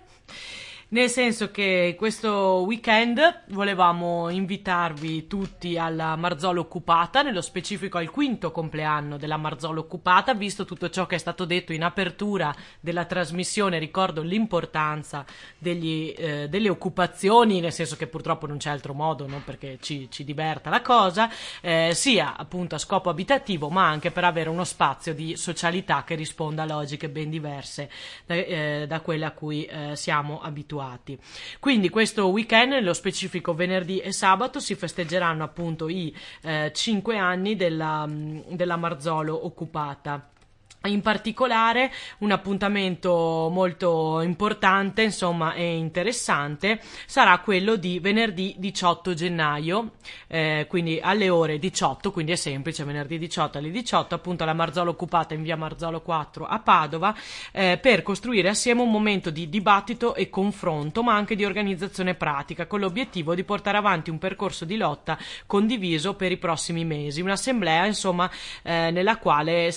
Nel senso che questo weekend volevamo invitarvi tutti alla Marzolo Occupata, nello specifico al quinto compleanno della Marzolo Occupata. Visto tutto ciò che è stato detto in apertura della trasmissione, ricordo l'importanza degli, eh, delle occupazioni, nel senso che purtroppo non c'è altro modo, no? Perché ci, ci diverta la cosa, eh, sia appunto a scopo abitativo ma anche per avere uno spazio di socialità che risponda a logiche ben diverse da, eh, da quelle a cui eh, siamo abituati. Quindi questo weekend, nello specifico venerdì e sabato, si festeggeranno appunto i eh, cinque anni della, della Marzolo Occupata. In particolare un appuntamento molto importante, insomma, e interessante sarà quello di venerdì diciotto gennaio, eh, quindi alle ore diciotto, quindi è semplice, venerdì diciotto alle diciotto, appunto alla Marzolo Occupata in via Marzolo quattro a Padova, eh, per costruire assieme un momento di dibattito e confronto, ma anche di organizzazione pratica, con l'obiettivo di portare avanti un percorso di lotta condiviso per i prossimi mesi. Un'assemblea, insomma, eh, nella quale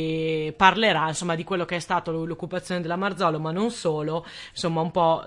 si parlerà insomma di quello che è stato l'occupazione della Marzolo, ma non solo, insomma un po'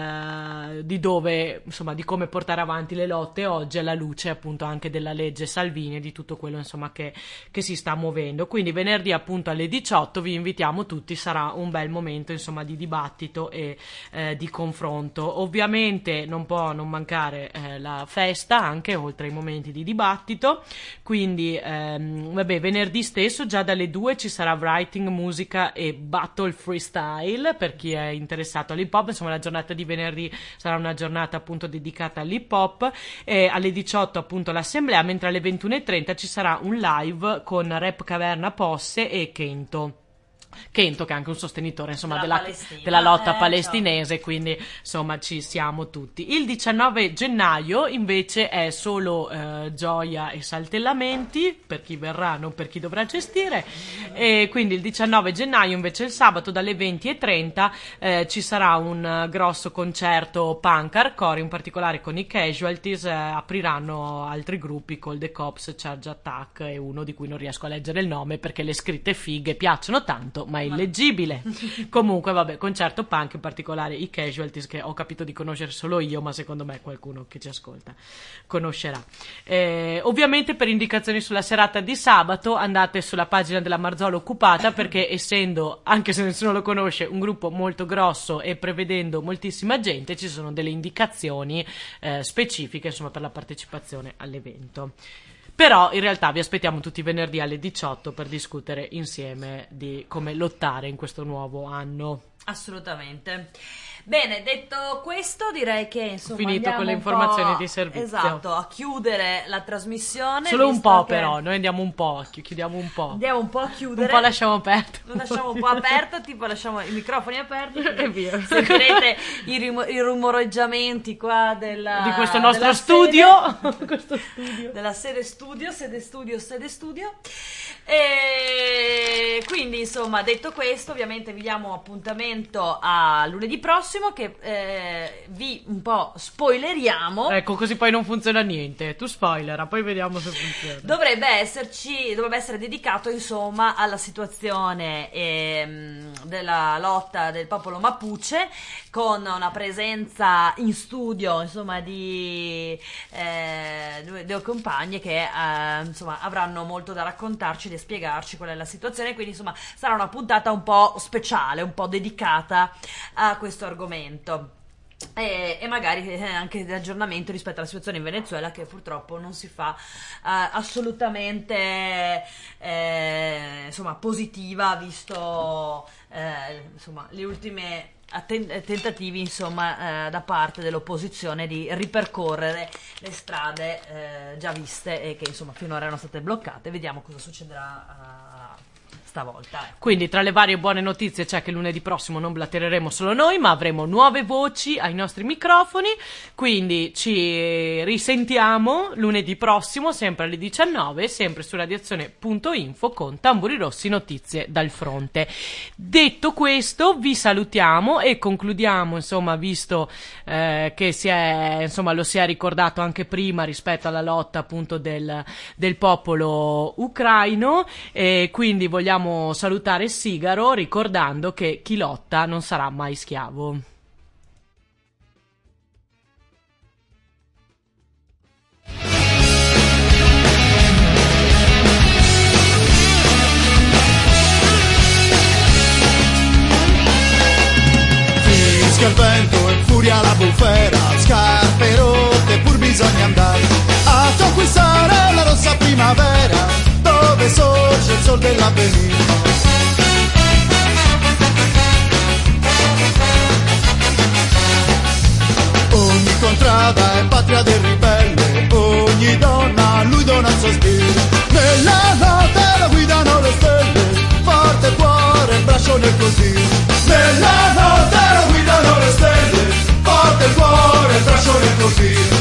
del, di dove, insomma di come portare avanti le lotte oggi alla luce appunto anche della legge Salvini e di tutto quello insomma che, che si sta muovendo. Quindi venerdì appunto alle diciotto vi invitiamo tutti, sarà un bel momento insomma di dibattito e eh, di confronto. Ovviamente non può non mancare eh, la festa anche oltre ai momenti di dibattito, quindi ehm, vabbè, venerdì stesso già dalle due ci sarà writing, musica e battle freestyle per chi è interessato all'hip hop. Insomma la giornata di venerdì sarà una giornata appunto dedicata all'hip hop, e alle diciotto appunto l'assemblea, mentre alle ventuno e trenta ci sarà un live con Rap Caverna Posse e Kento. Kento che è anche un sostenitore insomma della, della lotta eh, palestinese, quindi insomma ci siamo tutti. Il diciannove gennaio invece è solo eh, gioia e saltellamenti per chi verrà, non per chi dovrà gestire, e quindi il diciannove gennaio invece il sabato dalle venti e trenta eh, ci sarà un grosso concerto punk hardcore, in particolare con i Casualties. Eh, apriranno altri gruppi, Call the Cops, Charge Attack e uno di cui non riesco a leggere il nome perché le scritte fighe piacciono tanto ma è illeggibile. Comunque vabbè, concerto punk, in particolare i Casualties, che ho capito di conoscere solo io, ma secondo me qualcuno che ci ascolta conoscerà. Eh, ovviamente per indicazioni sulla serata di sabato andate sulla pagina della Marzolo Occupata, perché essendo, anche se nessuno lo conosce, un gruppo molto grosso e prevedendo moltissima gente, ci sono delle indicazioni eh, specifiche insomma per la partecipazione all'evento. Però in realtà vi aspettiamo tutti venerdì alle diciotto per discutere insieme di come lottare in questo nuovo anno. Assolutamente. Bene, detto questo, direi che insomma finito con le un informazioni po', di servizio. esatto, a chiudere la trasmissione. Solo un po' che... però, noi andiamo un po', chiudiamo un po'. Andiamo un po' a chiudere. Un po' lasciamo aperto. Lo lasciamo un po' aperto, tipo lasciamo i microfoni aperti e via. Sentirete i, rim- i rumoreggiamenti qua della, di questo nostro studio. questo studio. Della sede studio, sede studio, sede studio. E quindi insomma, detto questo, ovviamente vi diamo appuntamento a lunedì prossimo, che eh, vi un po' spoileriamo. Ecco, così poi non funziona niente. Tu spoilera, poi vediamo se funziona. Dovrebbe esserci, dovrebbe essere dedicato insomma alla situazione ehm, della lotta del popolo Mapuche, con una presenza in studio insomma di eh, due, due compagne che eh, insomma avranno molto da raccontarci, da spiegarci qual è la situazione. Quindi insomma sarà una puntata un po' speciale, un po' dedicata a questo argomento. E, e magari eh, anche di aggiornamento rispetto alla situazione in Venezuela, che purtroppo non si fa eh, assolutamente eh, insomma positiva, visto eh, insomma le ultime atten- tentativi insomma eh, da parte dell'opposizione di ripercorrere le strade eh, già viste e che insomma finora erano state bloccate. Vediamo cosa succederà eh, stavolta. Ecco. Quindi tra le varie buone notizie c'è che lunedì prossimo non blattereremo solo noi, ma avremo nuove voci ai nostri microfoni, quindi ci risentiamo lunedì prossimo sempre alle diciannove, sempre su radiazione punto info con Tamburi Rossi, notizie dal fronte. Detto questo vi salutiamo e concludiamo, insomma, visto eh, che si è, insomma, lo si è ricordato anche prima rispetto alla lotta appunto del, del popolo ucraino, e quindi vogliamo salutare Sigaro ricordando che chi lotta non sarà mai schiavo. Fischia il vento e furia la bufera, scarpe rotte pur bisogna andare a conquistare la rossa primavera, dove sorge il sol dell'avvenire. Ogni contrada è patria del ribelle, ogni donna a lui dona il sospiro. Nella notte la guidano le stelle, forte il cuore, il braccio nel così. Nella notte la guidano le stelle, forte il cuore, il braccio nel così.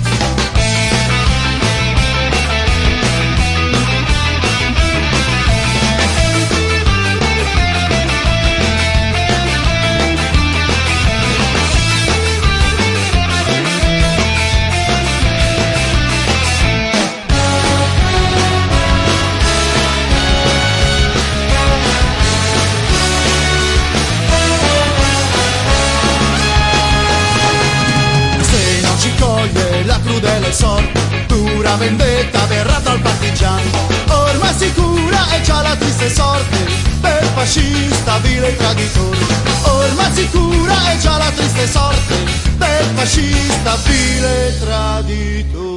La crudele sorte, dura vendetta verrà dal partigiano, ormai sicura è già la triste sorte del fascista vile e traditore. Ormai sicura è già la triste sorte del fascista vile e traditore.